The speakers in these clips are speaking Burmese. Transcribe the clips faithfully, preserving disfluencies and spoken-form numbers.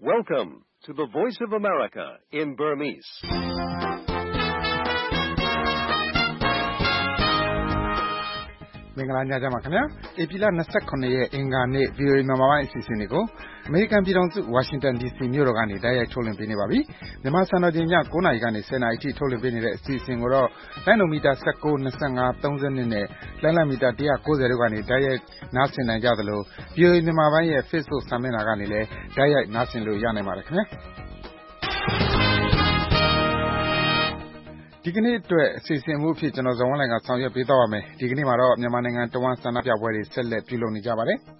Welcome to the Voice of America in Burmese. ။မင်္ဂလာညချမ်းပါခင်ဗျာ။ဧပြီလ၂၇ရက်အင်္ဂါနေ့ ဗွီအိုအေမြန်မာပိုင်းအစီအစဉ်တွေကိုအမေရိကန်ပြည်ထောင်စုဝါရှင်တန်ဒီစီမြို့တော်ကနေတိုက်ရိုက်ထုတ်လွှင့်ပေးနေပါပြီ။မြန်မာစံတော်ချိန်ည၉နာရီကနေ၁၀နာရီအထိထုတ်လွှင့်ပေးနေတဲ့အစီအစဉ်ကိုတော့လိုင်းနိုမီတာ၁၉, ၂၅, ၃၂နဲ့လိုင်းလံမီတာ၁၉၀တို့ကနေတိုက်ရိုက်နားဆင်နိုင်ကြသလို ဗွီအိုအေမြန်မာပိုင်းရဲ့ Facebook စာမျက်နှာကနေလည်းတိုက်ရိုက်နားဆင်လို့ရနိုင်ပါတယ်ခင်ဗျာ။ဒီကနေ့အတွက်အစီအစဉ်မှုအဖြစ်ကျွန်တော်ဇော်ဝင်းလှိုင်ကဆောင်ရွက်ပေးသွားပါမယ်။ဒီကနေ့မှာတော့မြန်မာနိုင်ငံတဝန်းဆန္ဒပြပွဲတွေဆက်လက်ပြုလုပ်နေကြပါတယ်။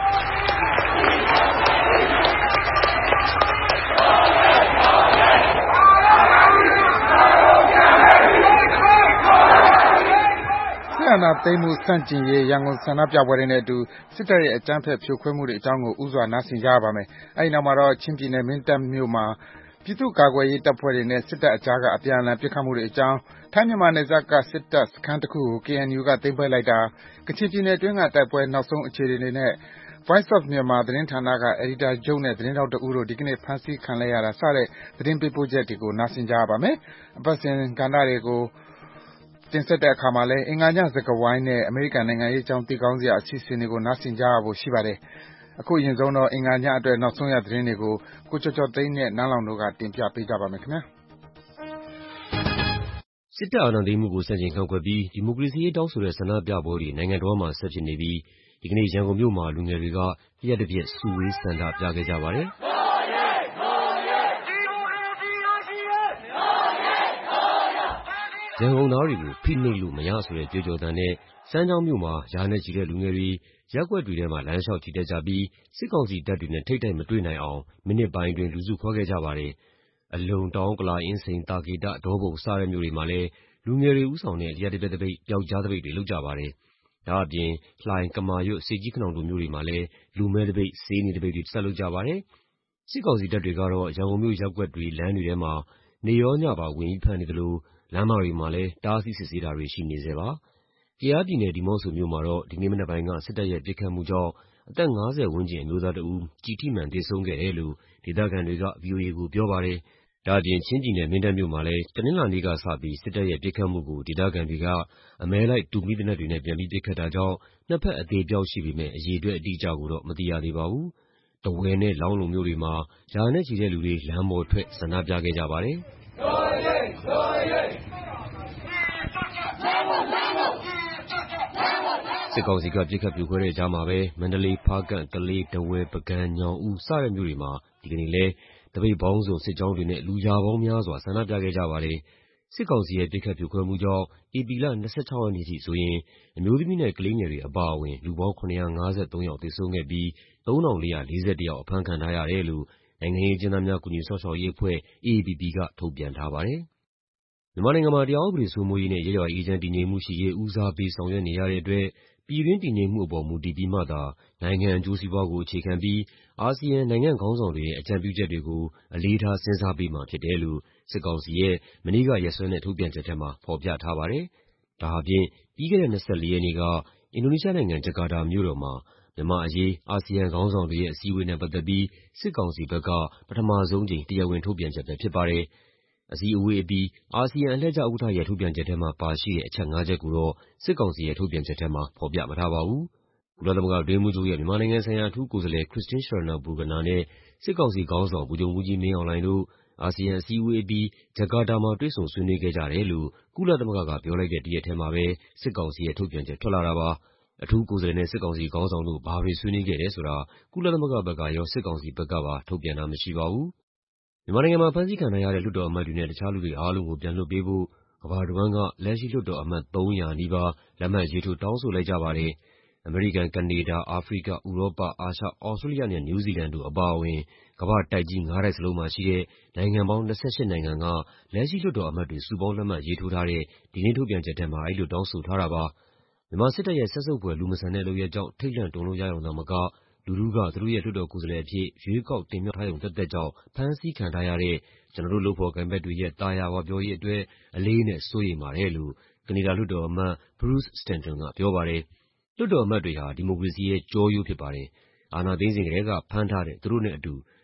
စစ်အာဏာသိမ်းမှုဆန့်ကျင်ရေးရန်ကုန်ဆန္ဒပြပွဲတွေနဲ့အတူစစ်တပ်ရဲ့အကြမ်းဖက်ဖြိုခွဲမှုတွေအကြောင်းကိုဦးစွာနားဆင်ကြရပါမယ်။အဲဒီနောက်မှာတော့ချင်းပြည်နယ်မင်းတပ်မြို့မှာပြည်သူ့ကာကွယ်ရေးတပ်ဖွဲ့တွေနဲ့စစ်တပ်အကြားကအပြန်အလှန်ပစ်ခတ်မှုတွေအကြောင်း၊ထိုင်းမြန်မာနယ်စပ်ကစစ်တပ်စခန်းတခုကို ကေအန်ယူကသိမ်းပိုက်လိုက်တာ၊ကချင်ပြည်နယ်အတွင်းကတိုက်ပွဲနောက်ဆုံးအခြေအနေတွေနဲ့ Voice of Myanmar သတင်းဌာနကအယ်ဒီတာချုပ်နဲ့သတင်းထောက်တဦးတို့ဒီကနေ့ဖမ်းဆီးခံလိုက်ရတာစတဲ့သတင်းပေးပို့ချက်တွေကိုနားဆင်ကြရပါမယ်။အပတ်စဉ်ကဏ္ဍတွေကိုတင်ဆက်တဲ့အခါမှာလည်းအင်္ဂါညစကားဝိုင်းနဲ့အမေရိကန်နိုင်ငံရေးအကြောင်းသိကောင်းစရာအစီအစဉ်တွေကိုနားဆင်ကြရဖို့ရှိပါတယ်။အခုအရင်ဆုံးတော့အင်္ဂါညအတွက်နောက်ဆုံးရသတင်းတွေကိုကိုကျော်ကျော်သိန်းနဲ့နန်းလောင်တို့ကတင်ပြပေးကြပါမယ်ခင်ဗျာ။စစ်တပ်အာဏာသိမ်းမှုကိုဆန့်ကျင်ကန့်ကွက်ပြီးဒီမိုကရေစီရေးတောင်းဆိုတဲ့ဆန္ဒပြပွဲတွေနိုင်ငံတော်မှာဆက်ဖြစ်နေပြီးဒီကနေ့ရန်ကုန်မြို့မှာလူငယ်တွေကလျှက်တစ်ပြက်စုဝေးဆန္ဒပြခဲ့ကြပါတယ်။ရန်ကုန်သားတွေကိုဖိနှိပ်လို့မရဆိုတဲ့ကြွေးကြော်သံနဲ့စမ်းချောင်းမြို့မှာရာနဲ့ချီတဲ့လူငယ်တွေရပ်ကွက်တွေထဲမှာလမ်းလျှောက်ချီတက်ကြပြီးစစ်ကောင်စီတပ်တွေနဲ့ထိပ်တိုက်မတွေ့နိုင်အောင်မိနစ်ပိုင်းအတွင်းလူစုခွဲခဲ့ကြပါတယ်။အလုံတောင်၊ကလာ၊အင်းစိန်၊သာကေတ၊ဒေါပုံစတဲ့မြို့တွေမှာလည်းလူငယ်တွေဦးဆောင်တဲ့လျှပ်တစ်ပြက်သပိတ်၊ပျောက်ကြားသပိတ်တွေလုပ်ကြပါတယ်။ဒါ့အပြင်လှိုင်၊ကမာရွတ်၊ဆိပ်ကြီးခနောင်တိုမြို့တွေမှာလည်းလူမဲ့သပိတ်၊ဆေးနီသပိတ်တွေဆက်လုပ်ကြပါတယ်။စစ်ကောင်စီတပ်တွေကတော့ရန်ကုန်မြို့ရပ်ကွက်တွေလမ်းတွေထဲမှာနေ့ရောညပါဝင်ပြီးဖမ်းနေသလိုလမ်းမတွေမှာလည်းတားဆီးစစ်ဆေးတာတွေရှိနေဆဲပါ။ကယားပြည်နယ်ဒီးမော့ဆိုမြို့မှာတော့ဒီနေ့မနက်ပိုင်းကစစ်တပ်ရဲ့ပစ်ခတ်မှုကြောင့်အသက်၅၀ဝန်းကျင်အမျိုးသားတဦးကျည်ထိမှန်သေဆုံးခဲ့တယ်လို့ဒေသခံတွေကဗွီအိုအေကိုပြောပါတယ်။ဒါ့အပြင်ချင်းပြည်နယ်မင်းတပ်မြို့မှာလည်းတနင်္လာနေ့ကစပြီးစစ်တပ်ရဲ့ပစ်ခတ်မှုကိုဒေသခံတွေကအမဲလိုက်တူမီးသေနတ်တွေနဲ့ပြန်ပြီးပစ်ခတ်တာကြောင့်နှစ်ဖက်အသေအပျောက်ရှိပေမယ့်အရေအတွက်အတိအကျကိုတော့မသိရသေးပါဘူး။ထားဝယ်နဲ့လောင်းလုံမြို့တွေမှာရာနဲ့ချီတဲ့လူတွေလမ်းပေါ်ထွက်ဆန္ဒပြခဲ့ကြပါတယ်။စစ်ကောင်စီကပစ်ခတ်ဖြိုခွဲတဲ့ကြားမှာပဲမန္တလေး၊ဖားကန့်၊ကလေး၊ထားဝယ်၊ပုဂံ၊ညောင်ဦးစတဲ့မြို့တွေမှာဒီကနေ့လည်းသပိတ်ပေါင်းစုံစစ်ကြောင်းတွေနဲ့လူရာပေါင်းများစွာဆန္ဒပြခဲ့ကြပါတယ်။စစ်ကောင်စီရဲ့ပစ်ခတ်ဖြိုခွဲမှုကြောင့်ဧပြီလ၂၆ရက်နေ့ထိဆိုရင်အမျိုးသမီးနဲ့ကလေးငယ်တွေအပါအဝင်လူပေါင်း၇၅၃ယောက်သေဆုံးခဲ့ပြီးသုံးထောင်လေးရာလေးဆယ့်တစ်ယောက်အဖမ်းခံထားရတယ်လို့နိုင်ငံရေးအကျဉ်းသားများကူညီစောင့်ရှောက်ရေးအဖွဲ့ အေအေပီပီကထုတ်ပြန်ထားပါတယ်။မြန်မာနိုင်ငံမှာတရားဥပဒေစိုးမိုးရေးနဲ့ရပ်ရွာအေးချမ်းတည်ငြိမ်မှုရှိရေးဦးစားပေးဆောင်ရွက်နေရတဲ့အတွက်ပြည်တွင်းတည်ငြိမ်မှုအပေါ်မူတည်ပြီးမှသာနိုင်ငံအကျိုးစီးပွားကိုအခြေခံပြီးအာဆီယံနိုင်ငံခေါင်းဆောင်တွေရဲ့အကြံပြုချက်တွေကိုအလေးထားစဉ်းစားပေးမှာဖြစ်တယ်လို့စစ်ကောင်စီရဲ့မနေ့ကရက်စွဲနဲ့ထုတ်ပြန်ချက်ထဲမှာဖော်ပြထားပါတယ်။ဒါ့အပြင်ပြီးခဲ့တဲ့၂၄ရက်နေ့ကအင်ဒိုနီးရှားနိုင်ငံဂျကာတာမြို့တော်မှာမြန်မာ့အရေးအာဆီယံခေါင်းဆောင်တွေရဲ့အစည်းအဝေးနဲ့ပတ်သက်ပြီးစစ်ကောင်စီဘက်ကပထမဆုံးကြိမ်တရားဝင်ထုတ်ပြန်ချက်ပဲဖြစ်ပါတယ်။အစည်းအဝေးအပြီးအာဆီယံအလှည့်ကျဥက္ကဋ္ဌရဲ့ထုတ်ပြန်ချက်ထဲမှာပါရှိတဲ့အချက်ငါးချက်ကိုတော့စစ်ကောင်စီရဲ့ထုတ်ပြန်ချက်ထဲမှာဖော်ပြမထားပါဘူး။ကုလသမဂ္ဂအတွင်းရေးမှူးချုပ်ရဲ့မြန်မာနိုင်ငံဆိုင်ရာအထူးကိုယ်စားလှယ်ခရစ္စတင်းရှာရနာဘူဂနာနဲ့စစ်ကောင်စီခေါင်းဆောင်ဗိုလ်ချုပ်မှူးကြီးမင်းအောင်လှိုင်တို့အာဆီယံအစည်းအဝေးအပြီးဂျကာတာမှာတွေ့ဆုံဆွေးနွေးခဲ့ကြတယ်လို့ကုလသမဂ္ဂကပြောလိုက်တဲ့တရက်ထဲမှာပဲစစ်ကောင်စီရဲ့ထုတ်ပြန်ချက်ထွက်လာတာပါ။အထူးကိုယ်စားလှယ်နဲ့စစ်ကောင်စီခေါင်းဆောင်တို့ဘာတွေဆွေးနွေးခဲ့တယ်ဆိုတာကုလသမဂ္ဂဘက်ကရောစစ်ကောင်စီဘက်ကပါထုတ်ပြန်တာမရှိပါဘူး။မြန်မာနိုင်ငံမှာဖမ်းဆီးခံထားရတဲ့လွှတ်တော်အမတ်တွေနဲ့တခြားလူတွေအားလုံးကိုပြန်လွှတ်ပေးဖို့ကမ္ဘာတဝန်းကလက်ရှိလွှတ်တော်အမတ်သုံးရာနီးပါးလက်မှတ်ရေးထိုးတောင်းဆိုလိုက်ကြပါတယ်။အမေရိကန်၊ကနေဒါ၊အာဖရိက၊ဥရောပ၊အာရှ၊သြစတြေးလျနဲ့နယူးဇီလန်တို့အပါအဝင်ကမ္ဘာ့တိုက်ကြီးငါးတိုက်စလုံးမှာရှိတဲ့နိုင်ငံပေါင်း၂၈နိုင်ငံကလက်ရှိလွှတ်တော်အမတ်တွေစုပေါင်းလက်မှတ်ရေးထိုးထားတဲ့ဒီနေ့ထုတ်ပြန်ချက်ထဲမှာအဲဒီလိုတောင်းဆိုထားတာပါ။မြန်မာစစ်တပ်ရဲ့စက်ဆုပ်ဖွယ်လူမဆန်တဲ့လုပ်ရပ်ကြောင့်ထိတ်လန့်တုန်လှုပ်ရရုံသာမကလူထုကသူတို့ရဲ့လွှတ်တော်ကိုယ်စားလှယ်အဖြစ်ရွေးကောက်တင်မြှောက်ထားရုံသက်သက်ကြောင့်ဖမ်းဆီးခံထားရတဲ့ကျနော်တို့လုပ်ဖော်ကိုင်ဖက်တွေရဲ့သာယာဝပြောရေးအတွက်အလေးအနက်စိုးရိမ်ပါတယ်လို့ကနေဒါလွှတ်တော်အမတ် Bruce Stanton ကပြောပါတယ်။လွှတ်တော်အမတ်တွေဟာဒီမိုကရေစီရဲ့ကျောရိုးဖြစ်ပါတယ်။အာဏာသိမ်းစဉ်ကတည်းကဖမ်းထားတဲ့သူတို့နဲ့အတူ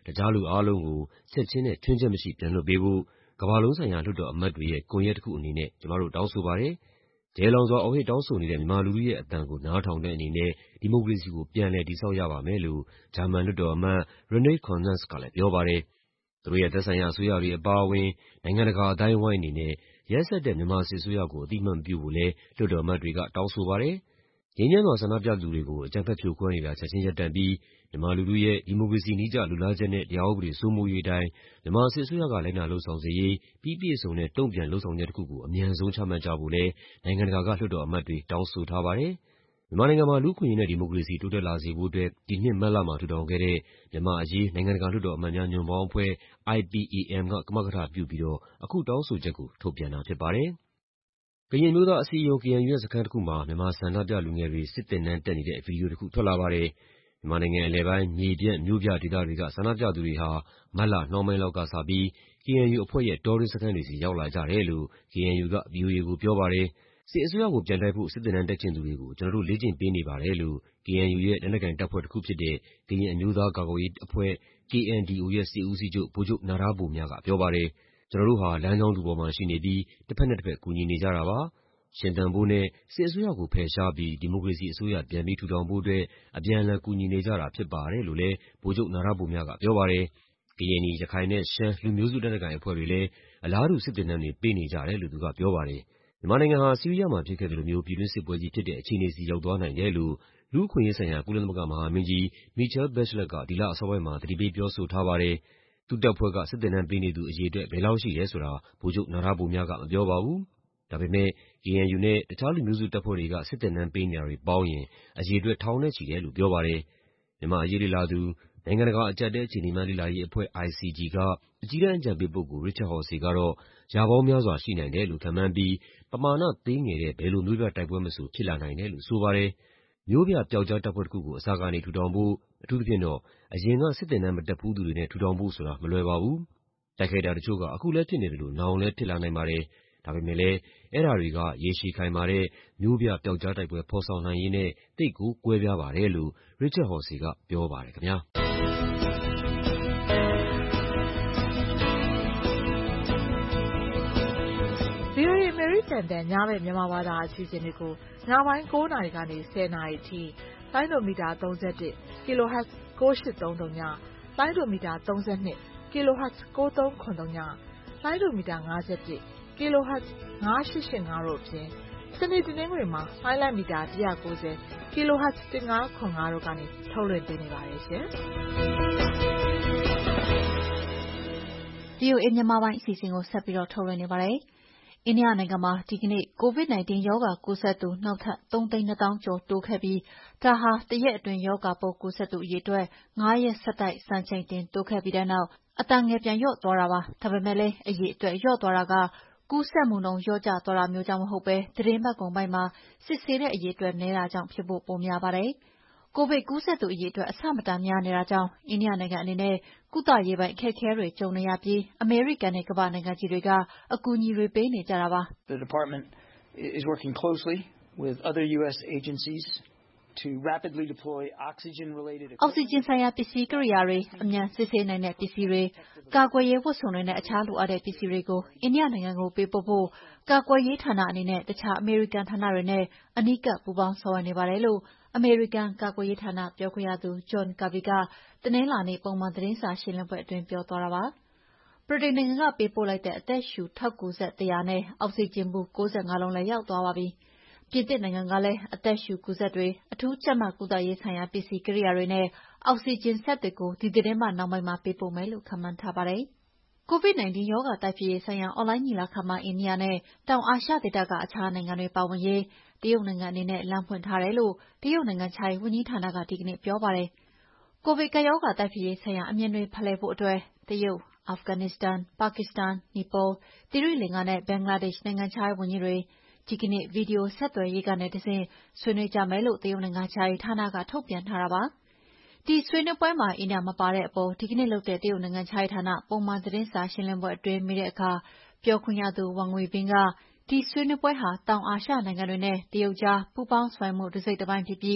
တခြားလူအားလုံးကိုချက်ချင်းနဲ့ခြွင်းချက်မရှိပြန်လွှတ်ပေးဖို့ကမ္ဘာလုံးဆိုင်ရာလွှတ်တော်အမတ်တွေရဲ့ကွန်ရက်တစ်ခုအနေနဲ့ကျမတို့တောင်းဆိုပါတယ်။ကျယ်လောင်စွာအော်ဟစ်တောင်းဆိုနေတဲ့မြန်မာလူထုရဲ့အသံကိုနားထောင်တဲ့အနေနဲ့ဒီမိုကရေစီကိုပြန်လည်တည်ဆောက်ရပါမယ်လို့ဂျာမန်လွှတ်တော်အမတ် Renate Künast ကလည်းပြောပါတယ်။သူတို့ရဲ့သက်ဆိုင်ရာအစိုးရတွေအပါအဝင်နိုင်ငံတကာအသိုင်းအဝိုင်းအနေနဲ့ရက်စက်တဲ့မြန်မာစစ်အစိုးရကိုအသိအမှတ်ပြုဖို့လည်းလွှတ်တော်အမတ်တွေကတောင်းဆိုပါတယ်။ငြိမ်းချမ်းစွာဆန္ဒပြသူတွေကိုအကြမ်းဖက်ဖြိုခွဲနေတာချက်ချင်းရပ်တန့်ပြီးမြန်မာလူထုရဲ့ဒီမိုကရေစီနည်းကျလိုလားချက်နဲ့တရားဥပဒေစိုးမိုးရေးအတိုင်းမြန်မာစစ်အစိုးရကလိုက်နာလုပ်ဆောင်စေရေးပြီးပြည့်စုံတဲ့တုံ့ပြန်လုပ်ဆောင်ချက်တစ်ခုကိုအမြန်ဆုံးချမှတ်ကြဖို့လည်းနိုင်ငံတကာကလွှတ်တော်အမတ်တွေတောင်းဆိုထားပါတယ်။မြန်မာနိုင်ငံမှာလူ့အခွင့်အရေးနဲ့ဒီမိုကရေစီတိုးတက်လာစေဖို့အတွက်ဒီနှစ်မတ်လမှာထူထောင်ခဲ့တဲ့မြန်မာ့အရေးနိုင်ငံတကာလွှတ်တော်အမတ်များညွန့်ပေါင်းအဖွဲ့ I P A M ကကမကထပြုပြီးတော့အခုတောင်းဆိုချက်ကိုထုတ်ပြန်တာဖြစ်ပါတယ်။ကရင်အမျိုးသားအစည်းအရုံး K N U ရဲ့စခန်းတစ်ခုမှာမြန်မာဆန္ဒပြလူငယ်တွေစစ်သင်တန်းတက်နေတဲ့ဗီဒီယိုတစ်ခုထွက်လာပါတယ်။မြန်မာနိုင်ငံအလယ်ပိုင်းမြေပြန့်မြို့ပြဒေသတွေကဆန္ဒပြသူတွေဟာမတ်လနှောင်းပိုင်းလောက်ကစပြီး K N U အဖွဲ့ရဲ့တောတွင်းစခန်းတွေဆီရောက်လာကြတယ်လို့ K N U က ဗွီအိုအေကိုပြောပါတယ်။စစ်အစိုးရကိုပြန်တိုက်ဖို့စစ်သင်တန်းတက်ချင်သူတွေကိုကျနော်တို့လေ့ကျင့်ပေးနေပါတယ်လို့ K N U ရဲ့လက်နက်ကိုင်တပ်ဖွဲ့တစ်ခုဖြစ်တဲ့ကရင်အမျိုးသားကာကွယ်ရေးအဖွဲ့ K N D O ရဲ့စစ်ဦးစီးချုပ်ဗိုလ်ချုပ်နရပိုမြကပြောပါတယ်။ကျနော်တို့ဟာလမ်းကြောင်းတူပေါ်မှာရှိနေပြီးတစ်ဖက်နဲ့တစ်ဖက်ကူညီနေကြတာပါ။ရှင်သန်ဖို့နဲ့စစ်အစိုးရကိုဖယ်ရှားပြီးဒီမိုကရေစီအစိုးရပြန်ပြီးထူထောင်ဖို့အတွက်အပြန်အလှန်ကူညီနေကြတာဖြစ်ပါတယ်လို့လည်းဗိုလ်ချုပ်နရပိုမြကပြောပါတယ်။ကရင်နီရခိုင်နဲ့ရှမ်းလူမျိုးစုလက်နက်ကိုင်အဖွဲ့တွေလည်းအလားတူစစ်သင်တန်းတွေပေးနေကြတယ်လို့သူကပြောပါတယ်။မြန်မာနိုင်ငံဟာဆီးရီးယားမှာဖြစ်ခဲ့သလိုမျိုးပြည်တွင်းစစ်ပွဲကြီးဖြစ်တဲ့အခြေအနေဆီရောက်သွားနိုင်တယ်လို့လူ့အခွင့်အရေးဆိုင်ရာကုလသမဂ္ဂမဟာမင်းကြီး Michelle Bachelet ကဒီလအစောပိုင်းမှာသတိပေးပြောဆိုထားပါတယ်။သူ့တပ်ဖွဲ့ကစစ်သင်တန်းပေးနေသူအရေအတွက်ဘယ်လောက်ရှိတယ်ဆိုတာဗိုလ်ချုပ်နရပိုမြကမပြောပါဘူး။ဒါပေမဲ့ K N U နဲ့တခြားလူမျိုးစုတပ်ဖွဲ့တွေကစစ်သင်တန်းပေးနေတာတွေပေါင်းရင်အရေအတွက်ထောင်နဲ့ချီတယ်လို့ပြောပါတယ်။မြန်မာ့အရေးလေ့လာသူနိုင်ငံတကာအကျပ်အတည်းအခြေအနေများလေ့လာရေးအဖွဲ့ I C G ကအကြီးတန်းအကြံပေးပုဂ္ဂိုလ် Richard Horsey ကတော့ရာပေါင်းများစွာရှိနိုင်တယ်လို့ခန့်မှန်းပြီးပမာဏသေးငယ်တဲ့ဘယ်လိုမြို့ပြတိုက်ပွဲမဆိုဖြစ်လာနိုင်တယ်လို့ဆိုပါတယ်။မြို့ပြပျောက်ကြားတပ်ဖွဲ့တစ်ခုကိုအစကနေထူထောင်ဖို့အထူးသဖြင့်တော့အရင်ကစစ်သင်တန်းမတက်ဖူးသူတွေနဲ့ထူထောင်ဖို့ဆိုတာမလွယ်ပါဘူး။တိုက်ခိုက်တာတချို့ကအခုလည်းဖြစ်နေတယ်လို့နောင်လည်းဖြစ်လာနိုင်ပါတယ်။ဒါပေမဲ့လည်းအဲ့ဒါတွေကရေရှည်ခိုင်မာတဲ့မြို့ပြပျောက်ကြားတိုက်ပွဲဖော်ဆောင်နိုင်ရေးနဲ့သိပ်ကိုကွဲပြားပါတယ်လို့ Richard Horsey ကပြောပါတယ်ခင်ဗျာ။ဗွီအိုအေအမေရိကန်တန်ညဘက်မြန်မာဘာသာအစီအစဉ်တွေကိုညပိုင်း၉နာရီကနေ၁၀နာရီအထိလိုင်းဒိုမီတာ၃၁ kHz ၉၈၃၃ညလိုင်းဒိုမီတာ၃၂ kHz ၉၃၇၃ညလိုင်းဒိုမီတာ၅၁ kHz ၅၈၈၅တို့အပြင်စနေတနင်္ဂနွေမှာလိုင်းလိုက်မီတာ၁၉၀ kHz ၁၅၇၅တို့ကနေထုတ်လွှင့်ပေးနေပါတယ်ရှင်။ဗွီအိုအေမြန်မာပိုင်းအစီအစဉ်ကိုဆက်ပြီးတော့ထုတ်လွှင့်နေပါတယ်။အိန္ဒိယနိုင်ငံမှာဒီကနေ့ ကိုဗစ် ၁၉ ရောဂါကူးစက်သူနောက်ထပ်သုံးသိန်းနှစ်သောင်းကျော်တိုးခဲ့ပြီးဒါဟာတရက်အတွင်းရောဂါပိုးကူးစက်သူအရေအတွက်ငါးရက်ဆက်တိုက်စံချိန်တင်တိုးခဲ့ပြီးတဲ့နောက်အတန်ငယ်ပြန်လျော့သွားတာပါ။ဒါပေမဲ့လည်းအရေအတွက်လျော့သွားတာကကူးစက်မှုနှုန်းလျော့ကျသွားတာမျိုးကြောင့်မဟုတ်ဘဲသီတင်းပတ်ကုန်ပိုင်းမှာစစ်ဆေးတဲ့အရေအတွက်နည်းတာကြောင့်ဖြစ်ဖို့ပိုများပါတယ်။ကိုဗစ်ကူးစက်သူအရေအတွက်အဆမတန်များနေတာကြောင့်အိန္ဒိယနိုင်ငံအနေနဲ့ကုသရေးပိုင်းအခက်အခဲတွေကြုံနေရပြီးအမေရိကန်နဲ့ကမ္ဘာနိုင်ငံကြီးတွေကအကူအညီတွေပေးနေကြတာပါ။ The department is working closely with other U S agencies to rapidly deploy oxygen related အောက်ဆီဂျင်ဆိုင်ရာပစ္စည်းကိရိယာတွေအမြန်စစ်ဆေးနိုင်တဲ့ပစ္စည်းတွေကာကွယ်ရေးဝတ်စုံတွေနဲ့အခြားလိုအပ်တဲ့ပစ္စည်းတွေကိုအိန္ဒိယနိုင်ငံကိုပေးပို့ဖို့ကာကွယ်ရေးဌာနအနေနဲ့တခြားအမေရိကန်ဌာနတွေနဲ့အနီးကပ်ပူးပေါင်းဆောင်ရွက်နေပါတယ်လို့အမေရိကန်ကာကွယ်ရေးဌာနပြောခွင့်ရသူ John Kirby ကတနင်္လာနေ့ပုံမှန်သတင်းစာရှင်းလင်းပွဲအတွင်းပြောသွားတာပါ။ဗြိတိန်နိုင်ငံကပေးပို့လိုက်တဲ့အသက်ရှူထောက်ကူစက်၁၀၀နဲ့အောက်ဆီဂျင်ဘူး၉၅လုံးလည်းရောက်သွားပါပြီ။ပြင်သစ်နိုင်ငံကလည်းအသက်ရှူကူစက်တွေအထူးကြပ်မတ်ကုသရေးဆိုင်ရာပစ္စည်းကိရိယာတွေနဲ့အောက်ဆီဂျင်စက်တွေကိုဒီသီတင်းပတ်နှောင်းပိုင်းမှာပေးပို့မယ်လို့ခန့်မှန်းထားပါတယ်။ကိုဗစ်၁၉ ရောဂါတိုက်ဖျက်ရေးဆိုင်ရာအွန်လိုင်းညီလာခံမှာအိန္ဒိယနဲ့တောင်အာရှဒေသကအခြားနိုင်ငံတွေပါဝင်ရေးတရုတ်နိုင်ငံအနေနဲ့လမ်းဖွင့်ထားတယ်လို့တရုတ်နိုင်ငံခြားရေးဝန်ကြီးဌာနကဒီကနေ့ပြောပါတယ်။ကိုဗစ်ကပ်ရောဂါတိုက်ဖျက်ရေးဆိုင်ရာအမြင်တွေဖလှယ်ဖို့အတွက်တရုတ်၊အာဖဂန်နစ္စတန်၊ပါကစ္စတန်၊နီပေါ၊သီရိလင်္ကာနဲ့ဘင်္ဂလားဒေ့ရှ်နိုင်ငံခြားရေးဝန်ကြီးတွေဒီကနေ့ဗွီဒီယိုဆက်သွယ်ရေးကနေတဆင့်ဆွေးနွေးကြမယ်လို့တရုတ်နိုင်ငံခြားရေးဌာနကထုတ်ပြန်ထားတာပါ။ဒီဆွေးနွေးပွဲမှာအိန္ဒိယမပါတဲ့အပေါ်ဒီကနေ့လုပ်တဲ့တရုတ်နိုင်ငံခြားရေးဌာနပုံမှန်သတင်းစာရှင်းလင်းပွဲအတွင်းမေးတဲ့အခါပြောခွင့်ရသူ Wang Wenbin ကဒီဆွေးနွေးပွဲဟာတောင်အာရှနိုင်ငံတွေနဲ့တရုတ်ကြားပူးပေါင်းဆောင်ရွက်မှုတစိတ်တပိုင်းဖြစ်ပြီး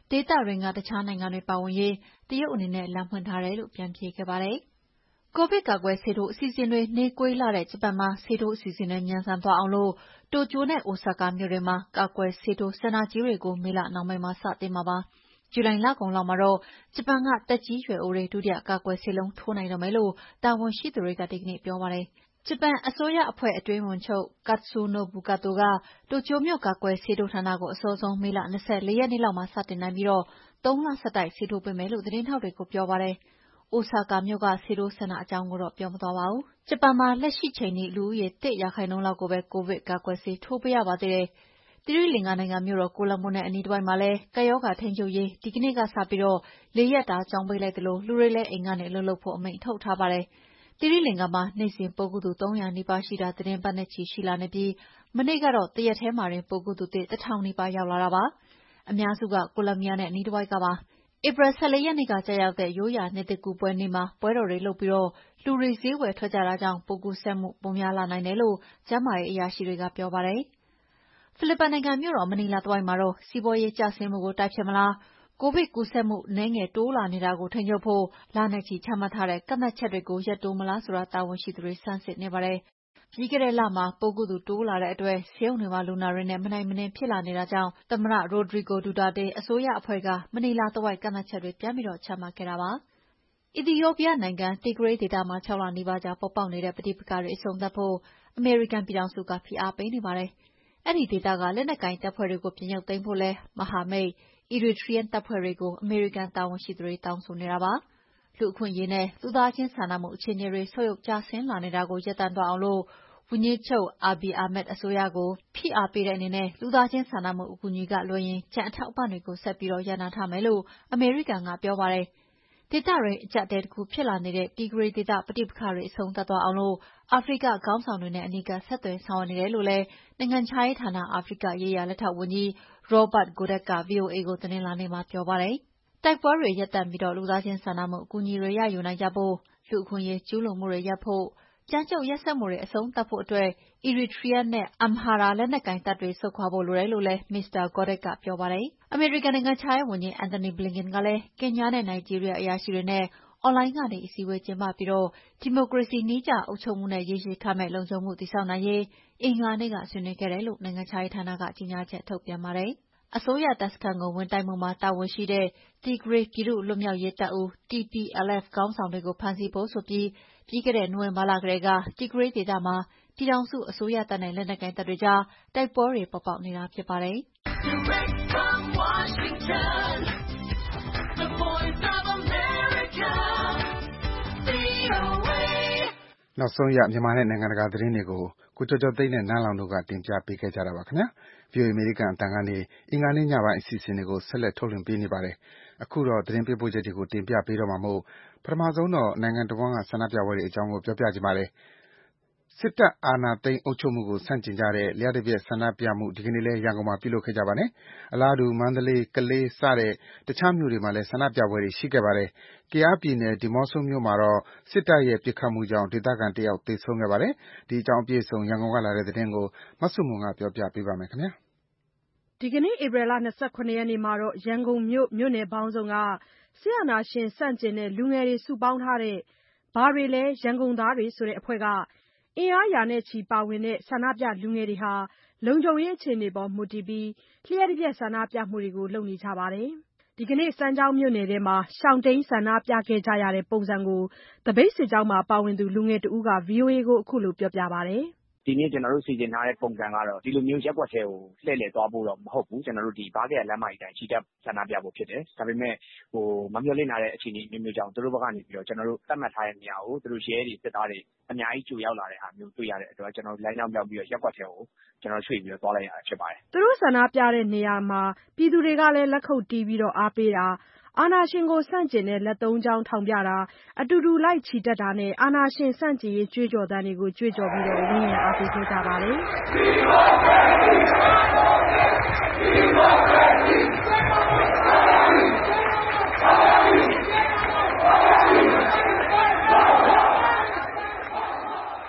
ဒေသတွင်းကတခြားနိုင်ငံတွေပါဝင်ရေးတရုတ်အနေနဲ့လမ်းဖွင့်ထားတယ်လို့ပြန်ဖြေခဲ့ပါတယ်။ကိုဗစ်ကာကွယ်ဆေးထိုးအစီအစဉ်တွေနှေးကွေးလာတဲ့ဂျပန်မှာဆေးထိုးအစီအစဉ်တွေမြန်ဆန်သွားအောင်လို့တိုကျိုနဲ့အိုဆာကာမြို့တွေမှာကာကွယ်ဆေးထိုးစင်တာကြီးတွေကိုမေလနှောင်းပိုင်းမှာစတင်မှာပါ။ဇူလိုင်လကုန်လောက်မှာတော့ဂျပန်ကတက်ကြီးရွယ်အိုတွေဒုတိယကာကွယ်ဆေးလုံးထိုးနိုင်တော့မယ်လို့တာဝန်ရှိသူတွေကဒီကနေ့ပြောပါတယ်။ဂျပန်အစိုးရအဖွဲ့အတွင်းဝန်ချုပ် Katsunobu Kato ကတိုကျိုမြို့ကာကွယ်ဆေးထိုးဌာနကိုအစောဆုံးမေလ၂၄ရက်နေ့လောက်မှာစတင်နိုင်ပြီးတော့သုံးလဆက်တိုက်ဆေးထိုးပေးမယ်လို့သတင်းထောက်တွေကိုပြောပါတယ်။အိုဆာကာမြို့ကဆေးထိုးစင်တာအကြောင်းကိုတော့ပြောမသွားပါဘူး။ဂျပန်မှာလက်ရှိချိန်ထိလူဦးရေတစ်ရာခိုင်နှုန်းလောက်ကိုပဲကိုဗစ်ကာကွယ်ဆေးထိုးပေးရပါသေးတယ်။သီရိလင်္ကာနိုင်ငံမြို့တော်ကိုလံဘိုနဲ့အနီးတစ်ဝိုက်မှာလည်းကပ်ရောဂါထိန်းချုပ်ရေးဒီကနေ့ကစပြီးတော့လေးရက်တာကြောင်းပေးလိုက်သလိုလူတွေလည်းအိမ်ကနေလှုပ်လှုပ်ဖို့အမိန့်ထုတ်ထားပါတယ်။သီရိလင်္ကာမှာနေ့စဉ်ပိုးကူးသူသုံးရာနီးပါးရှိတာသတင်းပတ်နဲ့ချီရှိလာနေပြီးမနေ့ကတော့တရက်ထဲမှာတင်ပိုးကူးသူသစ်တစ်ထောင်နီးပါးရောက်လာတာပါ။အများစုကကိုလံဘီယာနဲ့အနီးတစ်ဝိုက်ကပါဧပြီ၁၄ရက်နေ့ကကြာရောက်တဲ့ရိုးရာနှစ်သစ်ကူးပွဲနေ့မှာပွဲတော်တွေလုပ်ပြီးတော့လူတွေဈေးဝယ်ထွက်ကြတာကြောင့်ပိုးကူးစက်မှုပိုများလာနိုင်တယ်လို့ကျန်းမာရေးအရာရှိတွေကပြောပါတယ်။ဖိလစ်ပိုင်နိုင်ငံမြို့တော်မနီလာတစ်ဝိုက်မှာတော့စီးပွားရေးကျဆင်းမှုကိုတိုက်ဖျက်မလားကိုဗစ်ကူးစက်မှုနည်းငယ်တိုးလာနေတာကိုထိန်းချုပ်ဖို့လနဲ့ချီချမှတ်ထားတဲ့ကန့်သတ်ချက်တွေကိုရပ်တိုးမလားဆိုတာတာဝန်ရှိသူတွေဆန်းစစ်နေပါတယ်။ပြီးခဲ့တဲ့လမှာပိုးကူးသူတိုးလာတဲ့အတွက်ဆေးရုံတွေမှာလူနာတွေနဲ့မနိုင်မနင်းဖြစ်လာနေတာကြောင့်သမ္မတရိုဒရီဂိုဒူတာတေအစိုးရအဖွဲ့ကမနီလာတစ်ဝိုက်ကန့်သတ်ချက်တွေပြန်ပြီးတော့ချမှတ်ခဲ့တာပါ။အီသီယိုးပီးယားနိုင်ငံတီဂရေးဒေသမှာခြောက်လနီးပါးကြာပေါ်ပေါက်နေတဲ့ပဋိပက္ခတွေအဆုံးသတ်ဖို့အမေရိကန်ပြည်ထောင်စုကဖိအားပေးနေပါတယ်။အဲဒီဒေသကလက်နက်ကိုင်တပ်ဖွဲ့တွေကိုပြန်ရုပ်သိမ်းဖို့လည်းမဟာမိတ်အီရီထရီယန်တပ်ဖွဲ့တွေကိုအမေရိကန်တာဝန်ရှိသူတွေတောင်းဆိုနေတာပါ။လူ့အခွင့်အရေးနဲ့လူသားချင်းစာနာမှုအခြေအနေတွေဆုတ်ယုတ်ကျဆင်းလာနေတာကိုရပ်တန့်သွားအောင်လို့ဝန်ကြီးချုပ်အာဘီအာမက်အစိုးရကိုဖိအားပေးတဲ့အနေနဲ့လူသားချင်းစာနာမှုအကူအညီကလွှဲရင်ကျန်အထောက်အပံ့တွေကိုဆက်ပြီးရပ်နားထားမယ်လို့အမေရိကန်ကပြောပါတယ်။ဒေသတွင်းအကျပ်အတည်းတစ်ခုဖြစ်လာနေတဲ့တီဂရေးဒေသပဋိပက္ခတွေအဆုံးသတ်သွားအောင်လို့အာဖရိကခေါင်းဆောင်တွေနဲ့အနီးကပ်ဆက်သွယ်ဆောင်ရွက်နေတယ်လို့လည်းနိုင်ငံခြားရေးဌာနအာဖရိကရေးရာလက်ထောက်ဝန်ကြီး Robert Godek က ဗွီအိုအေကိုတနင်္လာနေ့မှာပြောပါတယ်။တိုက်ပွဲတွေရပ်တန့်ပြီးလူသားချင်းစာနာမှုအကူအညီတွေရယူနိုင်ကြဖို့လူ့အခွင့်အရေးကျူးလွန်မှုတွေရပ်ဖို့ကြမ်းကြုတ်ရက်စက်မှုတွေအဆုံးသတ်ဖို့အတွက်အီရီထရီယန်နဲ့အမ်ဟာရာလက်နက်ကိုင်တပ်တွေဆုတ်ခွာဖို့လိုတယ်လို့လည်းမစ္စတာ Godek ကပြောပါတယ်။အမေရိကန်နိုင်ငံခြားရေးဝန်ကြီးအန်တိုနီဘလင်ကန်ကလည်းကင်ညာနဲ့နိုင်ဂျီးရီးယားအရာရှိတွေနဲ့အွန်လိုင်းကနေအစည်းအဝေးကျင်းပပြီးဒီမိုကရေစီနည်းကျအုပ်ချုပ်မှုနဲ့ရေရှည်ခံမယ့်လုံခြုံမှုတည်ဆောက်နိုင်ရေးအင်္ဂါနေ့ကဆွေးနွေးခဲ့တယ်လို့နိုင်ငံခြားရေးဌာနကကြေညာချက်ထုတ်ပြန်ပါတယ်။အစိုးရတပ်စခန်းကိုဝင်တိုက်မှုမှာတာဝန်ရှိတဲ့တီဂရေးပြည်သူ့လွတ်မြောက်ရေးတပ်ဦး တီ ပီ အယ်လ် အက်ဖ် ခေါင်းဆောင်တွေကိုဖမ်းဆီးဖို့ဆိုပြီးပြီးခဲ့တဲ့နိုဝင်ဘာလကတည်းကတီဂရေးဒေသမှာပြည်ထောင်စုအစိုးရတပ်နဲ့လက်နက်ကိုင်တပ်တွေကြားတိုက်ပွဲတွေပေါ်ပေါက်နေတာဖြစ်ပါတယ်။ The Voice of America, V O A နောက်ဆုံးရမြန်မာနဲ့နိုင်ငံတကာသတင်းတွေကိုကိုကျော်ကျော်သိန်းနဲ့နန်းလောင်တို့ကတင်ပြပေးခဲ့ကြတာပါခင်ဗျာ။ ဗွီအိုအေအမေရိကန်အသံကနေအင်္ဂါနေ့ညပိုင်းအစီအစဉ်တွေကိုဆက်လက်ထုတ်လွှင့်ပေးနေပါတယ်။အခုတော့သတင်းပေးပို့ချက်တွေကိုတင်ပြပေးတော့မှာမို့ပထမဆုံးတော့နိုင်ငံတော်ဝန်ကဆန္ဒပြပွဲတွေအကြောင်းကိုပြောပြချင်ပါတယ်။စစ်တပ်အာဏာသိမ်းအုပ်ချုပ်မှုကိုဆန့်ကျင်ကြတဲ့လ ျှပ်တပြက်ဆန္ဒပြမှုဒီကနေ့လဲရန်ကုန်မှာပြုလုပ်ခဲ့ကြပါတယ်။အလားတူမန္တလေး၊ကလေးစတဲ့တခြားမြို့တွေမှာလည်းဆန္ဒပြပွဲတွေရှိခဲ့ပါတယ်။ကယားပြည်နယ်ဒီးမော့ဆိုမြို့မှာတော့စစ်တပ်ရဲ့ပစ်ခတ်မှုကြောင့်ဒေသခံတစ်ယောက်သေဆုံးခဲ့ပါတယ်။ဒီအကြောင်းအပြည့်အစုံရန်ကုန်ကလာတဲ့သတင်းကိုမဆုမွန်ကပြောပြပေးပါမယ်ခင်ဗျာ။ဒီကနေ့ဧပြီလ၂၇ရက်နေ့မှာတော့ရန်ကုန်မြို့မြို့နယ်ပေါင်းစုံကစစ်အာဏာရှင်ဆန့်ကျင်တဲ့လူငယ်တွေစုပေါင်းထားတဲ့ဘာတွေလဲရန်ကုန်သားတွေဆိုတဲ့အဖွဲ့ကအင်အားရာနဲ့ချီပါဝင်တဲ့ဆန္ဒပြလူငယ်တွေဟာလုံခြုံရေးအခြေအနေပေါ်မူတည်ပြီးလ ျှပ်တပြက်ဆန္ဒပြမှုတွေကိုလုပ်နေကြပါတယ်။ဒီကနေ့စမ်းချောင်းမြို့နယ်ထဲမှာရှောင်တိမ်းဆန္ဒပြခဲ့ကြရတဲ့ပုံစံကိုသပိတ်စစ်ကြောင်းမှာပါဝင်သူလူငယ်တဦးက ဗွီအိုအေကိုအခုလိုပြောပြပါတယ်။ဒီနေ့ကျွန်တော်တို့စီစဉ်ထားတဲ့ပုံစံကတော့ဒီလိုမျိုးရက်ကွက်ထဲကိုလှည့်လည်သွားဖို့တော့မဟုတ်ဘူးကျွန်တော်တို့ဒီဘားကရလမ်းမကြီးတိုင်းချီတက်ဆန္ဒပြဖို့ဖြစ်တယ်ဒါပေမဲ့ဟိုမမျှော်လင့်ထားတဲ့အခြေအနေမျိုးမျိုးကြောင့်သူတို့ဘက်ကနေပြီးတော့ကျွန်တော်တို့သတ်မှတ်ထားတဲ့နေရာကိုသူတို့ရဲတွေစစ်သားတွေအများကြီးကြိုရောက်လာတဲ့အားမျိုးတွေ့ရတဲ့အတွက်ကျွန်တော်တို့လိုင်းနောက်ပြောက်ပြီးတော့ရက်ကွက်ထဲကိုကျွန်တော်ရွှေ့ပြီးတော့သွားလိုက်ရတာဖြစ်ပါတယ်သူတို့ဆန္ဒပြတဲ့နေရာမှာပြည်သူတွေကလည်းလက်ခုပ်တီးပြီးတော့အားပေးတာအာဏာရှင်ကိုဆန့်ကျင်တဲ့လက်သုံးချောင်းထောင်ပြတာအတူတူလိုက်ချီတက်တာနဲ့အာဏာရှင်ဆန့်ကျင်ရေးကြွေးကြော်သံတွေကိုကြွေးကြော်ပြီးတော့ဝန်းရံအားပေးခဲ့ကြပါတယ်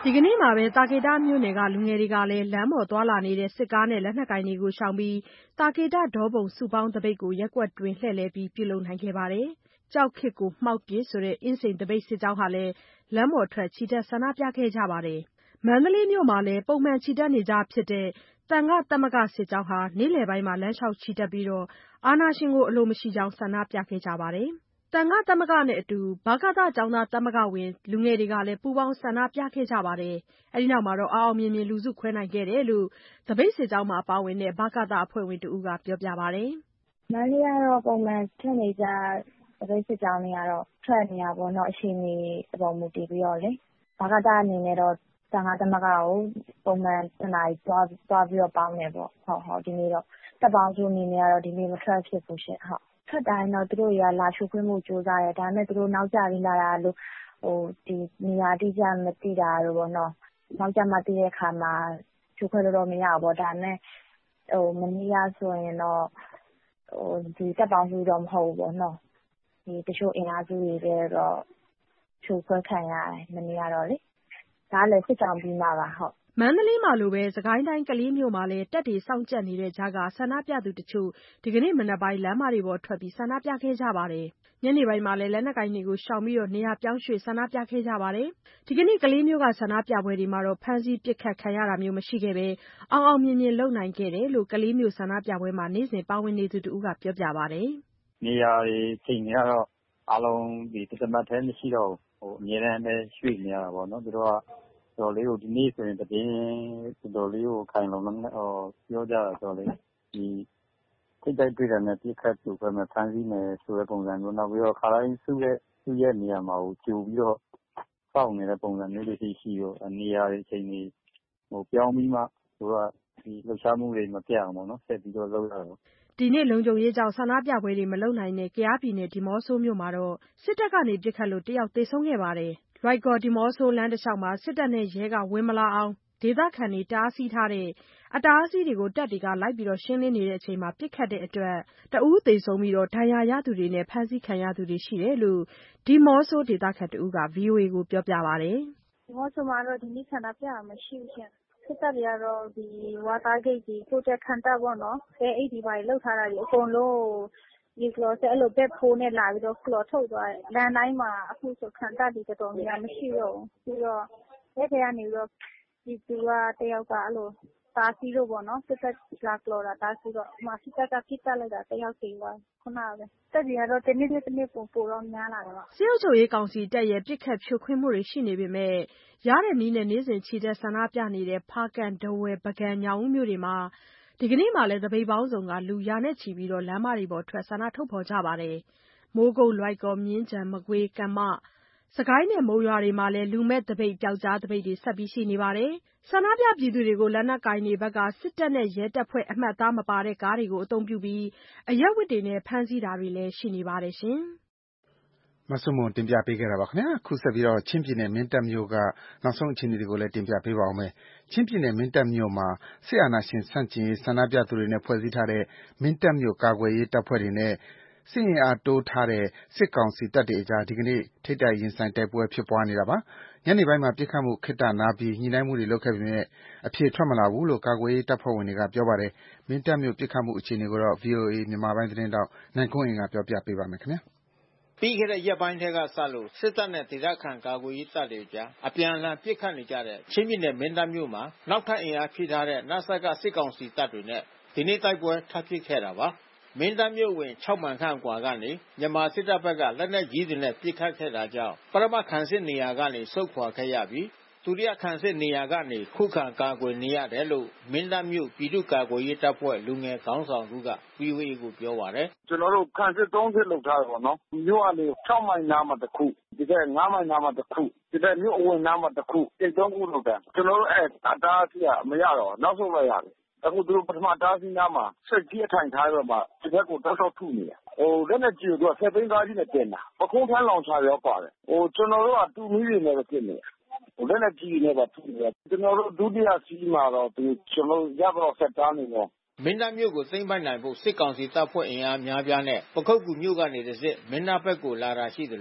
ဒီကနေ့မှာပဲသာကေတမြို့နယ်ကလူငယ်တွေကလည်းလမ်းပေါ်သွားလာနေတဲ့စစ်ကားနဲ့လက်နက်ကိုင်တွေကိုရှောင်ပြီးသာကေတဒေါပုံစုပေါင်းတပိတ်ကိုရက်ကွက်တွင်လှည့်လည်ပြီးပြုလုပ်နိုင်ခဲ့ပါတယ်။ကြောက်ခေတ်ကိုမှောက်ပြေးဆိုတဲ့အင်းစိန်တပိတ်စစ်ကြောင်းဟာလည်းလမ်းပေါ်ထွက်ချီတက်ဆန္ဒပြခဲ့ကြပါတယ်။မန္တလေးမြို့မှာလည်းပုံမှန်ချီတက်နေကြဖြစ်တဲ့သံဃာသမဂ္ဂစစ်ကြောင်းဟာနေ့လယ်ပိုင်းမှာလမ်းလျှောက်ချီတက်ပြီးအာဏာရှင်ကိုအလိုမရှိကြောင်းဆန္ဒပြခဲ့ကြပါတယ်။သံဃာသမဂ္ဂနဲ့အတူဗကသကျောင်းသားသမဂ္ဂဝင်လူငယ်တွေကလည်းပူးပေါင်းဆန္ဒပြခဲ့ကြပါတယ်။အဲဒီနောက်မှာတော့အောင်အောင်မြင်မြင်လူစုခွဲနိုင်ခဲ့တယ်လို့တပိတ်စစ်ကြောင်းမှာပါဝင်တဲ့ဗကသအဖွဲ့ဝင်တဦးကပြောပြပါတယ်။မန္တလေးကတော့ပုံမှန်ထွက်နေကြတပိတ်စစ်ကြောင်းတွေကတော့ထွက်နေတာပေါ့နော်အချိန်ကြီးအပေါ်မူတည်ပြီးတော့လေဗကသအနေနဲ့တော့သံဃာသမဂ္ဂကိုပုံမှန်တနားသွားသွားပြီးတော့ပေါင်းနေပေါ့ဟုတ်ဟုတ်ဒီနေ့တော့တပ်ပေါင်းစုအနေနဲ့ကတော့ဒီနေ့မထွက်ဖြစ်ဘူးရှင့်ဟုတ်ထွက်တိုင်းတော့သူတို့ရလာရှုခွင့်မှုစူးစမ်းရတယ်ဒါပေမဲ့သူတို့နောက်ကျပြီးလာတာလို့ဟိုဒီနေရာတိကျမသိတာလို့ပေါ့နော်နောက်ကျမှသိတဲ့အခါမှာရှုခွင့်တော့မရဘူးပေါ့ဒါပေမဲ့ဟိုမနေ့ကဆိုရင်တော့ဟိုဒီတပ်ပေါင်းစုတော့မဟုတ်ဘူးပေါ့နော်ဒီတချို့အင်အားစုတွေတော့ရှုခွင့်ခံရတယ်မနေ့ကတော့လေဒါလည်းစစ်ကြောင်းပြီးမှပါဟုတ်မန္တလေးမှာလိုပဲစကိုင်းတိုင်းကလေးမြို့မှာလည်းတက်တွေစောင့်ကြက်နေတဲ့ကြားကဆန္ဒပြသူတချို့ဒီကနေ့မနက်ပိုင်းလမ်းမတွေပေါ်ထွက်ပြီးဆန္ဒပြခဲ့ကြပါတယ်။ညနေပိုင်းမှာလည်းလက်နက်ကိုင်တွေကိုရှောင်ပြီးနေရာပြောင်းရွှေ့ဆန္ဒပြခဲ့ကြပါတယ်။ဒီကနေ့ကလေးမြို့ကဆန္ဒပြပွဲတွေမှာတော့ဖမ်းဆီးပစ်ခတ်ခံရတာမျိုးမရှိခဲ့ဘဲအောင်အောင်မြင်မြင်လုပ်နိုင်ခဲ့တယ်လို့ကလေးမြို့ဆန္ဒပြပွဲမှာနေ့စဉ်ပါဝင်နေသူတဦးကပြောပြပါတယ်။နေရာတွေချိန်တွေကတော့အားလုံးဒီတစ်စပတ်တည်းမရှိတော့ဟိုအများအားဖြင့်ရွှေ့နေရတာပေါ့နော်သူတို့ကတော်လေးကိုဒီနေ့ဆိုရင်တည်င်းတော်လေးကိုခိုင်လုံနဲ့ဟောပြောကြတာဆိုလေဒီထိတ်တိုက်တွေ့တယ်နဲ့ပြစ်ခတ်သူပဲမဖမ်းဆီးမယ်ဆိုတဲ့ပုံစံမျိုးနောက်ပြီးတော့ခါတိုင်းစုရဲ့စုရဲ့နေရာမှာကိုကြိုပြီးတော့စောင့်နေတဲ့ပုံစံမျိုးတွေရှိရောနေရာတွေအချိန်တွေဟိုပြောင်းပြီးမှသူကဒီလှုပ်ရှားမှုတွေမပြတ်အောင်ပေါ့နော်ဆက်ပြီးတော့လုပ်ရတော့ဒီနေ့လုံခြုံရေးကြောင့်ဆန္ဒပြပွဲတွေမလုပ်နိုင်တဲ့ကယားပြည်နယ်ဒီမော့ဆိုမြို့မှာတော့စစ်တပ်ကနေပစ်ခတ်လို့တယောက်သေဆုံးခဲ့ပါတယ်။လွိုက်ကော်ဒီမော့ဆိုလမ်းတစ်လျှောက်မှာစစ်တပ်နဲ့ရဲကဝင်မလာအောင်ဒေသခံတွေတားဆီးထားတဲ့အတားအဆီးတွေကိုတပ်တွေကလိုက်ပြီးရှင်းလင်းနေတဲ့အချိန်မှာပစ်ခတ်တဲ့အတွက်တဦးသေဆုံးပြီးဒဏ်ရာရသူတွေနဲ့ဖမ်းဆီးခံရသူတွေရှိတယ်လို့ဒီမော့ဆိုဒေသခံတဦးက ဗွီအိုအေကိုပြောပြပါတယ်။ဒီမော့ဆိုမှာတော့ဒီနေ့ဆန္ဒပြတာမရှိဘူးရှင်။စစ်တပ်တွေကတော့ဒီဝါသားဂိတ်ကြီးကိုတက်ခံတပ်ပေါ့နော်။အဲအဲ့ဒီဘာတွေလောက်ထားတာဒီအကုန်လုံးဒီကလော့ဆက်အဲ့လိုဘက်ဖိုးနဲ့လာပြီးတော့ကလော့ထုတ်သွားတယ်လမ်းတိုင်းမှာအခုဆိုခံတပ်တွေတော်တော်များမရှိတော့ဘူးပြီးတော့အဲ့ထဲကနေပြီးတော့ဒီသူကတယောက်ကအဲ့လိုတားဆီးလို့ပေါ့နော်စစ်တပ်လာကလော်တာတားဆီးတော့မှစစ်တပ်ကပြစ်တက်လိုက်တာတယောက်သေးသွားခုနကပဲတက်ကြီးကတော့တနေ့တစ်နေ့ပုံပိုတော့များလာတယ်ပေါ့စစ်အုပ်ချုပ်ရေးကောင်စီတပ်ရဲ့ပြစ်ခတ်ဖြိုခွင်းမှုတွေရှိနေပေမဲ့ရတဲ့နည်းနဲ့နေ့စဉ်ချီတက်ဆန္ဒပြနေတဲ့ဖားကန့်ဒဝယ်ပကံညောင်ဦးမြို့တွေမှာဒီကနေ့မှလည်းတပိတ်ပေါင်းစုံကလူရာနဲ့ချီပြီးလမ်းမတွေပေါ်ထွက်ဆန္ဒထုတ်ဖော်ကြပါတယ်။မိုးကုတ်လွိုက်ကော်မြင်းကြံမကွေးကံမစကိုင်းနဲ့မုံရွာတွေမှာလည်းလူမဲ့တပိတ်ပျောက်ကြားတပိတ်တွေဆက်ပြီးရှိနေပါတယ်။ဆန္ဒပြပြည်သူတွေကိုလက်နက်ကိုင်တွေဘက်ကစစ်တပ်နဲ့ရဲတပ်ဖွဲ့အမှတ်အသားမပါတဲ့ကားတွေကိုအသုံးပြုပြီးအရက်ဝတ်တွေနဲ့ဖမ်းဆီးတာတွေလည်းရှိနေပါတယ်ရှင်။မဆုမွန်တင်ပြပေးခဲ့တာပါခင်ဗျာအခုဆက်ပြီးတော့ချင်းပြည်နယ်မင်းတပ်မြို့ကနောက်ဆုံးအခြေအနေတွေကိုလည်းတင်ပြပေးပါောင်းမယ်ချင်းပြည်နယ်မင်းတပ်မြို့မှာစစ်အာဏာရှင်ဆန့်ကျင်ရေးဆန္ဒပြသူတွေနဲ့ဖွဲ့စည်းထားတဲ့မင်းတပ်မြို့ကာကွယ်ရေးတပ်ဖွဲ့တွေနဲ့စစ်ရင်အားတိုးထားတဲ့စစ်ကောင်စီတပ်တွေအကြားဒီကနေ့ထိတ်တိုက်ရင်ဆိုင်တိုက်ပွဲဖြစ်ပွားနေတာပါညနေပိုင်းမှာပြစ်ခတ်မှုခိတ္တနာပြီးညှိနှိုင်းမှုတွေလုပ်ခဲ့ပေမဲ့အဖြေထွက်မလာဘူးလို့ကာကွယ်ရေးတပ်ဖွဲ့ဝင်တွေကပြောပါတယ်မင်းတပ်မြို့ပြစ်ခတ်မှုအခြေအနေကိုတော့ ဗွီအိုအေမြန်မာပိုင်းသတင်းတောက်နိုင်ကွန်းအင်ကပြောပြပေးပါမယ်ခင်ဗျာပြီးခဲ့တဲ့ရက်ပိုင်းထဲကစလို့စစ်တပ်နဲ့ဒေသခံကာကွယ်ရေးတပ်တွေကြားအပြန်အလှန်ပစ်ခတ်နေကြတဲ့ချင်းပြည်နယ်မင်းတပ်မြို့မှာနောက်ထပ်အင်အားဖြည့်ထားတဲ့နစကစစ်ကောင်စီတပ်တွေနဲ့ဒီနေ့တိုက်ပွဲထပ်ဖြစ်ခဲ့တာပါမင်းတပ်မြို့ဝင်၆မိုင်ခန့်ကွာကနေမြန်မာစစ်တပ်ဘက်ကလက်နက်ကြီးတွေနဲ့ပစ်ခတ်ခဲ့တာကြောင့်ပရမခံစစ်နေရာကနေဆုတ်ခွာခဲ့ရပြီးဒုတိယခံစစ်နေရာကနေခုခံကာကွယ်နေရတယ်လို့မင်းတပ်မြို့ပြည်သူ့ကာကွယ်ရေးတပ်ဖွဲ့လူငယ်ခေါင်းဆောင်သူက ဗွီအိုအေ ကိုပြောပါတယ်ကျွန်တော်တို့ခံစစ်သုံးစစ်လုပ်ထားတယ်ပေါ့နော်မြို့ကနေ၆မိုင်နားမှာတစ်ခုဒီကငါးမိုင်နားမှာတစ်ခုဒီကမြို့အဝင်နားမှာတစ်ခုတိတ်သုံးခုလုပ်တယ်ကျွန်တော်တို့အဲအတားအဆီးကမရတော့နောက်ဆုံးလိုက်ရတယ်အခုသူတို့ပထမတားဆီးနားမှာစစ်ကြီးအထိုင်ထားတော့မှဒီဘက်ကိုတောက်တော့ထုနေတယ်ဟိုလက်နဲ့ကြည့်တော့ဆက်သိန်းကားကြီးနဲ့တင်တာပခုံးထမ်းလောင်ချရောပါတယ်ဟိုကျွန်တော်တို့ကတူမီးတွေနဲ့ပဲပြင်နေဟိုလက်နဲ့ကြည့်နေပါထုနေတယ်ကျွန်တော်တို့ဒုတိယစီးမှာတော့ဒီကျွန်တော်ရတော့ဆက်တားနေတော့မင်းတပ်မြို့ကိုသိမ်းပိုက်နိုင်ဖို့စစ်ကောင်စီတပ်ဖွဲ့အင်အားများပြားနဲ့ပခုတ်ကူမြို့ကနေတစ်စစ်မင်းတပ်ဘက်ကိုလာတာရှိသလို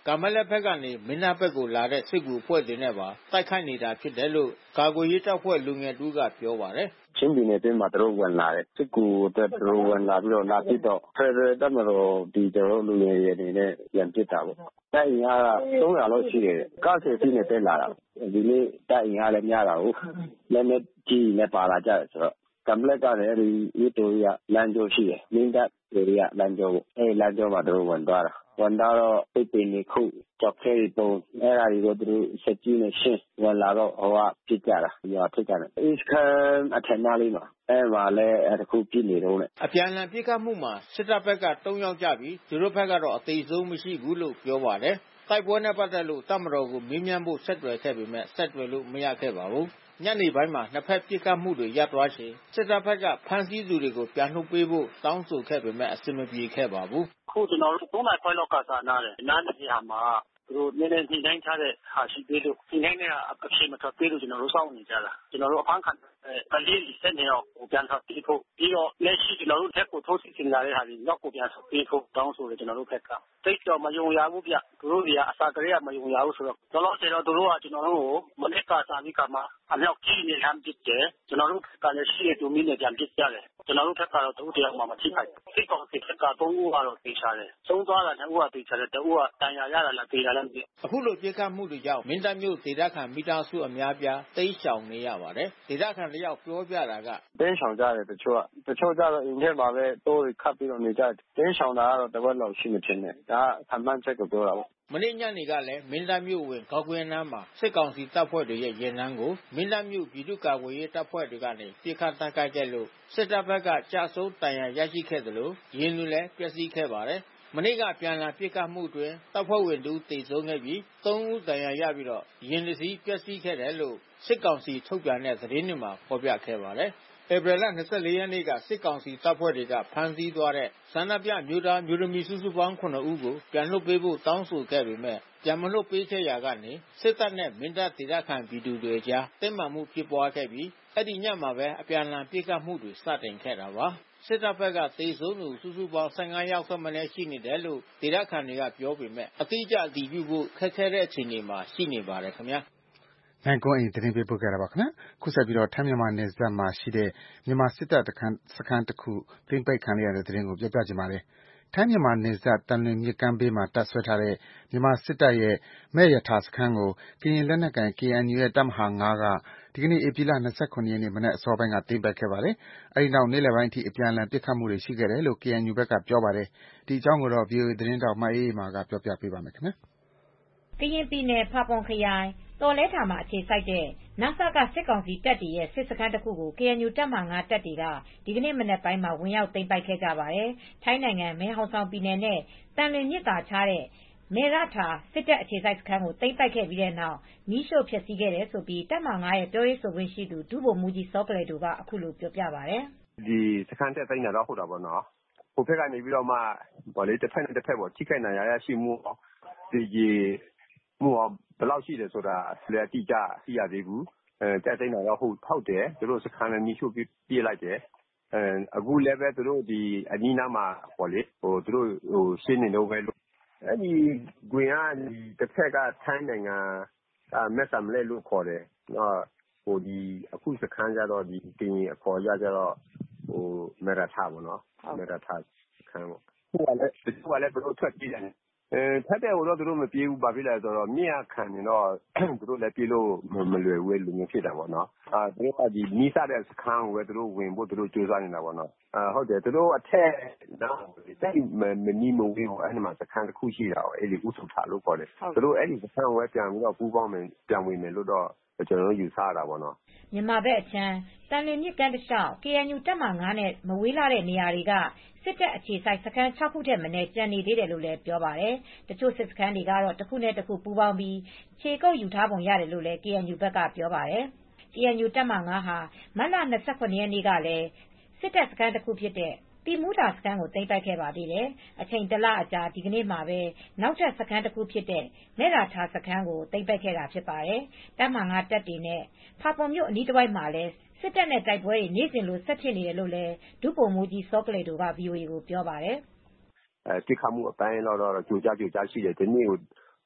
ကာမလက်ဘက်ကနေမင်းတပ်ဘက်ကိုလာတဲ့စစ်ကူအဖွဲ့တွေနဲ့ပါတိုက်ခိုက်နေတာဖြစ်တယ်လို့ကာကွယ်ရေးတပ်ဖွဲ့လူငယ်တူကပြောပါတယ်။ချင်းပြည်နယ်အတွင်းမှာတို့ဝင်လာတယ်စစ်ကူအတွက်တို့ဝင်လာပြီးတော့လာပြီးတော့ဖယ်ဒရယ်တပ်မတော်ဒီတို့လူငယ်တွေနဲ့ပြန်ပစ်တာပေါ့။တိုက်ရင်ကသုံးရာလောက်ရှိတယ်။ကားစီးနဲ့တက်လာတာ။ဒီနေ့တိုက်ရင်ကလည်းများတာဟုတ်။လက်နဲ့ကြီးနဲ့ပါလာကြတယ်ဆိုတော့ကံပလက်ကလည်းဒီဤတူရလမ်းကြိုးရှိတယ်။မင်းတပ်တွေကလမ်းကြိုးအဲလမ်းကြိုးမှာတို့ဝင်သွားတာ။ဝင်တော့ပိတ်ပင်နေခုကြောက်ခဲပုံအဲ့ဒါတွေကိုသူတို့စက်ကြီးနဲ့ရှင်းဝင်လာတော့ဟိုကပြစ်ကြတာညောထိတ်ကြတယ်အစ်ခံအထက်နားလေးမှာအဲ့မှာလည်းတခုပြစ်နေတော့လေအပြန်လန်ပြစ်ခတ်မှုမှာစစ်တပ်ဘက်ကသုံးယောက်ကြပြီးသူတို့ဘက်ကတော့အသေးဆုံးမရှိဘူးလို့ပြောပါတယ်တိုက်ပွဲနဲ့ပတ်သက်လို့တပ်မတော်ကိုမေးမြန်းဖို့ဆက်သွယ်ခဲ့ပေမဲ့ဆက်သွယ်လို့မရခဲ့ပါဘူးညနေပိုင်းမှာနှစ်ဖက်ပြစ်ခတ်မှုတွေရပ်သွားချိန်စစ်တပ်ဘက်ကဖမ်းဆီးသူတွေကိုပြန်နှုတ်ပေးဖို့တောင်းဆိုခဲ့ပေမဲ့အဆင်မပြေခဲ့ပါဘူးခုကျွန်တော်တို့သုံးနာခွဲလောက်ကစားနာတယ်နားနေရာမှာသူတို့နည်းနည်းညှိနှိုင်းထားတဲ့ဟာရှိသေးလို့ညှိနှိုင်းတဲ့အဖြစ်မထွက်သေးလို့ကျွန်တော်တို့စောင့်နေကြတာကျွန်တော်တို့အဖမ်းခံကလေးစက်နေတော့ပြန်ထွက်ပြီးဖို့ပြီးတော့လက်ရှိကျွန်တော်တို့တက်ကိုထိုးစစ်ဆင်လာတဲ့ဟာတွေနောက်ကိုပြန်ဆုတ်ပြီးဖို့တောင်းဆိုတယ်ကျွန်တော်တို့ဘက်ကတိတ်တော့မယုံရဘူးဗျသူတို့တွေကအစာကလေးကမယုံရဘူးဆိုတော့တော်တော်ဆယ်တော့သူတို့ကကျွန်တော်တို့ကိုမနစ်ကစားပြီးကမှအမြောက်ကြီးနေဟမ်းပစ်တယ်ကျွန်တော်တို့ကလည်းရှိတဲ့ဒုမီနဲ့ပြန်ပစ်ကြတယ်ကျွန်တော်တို့ထက်ကတော့သူတို့တရားမှမထိခိုက်ဘူးစိတ်ကောင်းစိတ်ကသုံးဦးကတော့သိချတယ်သုံးသွားတာနှစ်ဦးကသိချတယ်တဦးကတန်ရာရတာလားသိတာလည်းမသိအခုလိုပြစ်ခတ်မှုတွေကြောင့်မင်းတပ်မြို့ဒေသခံမိသားစုအများပြားတိတ်ရှောင်နေရပါတယ်ဒေသခံတယောက်ပြောပြတာကတင်းရှောင်ကြတယ်တချို့ကတချို့ကြတော့အိမ်ထဲမှာပဲတိုးခတ်ပြီးတော့နေကြတယ်တင်းရှောင်တာကတော့တပတ်လောက်ရှိနေတယ်နဲ့ဒါအမှန်ချက်ကိုပြောတာပေါ့မနေ့ညနေကလည်းမင်းတပ်မြို့ဝင်ကောက်ကွင်းနားမှာစစ်ကောင်စီတပ်ဖွဲ့တွေရဲ့ရင်နှန်းကိုမင်းတပ်မြို့ပြည်သူ့ကာကွယ်ရေးတပ်ဖွဲ့တွေကနေပြစ်ခတ်တိုက်ခိုက်ခဲ့လို့စစ်တပ်ဘက်ကကြာဆုံးတန်ရာရရှိခဲ့တယ်လို့ရင်းနှီးလည်းပျက်စီးခဲ့ပါတယ်မနေ့ကပြန်လာပြစ်ခတ်မှုတွင်တပ်ဖွဲ့ဝင်တို့တေဆုံးခဲ့ပြီးသုံးဦးတန်ရာရပြီးတော့ရင်တစ်စီးပျက်စီးခဲ့တယ်လို့စစ်ကောင်စီထုတ်ပြန်တဲ့သတင်းတွေမှာဖော်ပြခဲ့ပါတယ်ဧပြီလ၂၄ရက်နေ့ကစစ်ကောင်စီတပ်ဖွဲ့တွေကဖမ်းဆီးသွားတဲ့ဆန္ဒပြမျိုးသားမျိုးသမီးစုစုပေါင်းခုနစ်ဦးကိုပြန်လွှတ်ပေးဖို့တောင်းဆိုခဲ့ပေမဲ့ပြန်မလွှတ်ပေးခဲ့ရာကနေစစ်တပ်နဲ့မင်းတပ်ဒေသခံပြည်သူတွေကြားတင်းမာမှုဖြစ်ပွားခဲ့ပြီးအဲ့ဒီညမှာပဲအပြန်အလှန်ပစ်ခတ်မှုတွေစတင်ခဲ့တာပါစစ်တပ်ဘက်ကသေဆုံးသူစုစုပေါင်း၁၅ယောက်ဆက်မလဲရှိနေတယ်လို့ဒေသခံတွေကပြောပေမဲ့အတိအကျအတည်ပြုဖို့ခက်ခဲတဲ့အခြေအနေမှာရှိနေပါတယ်ခင်ဗျာနိုင်ကွန်းအိမ်သတင်းပေးပို့ခဲ့တာပါခင်ဗျာခုဆက်ပြီးတော့ထိုင်းမြန်မာနယ်စပ်မှာရှိတဲ့မြန်မာစစ်တပ်တခန်းစခန်းတစ်ခုသိမ်းပိုက်ခံရတဲ့သတင်းကိုပြောပြချင်ပါတယ်ထိုင်းမြန်မာနယ်စပ်တန်လွင်မြစ်ကမ်းဘေးမှာတပ်ဆွဲထားတဲ့မြန်မာစစ်တပ်ရဲ့မဲ့ရထားစခန်းကိုကရင်လက်နက်ကိုင် K N U ရဲ့တပ်မဟာ၅ကဒီကနေ့ဧပြီလ၂၇ရက်နေ့မနက်အစောပိုင်းကသိမ်းပိုက်ခဲ့ပါတယ်အဲဒီနောက်နေ့လယ်ပိုင်းအထိအပြန်အလှန်ပစ်ခတ်မှုတွေရှိခဲ့တယ်လို့ K N U ဘက်ကပြောပါတယ်ဒီအကြောင်းကိုတော့ ဗွီအိုအေသတင်းထောက်မအေးအေးမာကပြောပြပေးပါမယ်ခင်ဗျာကရင်ပြည်နယ်ဖာပွန်ခရိုင်တော်လဲထာမှာအခြေစိုက်တဲ့နစကစစ်ကောင်စီတပ်တွေရဲ့စစ်စခန်းတစ်ခုကို K N U တပ်မဟာ၅တပ်တွေကဒီကနေ့မနက်ပိုင်းမှာဝင်ရောက်သိမ်းပိုက်ခဲ့ကြပါတယ်။ထိုင်းနိုင်ငံမဲဟောင်ဆောင်ပြည်နယ်နဲ့တန်လွင်မြစ်သာခြားတဲ့မေရထာစစ်တပ်အခြေစိုက်စခန်းကိုသိမ်းပိုက်ခဲ့ပြီးတဲ့နောက်မီးရှို့ဖျက်ဆီးခဲ့တယ်ဆိုပြီးတပ်မဟာ၅ရဲ့ပြောရေးဆိုခွင့်ရှိသူဒုဗိုလ်မှူးကြီးစောကလေတို့ကအခုလိုပြောပြပါတယ်။ဒီစခန်းတက်သိမ်းတာတော့ဟုတ်တာပေါ့နော်။ဟိုဘက်ကနေပြီးတော့မှဗောလေတစ်ဖက်နဲ့တစ်ဖက်ပေါ့ထိခိုက်နိုင်ရရှိမှုဒီကြီးမှုဘယ်လောက်ရှိတယ်ဆိုတာလည်းအတိအကျသိရသေးဘူးအဲတက်သိမ်းတာတော့ဟုတ်ဟုတ်တယ်သူတို့စခန်းလည်းမိရှုပြပြလိုက်တယ်အဲအခုလည်းပဲသူတို့ဒီအနီးနားမှာပေါ့လေဟိုသူတို့ဟိုရှင်းနေတော့ပဲလို့အဲဒီကွင်ကဒီတစ်ဖက်ကထိုင်းနိုင်ငံအမက်ဆမ်လဲလို့ခေါ်တယ်နော်ဟိုဒီအခုစခန်းကြတော့ဒီတင်အခေါ်ရကြတော့ဟိုမေရထားပေါ့နော်မေရထားစခန်းပေါ့ဟိုကလည်းသူကလည်းဘယ်လိုထွက်ပြေးတယ်အဲထက်တဲ့ဟိုတော့သူတို့မပြေးဘူးဘာဖြစ်လဲဆိုတော့မြင့်ခံနေတော့သူတို့လည်းပြေးလို့မလွယ်ဘူးလူမျိုးဖြစ်တာပေါ့နော်အာသူတို့ကဒီနီးစတဲ့စခန်းကိုပဲသူတို့ဝင်ဖို့သူတို့ကြိုးစားနေတာပေါ့နော်အာဟုတ်တယ်သူတို့အထက်တော့တိတ်မနီးမဝေးဘူးအဲ့ဒီမှာစခန်းတစ်ခုရှိတာပေါ့အဲ့ဒီဥစုထားလို့ခေါ်တယ်သူတို့အဲ့ဒီစခန်းကိုပဲပြန်ပြီးတော့ပူးပေါင်းမယ်ပြန်ဝင်မယ်လို့တော့ကျွန်တော်တို့ယူဆရတာပေါ့နော်မြန်မာဘက်အချမ်းတန်လင်းမြစ်ကမ်းတစ်လျှောက် K N U တပ်မဟာ၅နဲ့မဝေးလာတဲ့နေရာတွေကစစ်တပ်အခြေစိုက်စခန်း၆ခုထက်မနည်းကျန်နေသေးတယ်လို့လည်းပြောပါတယ်။တချို့စစ်စခန်းတွေကတော့တစ်ခုနဲ့တစ်ခုပူးပေါင်းပြီးခြေကုပ်ယူထားပုံရတယ်လို့လည်း K N U ဘက်ကပြောပါတယ်။ K N U တပ်မဟာ၅ဟာမတ်လ၂၇ရက်နေ့ကလည်းစစ်တပ်စခန်းတစ်ခုဖြစ်တဲ့တီမူတာစခန်းကိုသိမ်းပိုက်ခဲ့ပါသေးတယ်။အချိန်တလအကြာဒီကနေ့မှာပဲနောက်ထပ်စခန်းတစ်ခုဖြစ်တဲ့မဲရာထာစခန်းကိုသိမ်းပိုက်ခဲ့တာဖြစ်ပါတယ်။တပ်မဟာ၅တပ်တွေနဲ့ဖာပွန်မြို့အနီးတစ်ဝိုက်မှာလည်းစစ်တပ်နဲ့တိုက်ပွဲတွေနေ့စဉ်လိုဆက်ဖြစ်နေတယ်လို့လည်းဒုဗိုလ်မှူးကြီးစောကလေတို့က ဗွီအိုအေကိုပြောပါတယ်။အဲတိခါမှုအပိုင်းတော့ကြိုကြားကြိုကြားရှိတယ်ဒီနေ့ကို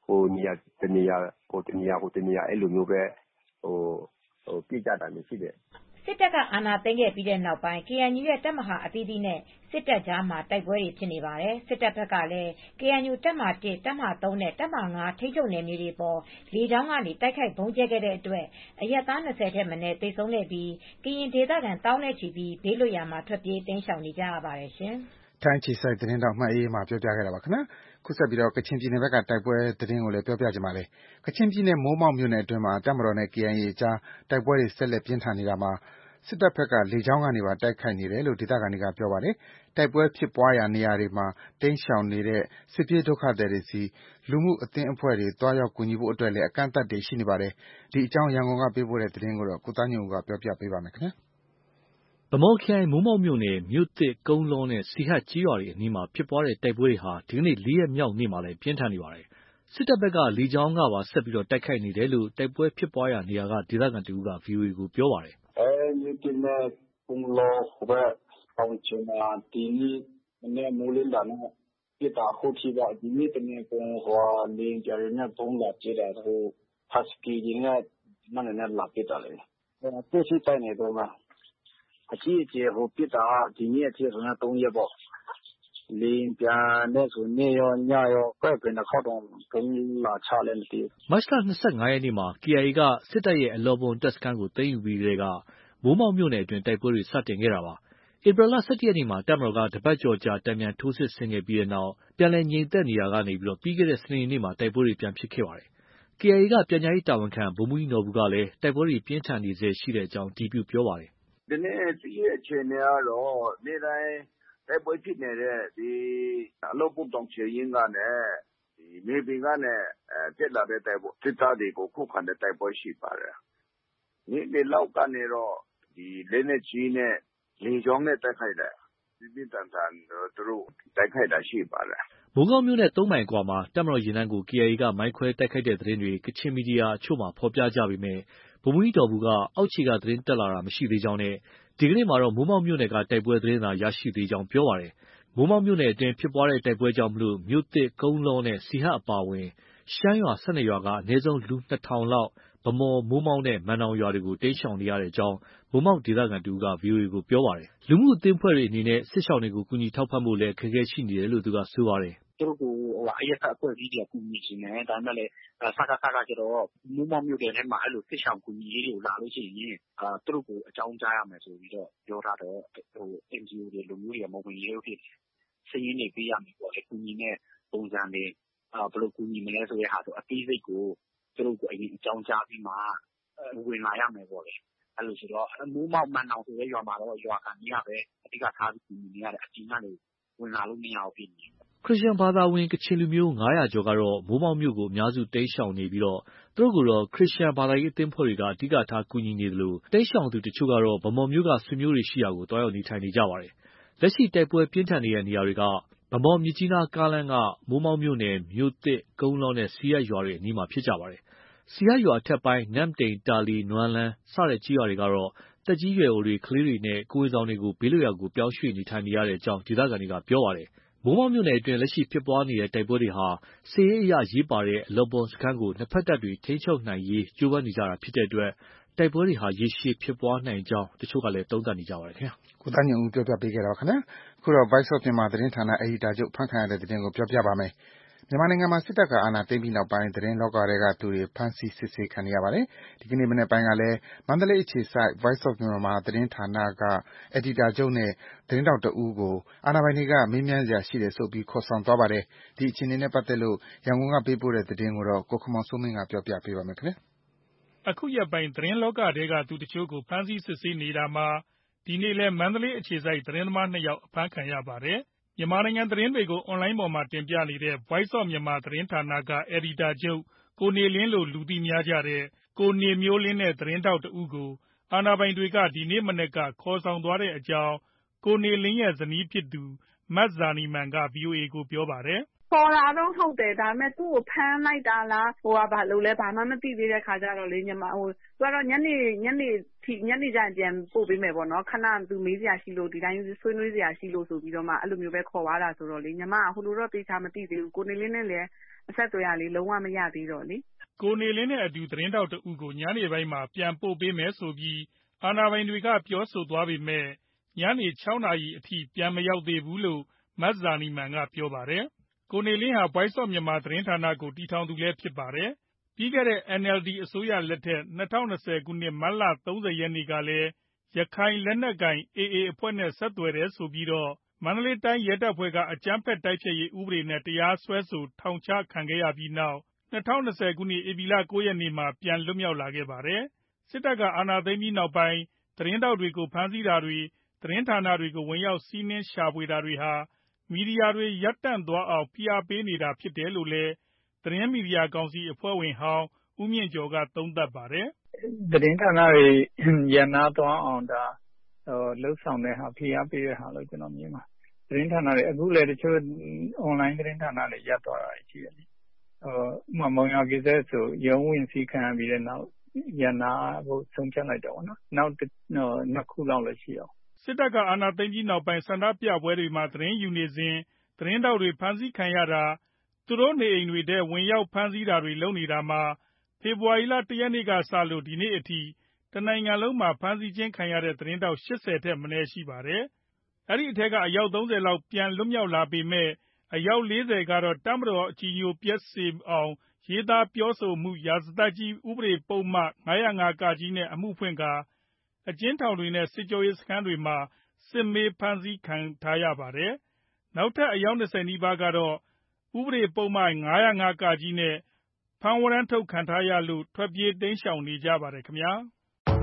ဟိုနေရာတနေရာဟိုတနေရာဟိုတနေရာအဲ့လိုမျိုးပဲဟိုဟိုပြကြတာမျိုးရှိတယ်စစ်တပ်ကအာဏာသိမ်းခဲ့ပြီးတဲ့နောက်ပိုင်း ကေအန်ယူ ရဲ့တပ်မဟာအသီးသီးနဲ့စစ်တပ်ကြားမှာတိုက်ပွဲတွေဖြစ်နေပါတယ်။စစ်တပ်ဘက်ကလည်း ကေအန်ယူ တပ်မဟာတစ် တပ်မဟာသုံးနဲ့တပ်မဟာငါးထိန်းချုပ်နယ်မြေတွေပေါ်လေကြောင်းကနေတိုက်ခိုက်ဗုံးကျဲခဲ့တဲ့အတွက်အရပ်သား၂၀ထက်မနည်းသေဆုံးခဲ့ပြီးကရင်ဒေသခံသောင်းနဲ့ချီပြီးဘေးလွတ်ရာမှာထွက်ပြေးတိမ်းရှောင်နေကြရပါတယ်ရှင်။ထိုင်းခြေစိုက်သတင်းတောက်မှတ်အေးမှပြောပြခဲ့တာပါခင်ဗျာ။ခုဆက်ပြီးတော့ကချင်ပြည်နယ်ဘက်ကတိုက်ပွဲသတင်းကိုလည်းပြောပြကြပါမယ်။ကချင်ပြည်နယ်မိုးမောက်မြို့နယ်အတွင်းမှာတပ်မတော်နဲ့ ကေအန်အေကြားတိုက်ပွဲတွေဆက်လက်ပြင်းထန်နေတာမှာစစ်တပ်ဘက်ကလေကြောင်းကနေပါတိုက်ခိုက်နေတယ်လို့ဒေသခံတွေကပြောပါတယ်။တိုက်ပွဲဖြစ်ပွားရာနေရာတွေမှာတိမ်းရှောင်နေတဲ့စစ်ပြေးဒုက္ခသည်တွေစီလူမှုအသင်းအဖွဲ့တွေတွားရောက်ကူညီဖို့အတွက်လည်းအကန့်အသတ်တွေရှိနေပါတယ်။ဒီအကြောင်းရန်ကုန်ကပေးပို့တဲ့သတင်းကိုတော့ကိုသားညွန့်ဦးကပြောပြပေးပါမယ်ခင်ဗျာ။ဗမော်ခရိုင်မိုးမောက်မြို့နယ်မြို့သစ်ကုန်းလောနဲ့စီဟတ်ကျေးရွာတွေအနီးမှာဖြစ်ပွားတဲ့တိုက်ပွဲတွေဟာဒီကနေ့လေးရက်မြောက်နေ့မှာလည်းပြင်းထန်နေပါတယ်။စစ်တပ်ဘက်ကလေကြောင်းကပါဆက်ပြီးတိုက်ခိုက်နေတယ်လို့တိုက်ပွဲဖြစ်ပွားရာနေရာကဒေသခံတဦးက ဗွီအိုအေကိုပြောပါတယ်။အဲမြို့သစ်နဲ့ကုန်းလောဟိုဘက်အောင်ချင်မှာဒီနေ့မနေ့မိုးလင်းတာနဲ့ပြတာဟုတ်ပြီပါဒီနေ့တနေ့ကုန်းဟောလင်းကြရတဲ့ဘုံလာကြတယ်ဟိုဟတ်စကီရင်းကမနေ့နဲ့လာပြတာလေ။အဲစစ်တိုင်းနေတော့မှာအကြီးအကျယ်ဟိုပြတာဒီနေ့အထိဆိုတော့သုံးရက်ပေါ့လင်းပြန်တဲ့ဆိုနေရောညရောပဲ့ပင်တစ်ခေါက်တော့ဘုံလာချလဲမသိဘူးမတ်လ၂၅ရက်နေ့မှာ ကေအိုင်အေ ကစစ်တပ်ရဲ့အလော်ဘွန်တပ်စခန်းကိုသိမ်းယူပြီးတဲ့ကမိုးမောက်မြို့နယ်အတွင်းတိုက်ပွဲတွေစတင်ခဲ့တာပါဧပြီလ၁၁ရက်နေ့မှာတပ်မတော်ကတပတ်ကျော်ကြာတံပြန်ထိုးစစ်ဆင်ခဲ့ပြီးတဲ့နောက်ပြန်လည်ငြိမ်သက်နေရာကနေပြီးခဲ့တဲ့စနေနေ့မှာတိုက်ပွဲတွေပြန်ဖြစ်ခဲ့ပါတယ်။ ကေအိုင်အေ ကပြန်ကြားရေးတာဝန်ခံဗိုလ်မှူးကြီးနော်ဘူကလည်းတိုက်ပွဲတွေပြင်းထန်နေဆဲရှိတဲ့အကြောင်းအတည်ပြုပြောပါတယ်။ဒီနေ့ဒီအခြေအနေကတော့နေ့တိုင်းတိုက်ပွဲဖြစ်နေတဲ့ဒီအလုပ်ပုံတောင်ချေရင်းကနဲ့ဒီမြေပြင်ကနဲ့အဲတက်လာတဲ့တိုက်ပွဲစစ်သားတွေကိုခုခံတဲ့တိုက်ပွဲရှိပါတယ်။ဒီဒီလောက်ကနေတော့ဒီလက်နဲ့ကြီးနဲ့လေကြောင်းနဲ့တိုက်ခိုက်တယ်ဒီပြတန်တန်သူတို့တိုက်ခိုက်တာရှိပါတယ်။မိုးကောင်းမြို့နဲ့သုံးမိုင်ကွာမှာတပ်မတော်ရင်နှန်းကို ကေအိုင်အေ ကမိုင်းခွဲတိုက်ခိုက်တဲ့သတင်းတွေကချင်မီဒီယာအချို့မှာဖော်ပြကြပေမဲ့ဗိုလ်မှူးကြီးတော်ဘူကအောက်ခြေကသတင်းတက်လာတာမရှိသေးကြောင်းနဲ့ဒီကနေ့မှာတော့မိုးမောက်မြို့နယ်ကတိုက်ပွဲသတင်းသာရရှိသေးကြောင်းပြောပါတယ်။မိုးမောက်မြို့နယ်အတွင်းဖြစ်ပွားတဲ့တိုက်ပွဲကြောင့်မြို့သစ်ကုန်းလောနဲ့စီဟတ်အပါအဝင်ရှမ်းရွာ၁၂ရွာကအနည်းဆုံးလူနှစ်ထောင်လောက်ဗမော်မိုးမောက်နဲ့မန်နောင်ရွာတွေကိုတိမ်းရှောင်နေရတဲ့အကြောင်းမိုးမောက်ဒေသခံတဦးက ဗွီအိုအေကိုပြောပါတယ်။လူမှုအသင်းအဖွဲ့တွေအနေနဲ့စစ်ရှောင်တွေကိုကူညီထောက်ပံ့ဖို့လည်းအခက်အခဲရှိနေတယ်လို့သူကဆိုပါတယ်။သူတို့ကိုဟိုအရက်အဖွဲ့အစည်းတွေကကူညီနေတယ်ဒါပေမဲ့လည်းစကားစကားကျတော့မိုးမောက်မြို့နယ်ထဲမှာအဲ့လိုစစ်ရှောင်ကူညီရေးတွေလာလို့ရှိရင်အာသူတို့ကိုအကြောင်းကြားရမယ်ဆိုပြီးတော့ပြောထားတော့ဟို အန်ဂျီအို တွေလူမျိုးတွေမဝင်ရဲဘူးဖြစ်စရင်းနေပေးရမယ်ပေါ့လေကူညီတဲ့ပုံစံတွေအာဘယ်လိုကူညီမလဲဆိုတဲ့ဟာဆိုအသေးစိတ်ကိုသူတို့ကိုအရင်အကြောင်းကြားပြီးမှဝင်လာရမယ်ပေါ့လေအဲ့လိုဆိုတော့မိုးမောက်မန်နောင်ဆိုတဲ့ရွာမှာတော့ရွာကန်ကြီးကပဲအဓိကထားပြီးကူညီနေရတဲ့အကြီးကနေဝင်လာလို့မရဘူးဖြစ်နေခရစ်ယာန်ဘာသာဝင်ကချင်လူမျိုး၅၀၀ကျော်ကတော့မိုးမောက်မြို့ကိုအများစုတိမ်းရှောင်နေပြီးတော့သူတို့ကိုတော့ခရစ်ယာန်ဘာသာရေးအသင်းဖွဲ့တွေကအဓိကထားကူညီနေတယ်လို့တိမ်းရှောင်သူတချို့ကတော့ဗမော်မြို့ကဆွေမျိုးတွေရှိရာကိုတွားရောက်နေထိုင်နေကြပါတယ်။လက်ရှိတိုက်ပွဲပြင်းထန်နေတဲ့နေရာတွေကဗမော်မြစ်ကြီးနားကားလမ်းကမိုးမောက်မြို့နယ်မြို့သစ်ကုန်းလောနဲ့စီဟတ်ရွာတွေအနီးမှာဖြစ်ကြပါတယ်။စီဟတ်ရွာအထက်ပိုင်းနမ်တိန်တာလီနွမ်းလန်းစတဲ့ကြီးရွာတွေကတော့တက်ကြီးရွယ်အိုတွေကလေးတွေနဲ့ကိုယ်ဆောင်တွေကိုဘေးလွတ်ရာကိုပြောင်းရွှေ့နေထိုင်နေရတဲ့အကြောင်းဒေသခံတွေကပြောပါတယ်။မိုးမောက်မြို့နယ်အတွင်းလက်ရှိဖြစ်ပွားနေတဲ့တိုက်ပွဲတွေဟာစစ်ရေးအရရေးပါတဲ့အလော်ဘွန်စခန်းကိုနှစ်ဖက်တပ်တွေထိန်းချုပ်နိုင်ရေးကြိုးပမ်းနေကြတာဖြစ်တဲ့အတွက်တိုက်ပွဲတွေဟာရေရှည်ဖြစ်ပွားနိုင်ကြောင်းတချို့ကလည်းသုံးသပ်နေကြပါတယ်ခင်ဗျာ။ကိုသားညွန့်ဦးပြောပြပေးခဲ့တာပါခင်ဗျာ။အခုတော့ Voice of Myanmar သတင်းဌာနအယ်ဒီတာချုပ်ဖန်ခံရတဲ့သတင်းကိုပြောပြပါမယ်။မြန်မာနိုင်ငံမှာစစ်တပ်ကအာဏာသိမ်းပြီးနောက်ပိုင်းသတင်းလောကထဲကသူတွေဖမ်းဆီးစစ်ဆေးခံနေရပါတယ်။ဒီကနေ့မနက်ပိုင်းကလည်းမန္တလေးအခြေစိုက် Voice of Myanmar သတင်းဌာနကအယ်ဒီတာချုပ်နဲ့သတင်းထောက်တဦးကိုအာဏာပိုင်တွေကမေးမြန်းစရာရှိတယ်ဆိုပြီးခေါ်ဆောင်သွားပါတယ်။ဒီအခြေအနေနဲ့ပတ်သက်လို့ရန်ကုန်ကပေးပို့တဲ့သတင်းကိုတော့ကိုခင်မောင်စိုးမင်းကပြောပြပေးပါမယ်ခင်ဗျာ။အခုရက်ပိုင်းသတင်းလောကထဲကသူတချို့ကိုဖမ်းဆီးစစ်ဆေးနေတာမှာဒီနေ့လဲမန္တလေးအခြေစိုက်သတင်းသမားနှစ်ယောက်အဖမ်းခံရပါတယ်။မြန်မာနိုင်ငံသတင်းတွေကိုအွန်လိုင်းပေါ်မှာတင်ပြနေတဲ့ Voice of Myanmar သတင်းဌာနကအယ်ဒီတာချုပ်ကိုနေလင်းလို့လူသိများကြတဲ့ကိုနေမျိုးလင်းနဲ့သတင်းထောက်တဦးကိုအာဏာပိုင်တွေကဒီနေ့မနက်ကခေါ်ဆောင်သွားတဲ့အကြောင်းကိုနေလင်းရဲ့ဇနီးဖြစ်သူမတ်ဇာနီမန်က ဗွီအိုအေကိုပြောပါတယ်။ခေါ်တာတော့ဟုတ်တယ်ဒါပေမဲ့သူ့ကိုဖမ်းလိုက်တာလားဟိုကဘာလို့လဲဘာမှမသိသေးတဲ့ခါကျတော့လေညီမဟိုသူကတော့ညနေညနေထိညနေကျရင်ပြန်ပို့ပေးမယ်ပေါ့နော်ခဏသူမေးစရာရှိလို့ဒီတိုင်းဆွေးနွေးစရာရှိလို့ဆိုပြီးတော့မှအဲ့လိုမျိုးပဲခေါ်သွားတာဆိုတော့လေညီမကဟိုလိုတော့တေချာမသိသေးဘူးကိုနေလင်းနဲ့လည်းအဆက်အသွယ်ကလေလုံးဝမရသေးတော့လေ။ကိုနေလင်းနဲ့အတူသတင်းထောက်တဦးကိုညနေပိုင်းမှာပြန်ပို့ပေးမယ်ဆိုပြီးအာဏာပိုင်တွေကပြောဆိုသွားပေမဲ့ညနေ၆နာရီအထိပြန်မရောက်သေးဘူးလို့မဇာနည်မန်ကပြောပါတယ်။ကိုနေလင်းဟာ Voice of Myanmar သတင်းဌာနကိုတည်ထောင်သူလည်းဖြစ်ပါတယ်။ပြီးခဲ့တဲ့ အန်အယ်လ်ဒီ အစိုးရလက်ထက်၂၀၂၀ခုနှစ်မတ်လ၃၀ရက်နေ့ကလည်းရခိုင်လက်နက်ကိုင် အေအေအဖွဲ့နဲ့ဆက်သွယ်တယ်ဆိုပြီးတော့မန္တလေးတိုင်းရဲတပ်ဖွဲ့ကအကြမ်းဖက်တိုက်ဖျက်ရေးဥပဒေနဲ့တရားစွဲဆိုထောင်ချခံခဲ့ရပြီးနောက်၂၀၂၀ခုနှစ်ဧပြီလ၉ရက်နေ့မှာပြန်လွတ်မြောက်လာခဲ့ပါတယ်။စစ်တပ်ကအာဏာသိမ်းပြီးနောက်ပိုင်းသတင်းထောက်တွေကိုဖမ်းဆီးတာတွေသတင်းဌာနတွေကိုဝင်ရောက်စီးနင်းရှာဖွေတာတွေဟာမီဒီယာတွေရပ်တန့်သွားအောင်ဖိအားပေးနေတာဖြစ်တယ်လို့လည်းသတင်းမီဒီယာကောင်စီအဖွဲ့ဝင်ဟောင်းဦးမြင့်ကျော်ကသုံးသပ်ပါတယ်။သတင်းဌာနတွေရပ်နားသွားအောင်ဒါလှုပ်ဆောင်တဲ့ဟာဖိအားပေးတဲ့ဟာလို့ကျွန်တော်မြင်ပါတယ်။သတင်းဌာနတွေအခုလည်းတချို့ online သတင်းဌာနတွေရပ်သွားတာရှိတယ်လေ။ဟိုမမုံရကိစ္စဆိုရုံးဝင်စီခံပြီးတဲ့နောက်ရပ်နာဖို့ဆုံးဖြတ်လိုက်တော့ဗောနော်။နောက်နှစ်ခုလောက်လည်းရှိအောင်စစ်တပ်ကအာဏာသိမ်းပြီးနောက်ပိုင်းဆန္ဒပြပွဲတွေမှာသတင်းယူနေစဉ်သတင်းထောက်တွေဖမ်းဆီးခံရတာသူတို့နေအိမ်တွေထဲဝင်ရောက်ဖမ်းဆီးတာတွေလုပ်နေတာမှာဖေဖော်ဝါရီလ၁ရက်နေ့ကစလို့ဒီနေ့အထိတနိုင်ငံလုံးမှာဖမ်းဆီးခြင်းခံရတဲ့သတင်းထောက်၈၀ထက်မနည်းရှိပါတယ်။အဲဒီအထက်ကအယောက်၃၀လောက်ပြန်လွတ်မြောက်လာပေမဲ့အယောက်၄၀ကတော့တပ်မတော်အကြီးအကျယ်ပျက်စေအောင်ရေးသားပြောဆိုမှုရာဇသတ်ကြီးဥပဒေပုဒ်မ၅၀၅ကနဲ့အမှုဖွင့်ကာအကျဉ်းထောင်တွေနဲ့စစ်ကြောရေးစခန်းတွေမှာစစ်မေးဖမ်းဆီးခံထားရပါတယ်။နောက်ထပ်အယောက်၂၀နီးပါးကတော့ဥပဒေပုဒ်မ၅၀၅ကနဲ့ဖမ်းဝရမ်းထုတ်ခံထားရလို့ထွက်ပြေးတိမ်းရှောင်နေကြပါတယ်ခင်ဗျာ။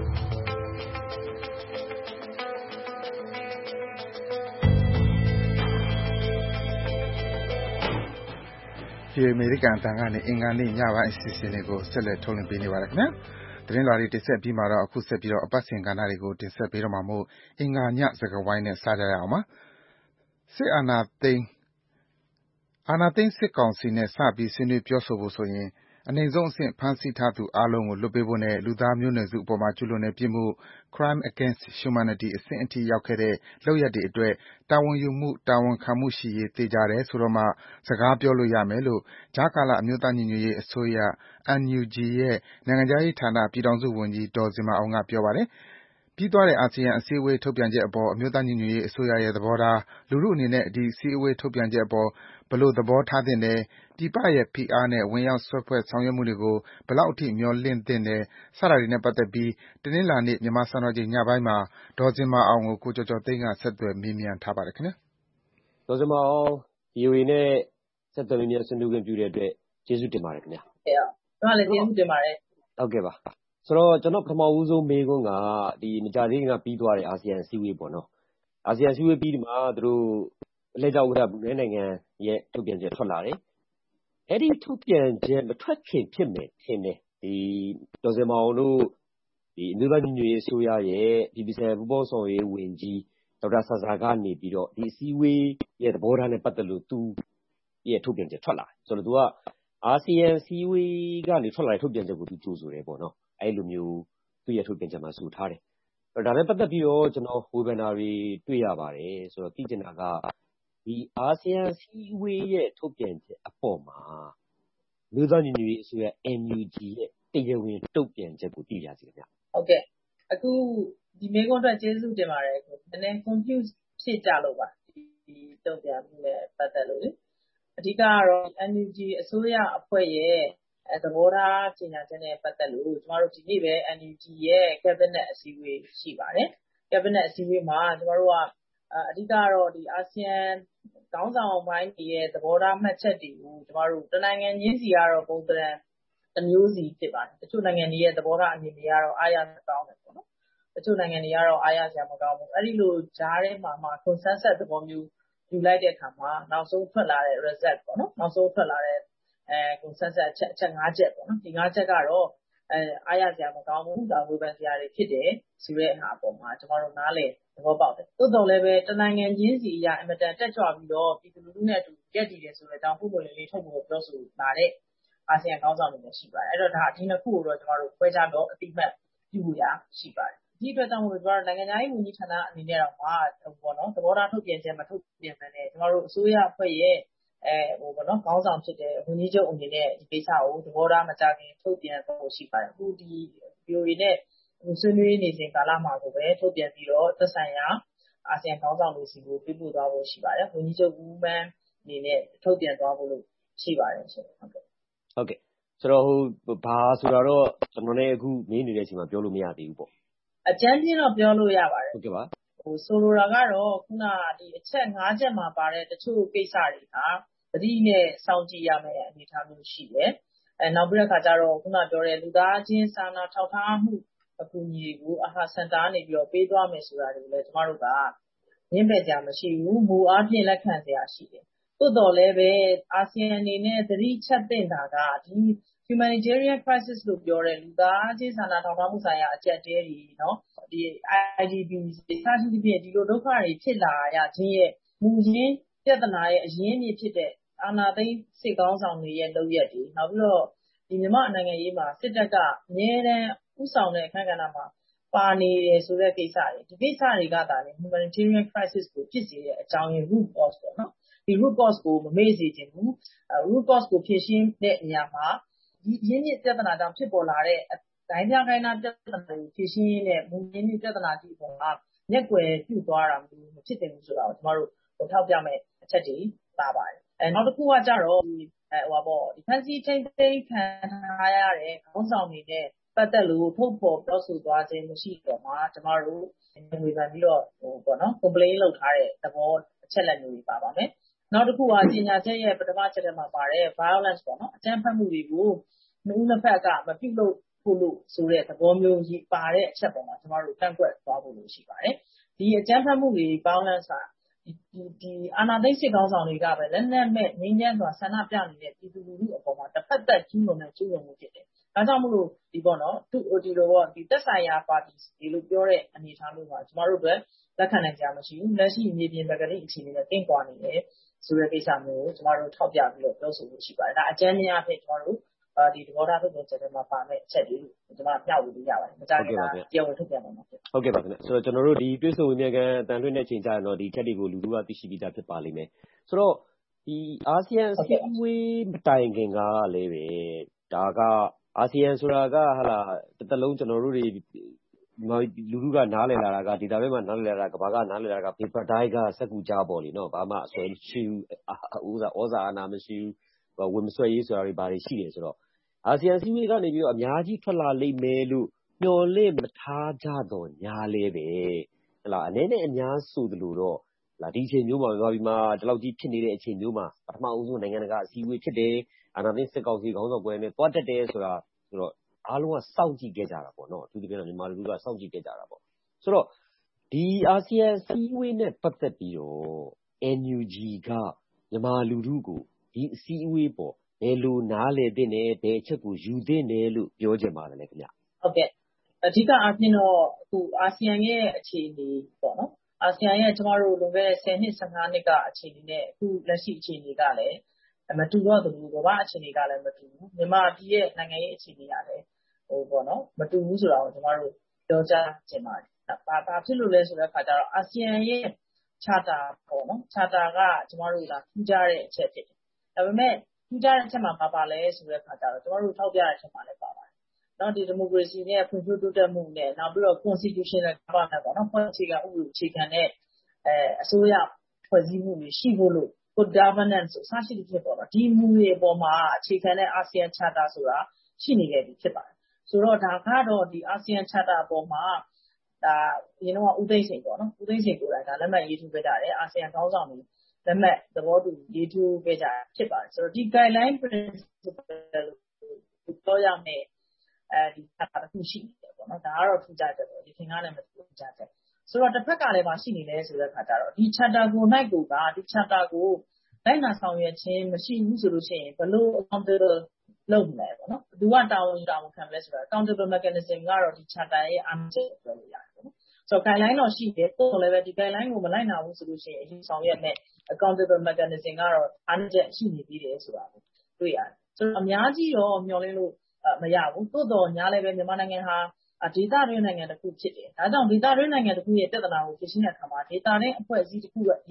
ဒီအမေရိကန်အသံကနေအင်္ဂါနေ့ညပိုင်းအစီအစဉ်လေးကိုဆက်လက်ထုတ်လွှင့်ပေးနေပါတယ်ခင်ဗျာသတင်းလွှာတွေတင်ဆက်ပြီးမှတော့အခုဆက်ပြီးတော့အပတ်စဉ်ကဏ္ဍတွေကိုတင်ဆက်ပေးတော့မှာမို့အင်္ဂါညစကားဝိုင်းနဲ့စကြရအောင်ပါစစ်အာဏာသိမ်းအာဏာသိမ်းစစ်ကောင်စီနဲ့စပြီးဆွေးနွေးပြောဆိုဖို့ဆိုရင်အနိုင်ဆုံးအဆင့်ဖမ်းဆီးထားသူအားလုံးကိုလွတ်ပေးဖို့နဲ့လူသားမျိုးနွယ်စုအပေါ်မှာကျူးလွန်တဲ့ပြစ်မှု Crime Against Humanity အဆင့်အထိရောက်ခဲ့တဲ့လုပ်ရပ်တွေအတွက်တာဝန်ယူမှုတာဝန်ခံမှုရှိရေးသေချာတယ်ဆိုတော့မှစကားပြောလို့ရမယ်လို့ကြားကာလအမျိုးသားညီညွတ်ရေးအစိုးရ အန် ယူ ဂျီ ရဲ့နိုင်ငံခြားရေးဌာနပြည်ထောင်စုဝန်ကြီးဒေါ်ဇင်မာအောင်ကပြောပါတယ်ပြီးသွားတဲ့အာဆီယံအစည်းအဝေးထုတ်ပြန်ချက်အပေါ်အမျိုးသားညီညွတ်ရေးအစိုးရရဲ့သဘောထားလူထုအနေနဲ့ဒီအစည်းအဝေးထုတ်ပြန်ချက်အပေါ်ဘယ်လိုသဘောထားသင့်တယ်ပြည်ပရဲ့ဖိအားနဲ့ဝင်ရောက်ဆွဲဖွဲ့ဆောင်ရွက်မှုတွေကိုဘယ်လောက်အထိမျှော်လင့်သင့်တယ်စတာတွေနဲ့ပတ်သက်ပြီးတနင်္လာနေ့မြန်မာစံတော်ချိန်ညပိုင်းမှာဒေါ်ဇင်မာအောင်ကိုကိုကျော်ကျော်သိန်းကဆက်သွယ်မေးမြန်းထားပါတယ်ခင်ဗျာဒေါ်ဇင်မာအောင် ဗွီအိုအေ နဲ့ဆက်သွယ်မေးမြန်းဆွေးနွေးခွင့်ပြုတဲ့အတွက်ကျေးဇူးတင်ပါတယ်ခင်ဗျာဟုတ်ကဲ့ကျွန်တော်လည်းကျေးဇူးတင်ပါတယ်ဟုတ်ကဲ့ပါဆိုတော့ကျွန်တော်ပထမဦးဆုံးမေးခွန်းကဒီမကြသေးခင်ကပြီးသွားတဲ့အာဆီယံအစည်းအဝေးပေါ့နော်အာဆီယံအစည်းအဝေးပြီးဒီမှာသူတို့အလှည့်ကျဥက္ကဋ္ဌဘရူနိုင်းနိုင်ငံရဲ့ထုတ်ပြန်ချက်ထွက်လာတယ်အဲ့ဒီထုတ်ပြန်ချက်မထွက်ခင်ဖြစ်မယ်ထင်တယ်ဒီဒေါ်စင်မောင်တို့ဒီအမျိုးသားညီညွတ်ရေးအစိုးရရဲ့ပြည်ပဆိုင်ရာပူးပေါင်းဆောင်ရွက်ရေးဝန်ကြီးဒေါက်တာဆာဆာကနေပြီးတော့ဒီအစည်းအဝေးရဲ့သဘောထားနဲ့ပတ်သက်လို့သူရဲ့ထုတ်ပြန်ချက်ထွက်လာတယ်ဆိုတော့သူကအာဆီယံအစည်းအဝေးကနေထွက်လာတဲ့ထုတ်ပြန်ချက်ကိုသူကြိုဆိုတယ်ပေါ့နော်အဲ့လိုမျိုးသူ့ရဲ့ထုတ်ပြန်ချက်မှာဆိုထားတယ်ဒါနဲ့ပတ်သက်ပြီးတော့ကျွန်တော်ဝေဖန်တာတွေတွေ့ရပါတယ်ဆိုတော့သိချင်တာကဒီအာဆီယံအစည်းအဝေးရဲ့ထုတ်ပြန်ချက်အပေါ်မှာမြို့သားညီညွတ်ရေးအစိုးရ အန် ယူ ဂျီ ရဲ့တရားဝင်တုံ့ပြန်ချက်ကိုသိရစီခင်ဗျဟုတ်ကဲ့အခုဒီမေးခွန်းအတွက်ကျေးဇူးတင်ပါတယ်ကိုနည်းနည်း confuse ဖြစ်ကြလို့ပါဒီတုံ့ပြန်မှုနဲ့ပတ်သက်လို့လေအဓိကကတော့ အန် ယူ ဂျီ အစိုးရအဖွဲ့ရဲ့သဘောထားကြေညာချက်နဲ့ပတ်သက်လို့ကျမတို့ဒီနေ့ပဲ အန် ယူ ဂျီ ရဲ့ cabinet အစည်းအဝေးရှိပါတယ် cabinet အစည်းအဝေးမှာကျမတို့ကအဓိကတော့ဒီအာဆီယံခေါင်းဆောင်ပိုင်းရဲ့သဘောထားမှတ်ချက်တွေကိုကျမတို့တနိုင်ငံချင်းစီကတော့ပုံစံတစ်မျိုးစီဖြစ်ပါတယ်တချို့နိုင်ငံတွေရဲ့သဘောထားအမြင်တွေကတော့အားရစရာကောင်းတယ်ပေါ့နော်တချို့နိုင်ငံတွေကတော့အားရစရာမကောင်းဘူးအဲ့ဒီလိုကြားထဲမှာမှ consensus သဘောမျိုးယူလိုက်တဲ့အခါမှာနောက်ဆုံးထွက်လာတဲ့ result ပေါ့နော်နောက်ဆုံးထွက်လာတဲ့အဲ consensus အချက်အချက်၅ချက်ပေါ့နော်ဒီ၅ချက်ကတော့အဲအားရစရာမကောင်းဘူးဒါဝေဖန်စရာတွေဖြစ်တယ်ဆိုတဲ့ဟာအပေါ်မှာကျမတို့နားလည်သဘောပေါက်တယ်သို့တော်လည်းပဲတနိုင်ငံချင်းစီအရာအမတန်တက်ကြွပြီးတော့ပြည်သူလူထုနဲ့အတူရက်တည်တယ်ဆိုတဲ့အကြောင်းပုံမှန်လေးထုတ်ဖို့ပြောဆိုလာတဲ့အာဆီယံခေါင်းဆောင်တွေလည်းရှိပါတယ်အဲ့တော့ဒါဒီနှစ်ခုကိုတော့ကျမတို့ခွဲခြားတော့အတိအမှတ်ပြုဖို့ရရှိပါတယ်ဒီအတွက်ကြောင့်မို့လို့ကျမတို့နိုင်ငံသားရေးဝန်ကြီးဌာနအနေနဲ့တော့မှာပေါ့နော်သဘောထားထုတ်ပြန်ချက်မထုတ်ပြန်ဘဲနဲ့ကျမတို့အစိုးရအဖွဲ့ရဲ့အဲဟိုဘောနော်ခေါင်းဆောင်ဖြစ်တဲ့ဝန်ကြီးချုပ်အနေနဲ့ဒီကိစ္စကိုသဘောထားမကြခင်ထုတ်ပြန်ဖို့ရှိပါတယ်အခုဒီ ဗီအိုအေ နဲ့ဆွေးနွေးနေစဉ်ကာလမှာကိုပဲထုတ်ပြန်ပြီးတော့သက်ဆိုင်ရာအာဆီယံခေါင်းဆောင်တွေစီကိုပြပို့သွားဖို့ရှိပါတယ်ဝန်ကြီးချုပ်ဦးမန်းအနေနဲ့ထုတ်ပြန်သွားဖို့လို့ရှိပါတယ်ရှင်ဟုတ်ကဲ့ဟုတ်ကဲ့ဆိုတော့ဟိုဘာဆိုတော့ကျွန်တော်လည်းအခုနေနေတဲ့အချိန်မှာပြောလို့မရသေးဘူးပေါ့အကျဉ်းပြတော့ပြောလို့ရပါတယ်ဟုတ်ကဲ့ပါဟိုဆိုလိုတာကတော့ခုနဒီအချက်၅ချက်မှာပါတဲ့တချို့ကိစ္စတွေကသတိနဲ့စောင့်ကြည့်ရမယ့်အနေအထားမျိုးရှိတယ်အဲနောက်ပြီးတဲ့အခါကျတော့ခုနပြောတဲ့လူသားချင်းစာနာထောက်ထားမှုအကူအညီကိုအာဟာစင်တာကနေပြီးတော့ပေးသွားမယ်ဆိုတာတွေလည်းကျမတို့ကငင်းပယ်ကြမရှိဘူးမူအားဖြင့်လက်ခံစရာရှိတယ်သို့တော်လည်းပဲအာဆီယံအနေနဲ့သတိချက်တင်တာကဒီ humanitarian crisis လို့ပြောတဲ့လူသားချင်းစာနာထောက်ထားမှုဆိုင်ရာအကျပ်တဲတွေနော်ဒီ I D P စသဖြင့်ဒီလိုဒုက္ခတွေဖြစ်လာရခြင်းရဲ့မူရင်းပြဿနာရဲ့အရင်းအမြစ်ဖြစ်တဲ့အာဏာသိမ်းစစ်ကောင်းဆောင်တွေရဲ့လုပ်ရက်တွေနောက်ပြီးတော့ဒီမြန်မာနိုင်ငံရေးမှာစစ်တပ်ကအမြဲတမ်းဥဆောင်တဲ့အခမ်းကဏ္ဍမှာပါနေတယ်ဆိုတဲ့ကိစ္စတွေဒီကိစ္စတွေကသာလေ humanitarian crisis ကိုဖြစ်စေတဲ့အကြောင်းရင်း root cause ပေါ့နော်ဒီ root cause ကိုမမေ့စေချင်ဘူး root cause ကိုဖြေရှင်းတဲ့နေရာမှာဒီရင်းမြစ်ပြဿနာကြောင့်ဖြစ်ပေါ်လာတဲ့ဒိုင်းပြခိုင်းတာပြဿနာကိုဖြေရှင်းရင်းနဲ့မူရင်းမြစ်ပြဿနာကြီးပေါ်မှာမျက်ကွယ်ပြုသွားတာမျိုးမဖြစ်တင်ဘူးဆိုတာကိုကျမတို့ဟိုထောက်ပြမယ်အချက်တွေပါပါတယ်အဲနောက်တစ်ခုကကြတော့ဒီအဲဟိုပါပေါ့ဒီဖန်စီချင်းသိမ်းခံထားရတဲ့ခေါင်းဆောင်တွေနဲ့ပတ်သက်လို့ထုတ်ဖော်ပြောဆိုသွားခြင်းမရှိတော့မှကျမတို့ဝေဖန်ပြီးတော့ဟိုပေါ့နော် complain လုပ်ထားတဲ့သဘောအချက်လက်မျိုးတွေပါပါမယ်နောက်တစ်ခုကပညာချက်ရဲ့ပထမချက်ထဲမှာပါတဲ့ violence ပေါ့နော်အကြမ်းဖက်မှုတွေကိုနှစ်နှစ်ဖက်ကမပြုလုပ်ဖို့လို့ဆိုတဲ့သဘောမျိုးကြီးပါတဲ့အချက်ပေါ်မှာကျမတို့ကန့်ကွက်သွားဖို့လို့ရှိပါတယ်ဒီအကြမ်းဖက်မှုတွေ violence ကဒီဒီအာဏာသိမ်းစစ်ကောင်းဆောင်တွေကပဲလက်နက်မဲ့ငင်းညမ်းစွာဆန္ဒပြနေတဲ့ပြည်သူလူထုအပေါ်မှာတစ်ဖက်သက်ကျူးလွန်တဲ့ကျူးလွန်မှုဖြစ်တယ်။ဒါကြောင့်မလို့ဒီပေါ့နော်သူဒီလိုပေါ့ဒီသက်ဆိုင်ရာပါတီဒီလိုပြောတဲ့အနေအထားမျိုးမှာကျမတို့အတွက်လက်ခံနိုင်ကြမရှိဘူး။လက်ရှိမြေပြင်ပကတိအခြေအနေနဲ့တင်းကွာနေတယ်ဆိုတဲ့ကိစ္စမျိုးကိုကျမတို့ထောက်ပြပြီးတော့ပြောဆိုလို့ရှိပါတယ်။ဒါအကြမ်းများအဖြစ်ကျမတို့ဒီသဘောထားထုတ်ပြန်ချက်တွေမှာပါမယ့်အချက်တွေကိုကျွန်တော်မျှဝေလို့ရပါတယ်မကြခင်ကတရားဝင်ထုတ်ပြန်မှာဖြစ်ဟုတ်ကဲ့ပါခင်ဗျဆိုတော့ကျွန်တော်တို့ဒီတွဲဆုံဝင်မြကန်အတန်လွှင့်တဲ့ချိန်ကျရင်တော့ဒီချက်တွေကိုလူလူကသိရှိပြီးသားဖြစ်ပါလိမ့်မယ်ဆိုတော့ဒီအာဆီယံအစည်းအဝေးမတိုင်ခင်ကလည်းပဲဒါကအာဆီယံဆိုတာကဟာလာတစ်သက်လုံးကျွန်တော်တို့တွေလူလူကနားလည်လာတာကဒေတာဘက်မှာနားလည်လာတာကဘာကနားလည်လာတာက paper die ကစက်ကူကြားပေါ်လीเนาะဘာမှအဆွဲရှိဦးဥစားဩဇာအာဏာမရှိဘူးဝင်မဆွဲရေးဆိုတာတွေဘာတွေရှိတယ်ဆိုတော့အာဆီယံစည်းဝေးကနေပြီးတော့အများကြီးထွက်လာလိမ့်မယ်လို့မျှော်လင့်မထားကြတော့ညာလဲပဲဟလာအနေနဲ့အများဆိုသလိုတော့လာဒီအချိန်မျိုးမှာမြန်မာပြည်မှာဒီလောက်ကြီးဖြစ်နေတဲ့အချိန်မျိုးမှာပထမအဦးဆုံးနိုင်ငံတကာအစည်းအဝေးဖြစ်တယ်အာဏာသိမ်းစစ်ကောင်စီခေါင်းဆောင်ပွဲနဲ့တွားတက်တယ်ဆိုတာဆိုတော့အားလုံးကစောင့်ကြည့်ခဲ့ကြတာပေါ့နော်အထူးသဖြင့်မြန်မာလူထုကစောင့်ကြည့်ခဲ့ကြတာပေါ့ဆိုတော့ဒီအာဆီယံစည်းဝေးနဲ့ပတ်သက်ပြီးတော့ N U G ကမြန်မာလူထုကိုဒီအစည်းအဝေးပေါ်ဘယ်လိုနားလည်သင့်တယ်ဘယ်အချက်ကိုယူသင့်တယ်လို့ပြောချင်ပါတယ်လေခင်ဗျဟုတ်ကဲ့အဓိကအားဖြင့်တော့အခုအာဆီယံရဲ့အခြေအနေပေါ့နော်အာဆီယံရဲ့ကျမတို့လွန်ခဲ့တဲ့ဆယ်နှစ်ဆယ့်ငါးနှစ်ကအခြေအနေနဲ့အခုလက်ရှိအခြေအနေကလည်းမတူတော့ဘူးကမ္ဘာအခြေအနေကလည်းမတူဘူးမြန်မာပြည်ရဲ့နိုင်ငံရေးအခြေအနေကလည်းဟိုပေါ့နော်မတူဘူးဆိုတာကိုကျမတို့ပြောကြားချင်ပါတယ်ဘာဘာဖြစ်လို့လဲဆိုတဲ့အခါကျတော့အာဆီယံရဲ့ charter ပေါ့နော် charter ကကျမတို့ကထူးခြားတဲ့အချက်ဖြစ်တယ်ဒါပေမဲ့ထူးခြားတဲ့အချက်မှာပါပါလဲဆိုတဲ့အခါကျတော့ကျမတို့ထောက်ပြတဲ့အချက်မှာလည်းပါပါတယ်နော်ဒီဒီမိုကရေစီနဲ့ဖွံ့ဖြိုးတိုးတက်မှုနဲ့နောက်ပြီးတော့ constitutional government ပေါ့နော်ဖွဲ့စည်းကဥပဒေအခြေခံတဲ့အဲအစိုးရဖွဲ့စည်းမှုတွေရှိဖို့လို့ good governance ဆိုအစရှိတဲ့ဖြစ်ပေါ်တော့ဒီမူတွေအပေါ်မှာအခြေခံတဲ့ ASEAN Charter ဆိုတာရှိနေခဲ့ပြီဖြစ်ပါတယ်ဆိုတော့ဒါကတော့ဒီ ASEAN Charter အပေါ်မှာဒါရင်းတော့ဦးသိန်းစိန်ပေါ့နော်ဦးသိန်းစိန်ကိုယ်တိုင်ဒါလက်မှတ်ရေးထိုးခဲ့ကြတယ် ASEAN ခေါင်းဆောင်တွေလက်မှတ်သဘောတူရေးထိုးခဲ့ကြဖြစ်ပါတယ်ဆိုတော့ဒီ guideline principle လို့ပြောရမယ်အဲဒီ charter တစ်ခုရှိနေတယ်ပေါ့နော်ဒါကတော့ထူးခြားချက်ပေါ့ဒီခင်ကလည်းမထူးခြားချက်ဆိုတော့တစ်ဖက်ကလည်းမရှိနေလဲဆိုတဲ့အခါကျတော့ဒီ charter ကိုနိုင်ကိုကဒီ charter ကိုလိုက်နာဆောင်ရွက်ခြင်းမရှိဘူးဆိုလို့ရှိရင်ဘယ်လို accountable လုပ်မလဲပေါ့နော်ဘယ်သူကတာဝန်တာဝန်ခံမလဲဆိုတာ accountable mechanism ကတော့ဒီ charter ရဲ့အားနည်းချက်ပြောလို့ရတယ်ပေါ့နော်ဆိုတော့ guideline တော့ရှိတယ်ပို့လည်းပဲဒီ guideline ကိုမလိုက်နာဘူးဆိုလို့ရှိရင်အရင်ဆောင်ရွက်မဲ့ accountable mechanism ကတော့အားနည်းချက်ရှိနေသေးတယ်ဆိုတာကိုတွေ့ရတယ်ဆိုတော့အများကြီးတော့မျှော်လင့်လို့မရဘူးသို့တော်ညာလည်းပဲမြန်မာနိုင်ငံဟာဒေသတွင်းနိုင်ငံတစ်ခုဖြစ်တယ်ဒါကြောင့်ဒေသတွင်းနိုင်ငံတစ်ခုရဲ့ပြဿနာကိုဖြေရှင်းတဲ့အခါမှာဒေသတွင်းအဖွဲ့အစည်းတစ်ခုရဲ့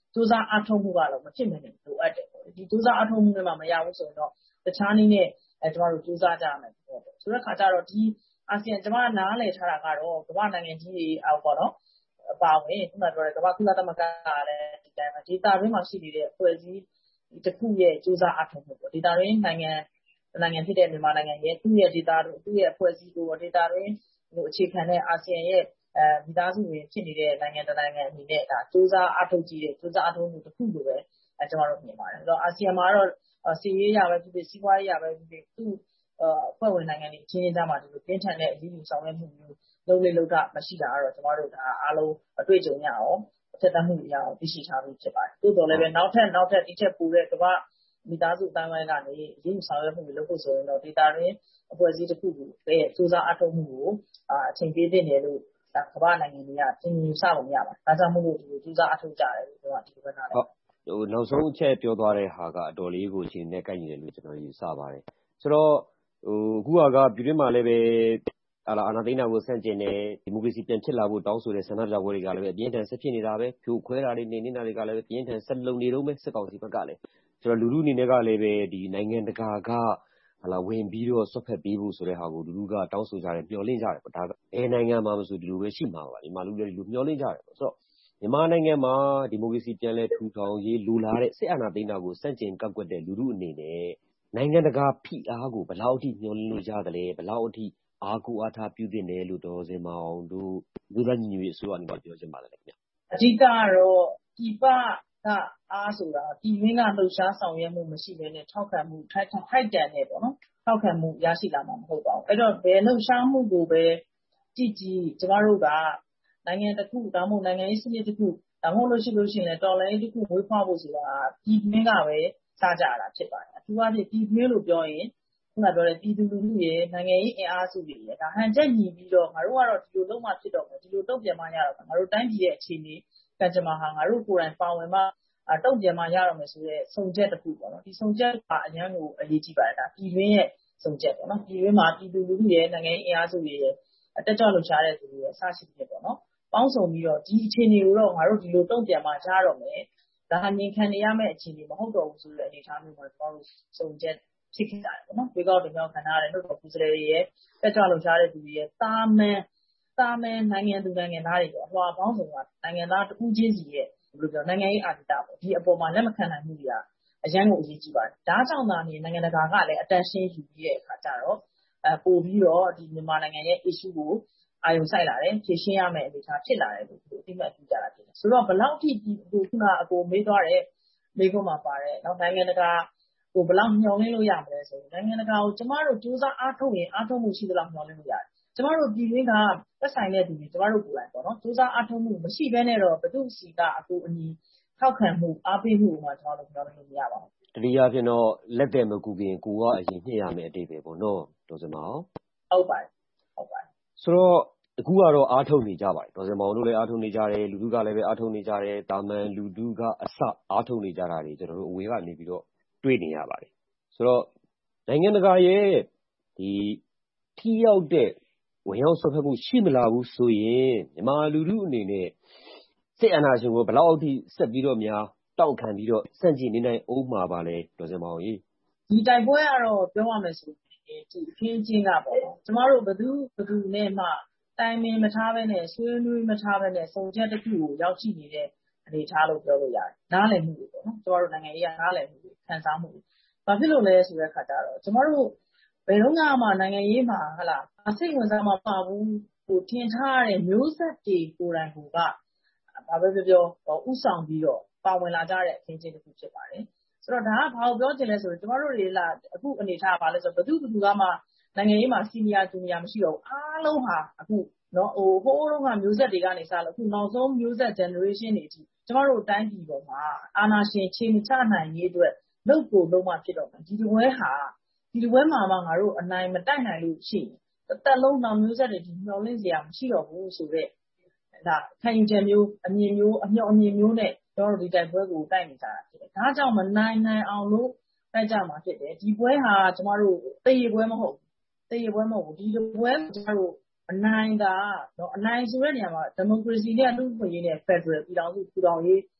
ကြိုးစားအားထုတ်မှုကတော့မဖြစ်မနေလိုအပ်တယ်ပေါ့ဒီကြိုးစားအားထုတ်မှုနဲ့မှမရဘူးဆိုရင်တော့တခြားနည်းနဲ့အဲကျမတို့ကြိုးစားကြရမယ်ပေါ့ဆိုတဲ့ခါကျတော့ဒီအာဆီယံကျမနားလည်ထားတာကတော့ကမ္ဘာနိုင်ငံကြီးတွေအောက်ပေါ့နော်အပါဝင်ခုနပြောတဲ့ကမ္ဘာကုလသမဂ္ဂကလည်းဒီတိုင်းမှာဒေတာရင်းမှာရှိနေတဲ့အဖွဲ့အစည်းတစ်ခုရဲ့ကြိုးစားအားထုတ်မှုပေါ့ဒေတာရင်းနိုင်ငံနိုင်ငံဖြစ်တဲ့မြန်မာနိုင်ငံရဲ့သူ့ရဲ့ဒေတာသူ့ရဲ့အဖွဲ့အစည်းကိုဒေတာရင်းဟိုအခြေခံတဲ့အာဆီယံရဲ့အဲမိသားစုဝင်ဖြစ်နေတဲ့နိုင်ငံတနိုင်ငံအနေနဲ့ဒါစူးစမ်းအားထုတ်ကြည့်တဲ့စူးစမ်းအားထုတ်မှုတစ်ခုလိုပဲအဲကျွန်တော်တို့မြင်ပါတယ်အဲ့တော့အာဆီယံမှာတော့စီရေးရပဲဖြစ်ဖြစ်စီးပွားရေးရပဲဖြစ်ဖြစ်သူ့အဖွဲ့ဝင်နိုင်ငံတွေချင်းချင်းကြားမှာဒီလိုပြင်ထန်တဲ့အရေးယူဆောင်ရွက်မှုမျိုးလုံးလေးလုံးကမရှိတာကတော့ကျွန်တော်တို့ဒါအားလုံးအတွေ့အကြုံရအောင်အထက်တန်းမှုရအောင်သိရှိထားပြီးဖြစ်ပါတယ်တိုးတော်လည်းပဲနောက်ထပ်နောက်ထပ်ဒီချက်ပိုတဲ့ကမ္ဘာမိသားစုအတိုင်းဝိုင်းကနေအရေးယူဆောင်ရွက်မှုတွေလုပ်ဖို့ဆိုရင်တော့ဒေတာရင်းအဖွဲ့အစည်းတစ်ခုကိုပဲစူးစမ်းအားထုတ်မှုကိုအချိန်ပေးတင်တယ်လို့ဒါကမ္ဘာနိုင်ငံတွေကသင်ယူဆပုံရပါတယ်ဒါကြောင့်မို့လို့ဒီစူးစမ်းအားထုတ်ကြတယ်လို့ကျွန်တော်ဒီဘက်ကလည်းဟုတ်ဟိုနောက်ဆုံးအချက်ပြောသွားတဲ့ဟာကအတော်လေးကိုရှင်နဲ့ကိုက်ညီတယ်လို့ကျွန်တော်ယူဆပါတယ်ဆိုတော့ဟိုအခုကပြည်တွင်းမှာလည်းပဲအာအာနာသိန်းနာကိုဆန့်ကျင်တယ်ဒီမိုကရေစီပြန်ဖြစ်လာဖို့တောင်းဆိုတဲ့ဆန္ဒပြပွဲတွေကလည်းပဲအပြင်းထန်ဆက်ဖြစ်နေတာပဲဖြိုခွဲတာတွေနေနေတာတွေကလည်းပဲပြင်းထန်ဆက်လုံနေတော့မယ်စစ်ကောင်စီဘက်ကလည်းဆိုတော့လူလူအနေနဲ့ကလည်းပဲဒီနိုင်ငံတကာကဟာလာဝင်ပြီးတော့ဆွတ်ဖက်ပေးဖို့ဆိုတဲ့ဟာကိုလူလူကတောင်းဆိုကြတယ်မျှော်လင့်ကြတယ်ပေါ့ဒါကဘယ်နိုင်ငံမှာမဆိုဒီလိုပဲရှိမှာပါဒီမှာလူတွေလူမျှော်လင့်ကြတယ်ပေါ့ဆိုတော့မြန်မာနိုင်ငံမှာဒီမိုကရေစီပြန်လဲထူထောင်ရေးလူလာတဲ့စစ်အာဏာသိမ်းတာကိုစန့်ကျင်ကန့်ကွက်တဲ့လူလူအနေနဲ့နိုင်ငံတကာဖိအားကိုဘယ်လောက်အထိမျှော်လင့်လို့ရတယ်ဘယ်လောက်အထိအားကိုအားထားပြုသင့်တယ်လို့ဒေါ်စင်မောင်တို့လူသားညီညွတ်ရေးအစိုးရအနေနဲ့ပြောချင်ပါတယ်ခင်ဗျအဓိကကတော့ဒီပကအားဆိုတာဒီရင်းကလှုပ်ရှားဆောင်ရွက်မှုမရှိဘဲနဲ့ထောက်ခံမှုထိုက်ထိုက်တန်နေပေါ့နော်ထောက်ခံမှုရရှိလာမှာမဟုတ်ပါဘူးအဲ့တော့ဘယ်လှုပ်ရှားမှုကိုပဲကြည့်ကြည့်ကျမတို့ကနိုင်ငံတစ်ခုဒါမှမဟုတ်နိုင်ငံရေးစနစ်တစ်ခုဒါမှမဟုတ်လို့ရှိလို့ရှိရင်တော်လိုင်းတစ်ခုဝေးဖွားဖို့ဆိုတာပြည်တွင်းကပဲစားကြရတာဖြစ်ပါတယ်အထူးအားဖြင့်ပြည်တွင်းလို့ပြောရင်ခုနပြောတဲ့ပြည်သူလူထုရဲ့နိုင်ငံရေးအင်အားစုတွေရဲ့ဒါဟန်ချက်ညီပြီးတော့ငါတို့ကတော့ဒီလိုလုံးမှဖြစ်တော့မယ်ဒီလိုတုံ့ပြန်မှရတော့မယ်ငါတို့တိုင်းပြည်ရဲ့အခြေအနေကံကြမ္မာဟာငါတို့ကိုယ်တိုင်ပါဝင်မှတုံ့ပြန်မှရတော့မယ်ဆိုတဲ့စုံချက်တစ်ခုပေါ့နော်ဒီစုံချက်ကအញ្ញမ်းကိုအရေးကြီးပါတယ်ဒါပြည်တွင်းရဲ့စုံချက်ပေါ့နော်ပြည်တွင်းမှာပြည်သူလူထုရဲ့နိုင်ငံရေးအင်အားစုတွေရဲ့တက်ကြွလှုပ်ရှားတဲ့သူတွေရဲ့အစရှိဖြစ်ပေါ့နော်ပေါင်းစုံပြီးတော့ဒီအခြေအနေကိုတော့ငါတို့ဒီလိုတုံ့ပြန်မှကြားတော့မယ်ဒါဟာငင်ခံနေရမယ့်အခြေအနေမဟုတ်တော့ဘူးဆိုတဲ့အနေအထားမျိုးမှာကျွန်တော်တို့စုံချက်ဖြစ်ခဲ့တယ်ပေါ့နော်ဒီကောက်တင်ကြောင်းခံထားရတဲ့နှုတ်တော်ပူစလေတွေရဲ့တက်ကြွလှုပ်ရှားတဲ့သူတွေရဲ့တာမန်တာမန်နိုင်ငံသူနိုင်ငံသားတွေပေါ့ဟိုအပေါင်းစုံကနိုင်ငံသားတဦးချင်းစီရဲ့ဘယ်လိုပြောနိုင်ငံရေးအာဏာပေါ့ဒီအပေါ်မှာလက်မခံနိုင်မှုတွေကအရန်ကိုအရေးကြီးပါတယ်ဒါကြောင့်သာနေနိုင်ငံတကာကလည်း attention ယူပြီးတဲ့အခါကျတော့အပို့ပြီးတော့ဒီမြန်မာနိုင်ငံရဲ့ issue ကိုအာရုံစိုက်လာတယ်ဖြေရှင်းရမယ့်အနေအထားဖြစ်လာတယ်လို့ဒီမှတ်ပြကြတာဖြစ်တယ်ဆိုတော့ဘယ်လောက်ထိဒီခုနအကိုမေးသွားတဲ့မိကုန်းမှာပါတယ်နော်နိုင်ငံတကာဟိုဘယ်လောက်မျှော်လင့်လို့ရမလဲဆိုရင်နိုင်ငံတကာကိုကျမတို့စူးစမ်းအားထုတ်ရင်အားထုတ်မှုရှိသလောက်မျှော်လင့်လို့ရတယ်ကျမတို့ပြည်တွင်းကသက်ဆိုင်တဲ့သူတွေကျမတို့ကိုယ်တိုင်ပေါ့နော်စူးစမ်းအားထုတ်မှုမရှိဘဲနဲ့တော့ဘယ်သူစီကအကူအညီထောက်ခံမှုအားပေးမှုမှာကျွန်တော်တို့မျှော်လင့်လို့မရပါဘူးတတိယဖြင့်တော့လက်တယ်မကူခင်ကိုကအရင်ညှိရမယ်အတိတ်ပဲပေါ့နော်ဒေါ်စင်မောင်ဟုတ်ပါတယ်ဟုတ်ပါတယ်ဆိုတော့အခုကတော့အားထုတ်နေကြပါတယ်ဒေါ်စင်မောင်တို့လည်းအားထုတ်နေကြတယ်လူထုကလည်းပဲအားထုတ်နေကြတယ်တာမန်လူထုကအစအားထုတ်နေကြတာတွေကျွန်တော်တို့အဝေးကနေပြီးတော့တွေ့နေရပါတယ်ဆိုတော့နိုင်ငံတကာရဲ့ဒီထိရောက်တဲ့ဝင်ရောက်ဆွတ်ဖက်မှုရှိမလာဘူးဆိုရင်မြန်မာလူထုအနေနဲ့စစ်အာဏာရှင်ကိုဘယ်လောက်အထိဆက်ပြီးတော့များတောက်ခံပြီးတော့စန့်ကျင်နေနိုင်အောင်မှာပါလဲဒေါ်စင်မောင်ကြီးဒီတိုက်ပွဲကတော့ပြောရမယ်ဆိုရင်ဒီအခင်းချင်းကပေါ့နော်ကျမတို့ဘယ်သူဘယ်သူနဲ့မှတိုင်ပင်မထားဘဲနဲ့ဆွေးနွေးမထားဘဲနဲ့စုံချက်တစ်ခုကိုရောက်ရှိနေတဲ့အနေအထားလို့ပြောလို့ရတယ်နားလည်မှုတွေပေါ့နော်ကျမတို့နိုင်ငံရေးကနားလည်မှုတွေခံစားမှုတွေဘာဖြစ်လို့လဲဆိုတဲ့အခါကျတော့ကျမတို့ဘယ်တော့မှနိုင်ငံရေးမှာဟလာစိတ်ဝင်စားမှပါဘူးဟိုထင်ထားတဲ့မျိုးဆက်တွေကိုယ်တိုင်ကဘာပဲပြောပြောဥဆောင်ပြီးတော့ပါဝင်လာကြတဲ့အခင်းချင်းတစ်ခုဖြစ်ပါတယ်ဆိုတော့ဒါကဘာကိုပြောချင်လဲဆိုတော့ကျမတို့တွေလာအခုအနေထားကဘာလဲဆိုတော့ဘယ်သူဘယ်သူကမှနိုင်ငံရေးမှာစီနီယာဂျူနီယာမရှိတော့ဘူးအားလုံးဟာအခုနော်ဟိုဟိုးတော့ကမျိုးဆက်တွေကနေစလို့အခုနောက်ဆုံးမျိုးဆက် generation တွေအထိကျမတို့တိုင်းပြည်ပေါ်မှာအာဏာရှင်ခြေမချနိုင်ရေးအတွက်လုပ်ကိုလုပ်မှဖြစ်တော့မယ်ဒီလိုပွဲဟာဒီလိုပွဲမှာမှငါတို့အနိုင်မတိုက်နိုင်လို့ရှိရင်တစ်သက်လုံးနောက်မျိုးဆက်တွေဒီမျောလင့်စရာမရှိတော့ဘူးဆိုတော့ဒါခံယူချက်မျိုးအမြင်မျိုးအမျှော်အမြင်မျိုးနဲ့ကျွန်တော်တို့ဒီတိုက်ပွဲကိုတိုက်နေကြတာဖြစ်တယ်ဒါကြောင့်မနိုင်နိုင်အောင်လို့တိုက်ကြမှာဖြစ်တယ်ဒီပွဲဟာကျမတို့တည်ရပွဲမဟုတ်တည်ရပွဲမဟုတ်ဘူးဒီလိုပွဲကိုကျမတို့အနိုင်ကနော်အနိုင်ဆိုတဲ့နေရာမှာဒီမိုကရေစီနဲ့လူ့အခွင့်အရေးနဲ့ဖက်ဒရယ်ပြည်ထောင်စုထူထောင်ရေး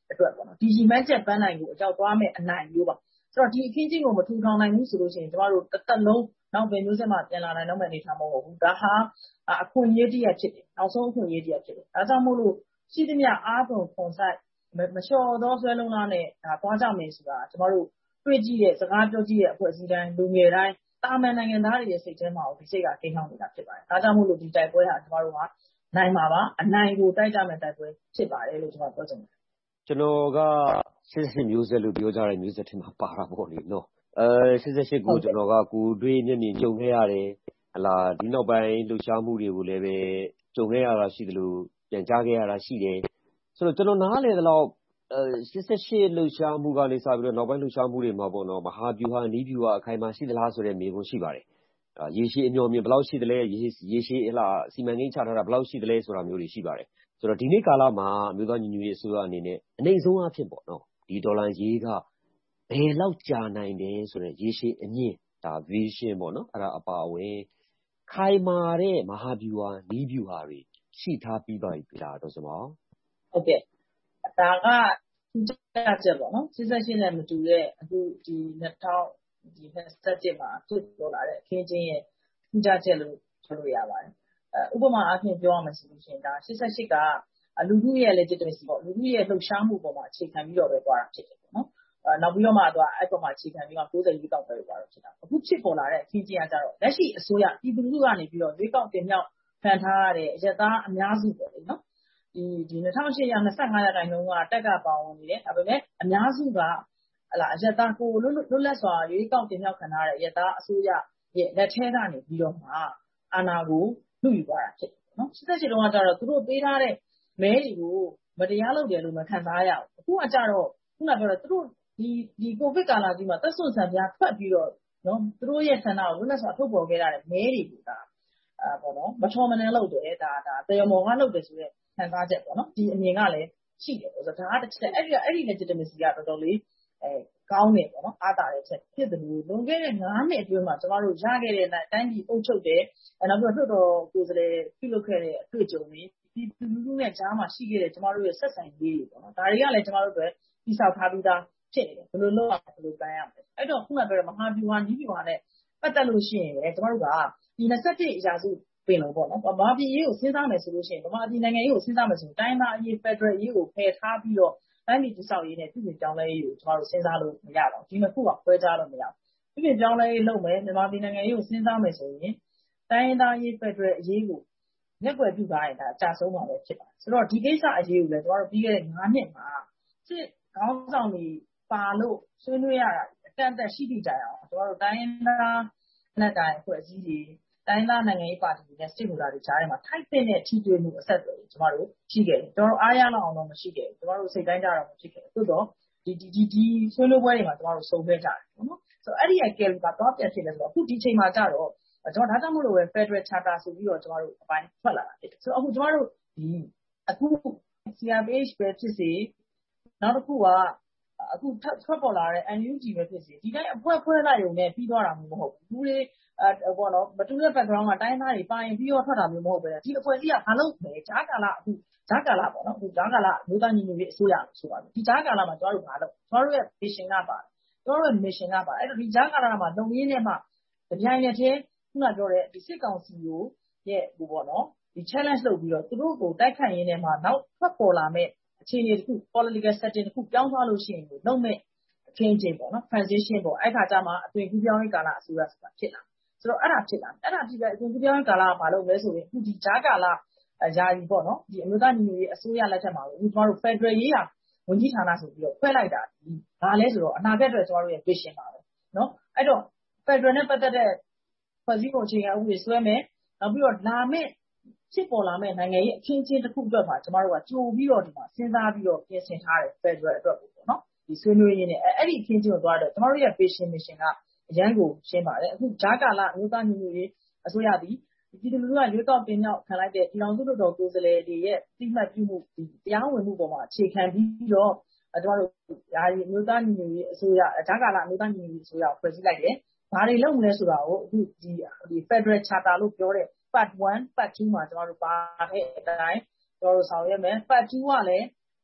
အတွက်ပေါ့နော်ဒီရီမန်းချက်ပန်းနိုင်ကိုအကြောက်သွားမဲ့အနိုင်မျိုးပါဆိုတော့ဒီအခင်းချင်းကိုမထူထောင်နိုင်ဘူးဆိုလို့ရှိရင်ကျမတို့တစ်သက်လုံးနောက်ဘယ်မျိုးဆက်မှပြန်လာနိုင်တော့မဲ့အနေထားမဟုတ်ဘူးဒါဟာအခွင့်အရေးတည်းဖြစ်တယ်နောက်ဆုံးအခွင့်အရေးတည်းဖြစ်တယ်ဒါကြောင့်မို့လို့ရှိသမျှအားသွန်ခွန်ဆိုင်မလျှော်သောဆွဲလုံးလားနဲ့ဒါသွားကြမယ်ဆိုတာကျမတို့တွေ့ကြည့်တဲ့စကားပြောကြည့်တဲ့အဖွဲ့အစည်းတိုင်းလူငယ်တိုင်းတာမန်နိုင်ငံသားတွေရဲ့စိတ်ထဲမှာဒီစိတ်ကကိန်းထောင်းနေတာဖြစ်ပါတယ်ဒါကြောင့်မို့လို့ဒီတိုက်ပွဲဟာကျမတို့ကနိုင်ပါပါအနိုင်ကိုတိုက်ကြမဲ့တိုက်ပွဲဖြစ်ပါတယ်လို့ကျွန်တော်ပြောချင်ပါတယ်ကျွန်တော်ကရှစ်ရှစ်မျိုးဆက်လို့ပြောကြတဲ့မျိုးဆက်ထင်မှာပါတာပေါ့လေနော်အဲရှစ်ရှစ်ကိုကျွန်တော်ကကိုတွေးမျက်မြင်ကြုံခဲ့ရတယ်ဟလာဒီနောက်ပိုင်းလှုပ်ရှားမှုတွေကိုလည်းပဲကြုံခဲ့ရတာရှိသလိုပြန်ကြားခဲ့ရတာရှိတယ်ဆိုတော့ကျွန်တော်နားလေတော့အဲရှစ်ရှစ်လှုပ်ရှားမှုကနေစပြီးတော့နောက်ပိုင်းလှုပ်ရှားမှုတွေမှာပေါ့နော်မဟာဗျူဟာနီးဗျူဟာအခိုင်အမာရှိသလားဆိုတဲ့မေးခွန်းရှိပါတယ်ရေရှည်အမျှော်မြင်ဘယ်လောက်ရှိသလဲရေရှည်ဟလာစီမံကိန်းချထားတာဘယ်လောက်ရှိသလဲဆိုတာမျိုးတွေရှိပါတယ်ဆိုတော့ဒီနေ့ကာလမှာမြို့သားညီညွတ်ရေးအစိုးရအနေနဲ့အနေဆုံးအဖြစ်ပေါ့နော်ဒီဒေါ်လာရေးကဘယ်လောက်ကြာနိုင်တယ်ဆိုတော့ရေရှည်အမြင့်ဒါ vision ပေါ့နော်အဲ့ဒါအပါအဝင်ခိုင်မာတဲ့မဟာဗျူဟာနီးဗျူဟာတွေရှိထားပြီးပါပြီလားတော့ဆိုမဟုတ်ကဲ့ဒါကထူးခြားချက်ပေါ့နော်ရှစ်ရှစ်နဲ့မတူတဲ့အခုဒီနှစ်ထောင်ဒီနှစ်ဆက်ချက်မှာဖြစ်ပေါ်လာတဲ့အခင်းချင်းရဲ့ထူးခြားချက်လို့ပြောလို့ရပါတယ်ဥပမာအားဖြင့်ပြောရမယ်ဆိုလို့ရှိရင်ဒါရှစ်ရှစ်ကလူထုရဲ့ legitimacy ပေါ့လူထုရဲ့လှုပ်ရှားမှုပေါ်မှာအခြေခံပြီးတော့ပဲသွားတာဖြစ်တယ်ပေါ့နော်နောက်ပြီးတော့မှသူကအဲ့ပေါ်မှာအခြေခံပြီးတော့ကိုးဆယ်ရွေးကောက်ပွဲတွေသွားတော့ဖြစ်တာအခုဖြစ်ပေါ်လာတဲ့အခင်းချင်းကကြတော့လက်ရှိအစိုးရပြည်သူလူထုကနေပြီးတော့ရွေးကောက်တင်မြှောက်ခံထားရတဲ့အရက်သားအများစုပေါ့လေနော်ဒီဒီနှစ်ထောင်ရှစ်ရာနှစ်ဆယ့်ငါးရာခိုင်နှုန်းကတက်ကပါဝင်နေတယ်ဒါပေမဲ့အများစုကဟလာအရက်သားကိုလွတ်လွတ်လပ်စွာရွေးကောက်တင်မြှောက်ခံထားရတဲ့အရက်သားအစိုးရရဲ့လက်ထဲကနေပြီးတော့မှအာဏာကိုလူယူသွားတာဖြစ်တယ်နော်ရှစ်ရှစ်တုန်းကကြတော့သူတို့ပေးထားတဲ့မဲတွေကိုမတရားလုပ်တယ်လို့မခံစားရဘူးအခုကကြတော့ခုနပြောတော့သူတို့ဒီဒီကိုဗစ်ကာလကြီးမှာသက်စွန်ဆန်ပြားထွက်ပြီးတော့နော်သူတို့ရဲ့ဆန္ဒကိုလွတ်လပ်စွာထုတ်ပေါ်ခဲ့တဲ့မဲတွေကိုဒါအာပေါ့နော်မချော်မနှံလုပ်တယ်ဒါဒါတရမော်ကလုပ်တယ်ဆိုတဲ့ခံစားချက်ပေါ့နော်ဒီအမြင်ကလည်းရှိတယ်ဆိုတော့ဒါကတစ်ချက်အဲ့ဒီအဲ့ဒီ legitimacy ကတော်တော်လေးအဲကောင်းတယ်ပေါ့နော်အားတာတဲ့ချက်ဖြစ်တယ်လို့လွန်ခဲ့တဲ့ငါးနှစ်အတွင်းမှာကျမတို့ရခဲ့တဲ့တိုင်းပြည်အုပ်ချုပ်တယ်နောက်ပြီးတော့လွှတ်တော်ကိုယ်စားလှယ်ပြုလုပ်ခဲ့တဲ့အတွေ့အကြုံတွေဒီလူလူနဲ့ကြားမှာရှိခဲ့တဲ့ကျမတို့ရဲ့ဆက်ဆံရေးတွေပေါ့နော်ဒါတွေကလည်းကျမတို့တွေတိဆောက်ထားပြီးသားဖြစ်နေတယ်ဘယ်လိုလုပ်အောင်ဘယ်လိုတိုင်းရမလဲအဲ့တော့ခုနပြောတဲ့မဟာဗျူဟာနီးဗျူဟာနဲ့ပတ်သက်လို့ရှိရင်လည်းကျမတို့ကဒီနှစ်ဆက်တစ်အရာစုပင်လို့ပေါ့နော်ဗမာပြည်ရေးကိုစဉ်းစားမယ်ဆိုလို့ရှိရင်ဗမာပြည်နိုင်ငံရေးကိုစဉ်းစားမယ်ဆိုရင်တိုင်းသားအရေး Federal ရေးကိုဖယ်ထားပြီးတော့တိုင်းပြည်တိဆောက်ရေးနဲ့ပြည်ပြင်ပြောင်းလဲရေးကိုကျမတို့စဉ်းစားလို့မရတော့ဒီနှစ်ခုကခွဲခြားလို့မရဘူးပြည်ပြင်ပြောင်းလဲရေးလုပ်မယ်ဗမာပြည်နိုင်ငံရေးကိုစဉ်းစားမယ်ဆိုရင်တိုင်းသားရေး Federal အရေးကိုမျက်ွယ်ပြုထားရင်ဒါအကြဆုံးပါပဲဖြစ်ပါတယ်ဆိုတော့ဒီကိစ္စအရေးကိုလည်းကျမတို့ပြီးခဲ့တဲ့ငါးနှစ်မှာစစ်ခေါင်းဆောင်တွေပါလို့ဆွေးနွေးရတာအတန်တက်ရှိတိကြအောင်ကျမတို့တိုင်းသားနဲ့တိုင်းအဖွဲ့အစည်းတွေတိုင်းသားနိုင်ငံရေးပါတီတွေနဲ့စစ်ဗိုလ်တွေကြားထဲမှာထိုက်တဲ့ထိတွေ့မှုအဆက်အသွယ်ကျမတို့ရှိခဲ့တယ်ကျွန်တော်အားရလောက်အောင်တော့မရှိခဲ့ဘူးကျမတို့စိတ်တိုင်းကြတော့မရှိခဲ့ဘူးသို့တော့ဒီဒီဒီဒီဆွေးနွေးပွဲတွေမှာကျမတို့စုံခဲ့ကြတယ်ပေါ့နော်ဆိုတော့အဲ့ဒီရဲ့ caliber တော့ပြန်ဖြစ်လဲဆိုတော့အခုဒီချိန်မှာကြတော့ကျွန်တော်ဒါကြောင့်မို့လို့ပဲ Federal Charter ဆိုပြီးတော့ကျမတို့အပိုင်းထွက်လာတာဖြစ်တယ်ဆိုတော့အခုကျမတို့ဒီအခု C R P H ပဲဖြစ်စေနောက်တစ်ခုကအခုထွက်ပေါ်လာတဲ့ N U G ပဲဖြစ်စေဒီတိုင်းအဖွဲဖွဲလိုက်ရုံနဲ့ပြီးသွားတာမျိုးမဟုတ်ဘူးလူတွေအဲပေါ့နော်မတူတဲ့ background ကတိုင်းသားတွေပါရင်ပြီးတော့ထွက်တာမျိုးမဟုတ်ပဲဒီအဖွဲ့အစည်းကဘာလို့လဲဂျာကာလာအခုဂျာကာလာပေါ့နော်အခုဂျာကာလာမျိုးသားညီညွတ်ရေးအစိုးရလို့ဆိုပါမယ်ဒီဂျာကာလာမှာကျမတို့ဘာလုပ်ကျမတို့ရဲ့ vision ကပါတယ်ကျမတို့ရဲ့ mission ကပါတယ်အဲ့တော့ဒီဂျာကာလာမှာလုံရင်းနဲ့မှကြပြိုင်နဲ့တည်းခုနပြောတဲ့ဒီစစ်ကောင်စီကိုရဲ့ဟိုပေါ့နော်ဒီ challenge လုပ်ပြီးတော့သူတို့ကိုတိုက်ခိုက်ရင်းနဲ့မှနောက်ထွက်ပေါ်လာမဲ့အခြေအနေတစ်ခု political setting တစ်ခုပြောင်းသွားလို့ရှိရင်ကိုလုံးမဲ့အခင်းချင်းပေါ့နော် transition ပေါ့အဲ့ခါကျမှအသွင်ကူးပြောင်းရေးကာလအစိုးရဆိုတာဖြစ်လာဆိုတော့အဲ့ဒါဖြစ်လာအဲ့ဒါဖြစ်ပြီးအသွင်ကူးပြောင်းရေးကာလကဘာလို့လဲဆိုရင်အခုဒီဂျာကာလာယာယီပေါ့နော်ဒီအမျိုးသားညီညွတ်ရေးအစိုးရလက်ထက်မှာအခုကျမတို့ Federal ရေးရာဝန်ကြီးဌာနဆိုပြီးတော့ဖွဲ့လိုက်တာဒီဘာလဲဆိုတော့အနာဂတ်အတွက်ကျမတို့ရဲ့ vision ပါပဲနော်အဲ့တော့ Federal နဲ့ပတ်သက်တဲ့ဖွဲ့စည်းပုံအခြေခံဥပဒေဆွဲမယ်နောက်ပြီးတော့လာမယ့်ဖြစ်ပေါ်လာမယ့်နိုင်ငံရေးအခင်းအကျင်းတစ်ခုအတွက်မှာကျမတို့ကကြိုပြီးတော့ဒီမှာစဉ်းစားပြီးတော့ပြင်ဆင်ထားတယ် Federal အတွက်ပေါ့နော်ဒီဆွေးနွေးရင်းနဲ့အဲ့ဒီအခင်းအကျင်းကိုသွားတော့ကျမတို့ရဲ့ vision mission ကအရန်ကိုရှင်းပါတယ်အခုဂျာကာလာအမျိုးသားညီညွတ်ရေးအစိုးရသည်ပြည်သူလူထုကရွေးကောက်တင်မြှောက်ခံလိုက်တဲ့ပြည်ထောင်စုလွှတ်တော်ကိုယ်စားလှယ်တွေရဲ့တိမှတ်ပြုမှုဒီတရားဝင်မှုပေါ်မှာအခြေခံပြီးတော့ကျမတို့ယာယီအမျိုးသားညီညွတ်ရေးအစိုးရဂျာကာလာအမျိုးသားညီညွတ်ရေးအစိုးရဖွဲ့စည်းလိုက်တယ်ဘာတွေလုပ်မလဲဆိုတာကိုအခုဒီဒီ Federal Charter လို့ပြောတဲ့ part one part two မှာကျမတို့ပါတဲ့အတိုင်းကျမတို့ဆောင်ရွက်မယ် part two ကလည်း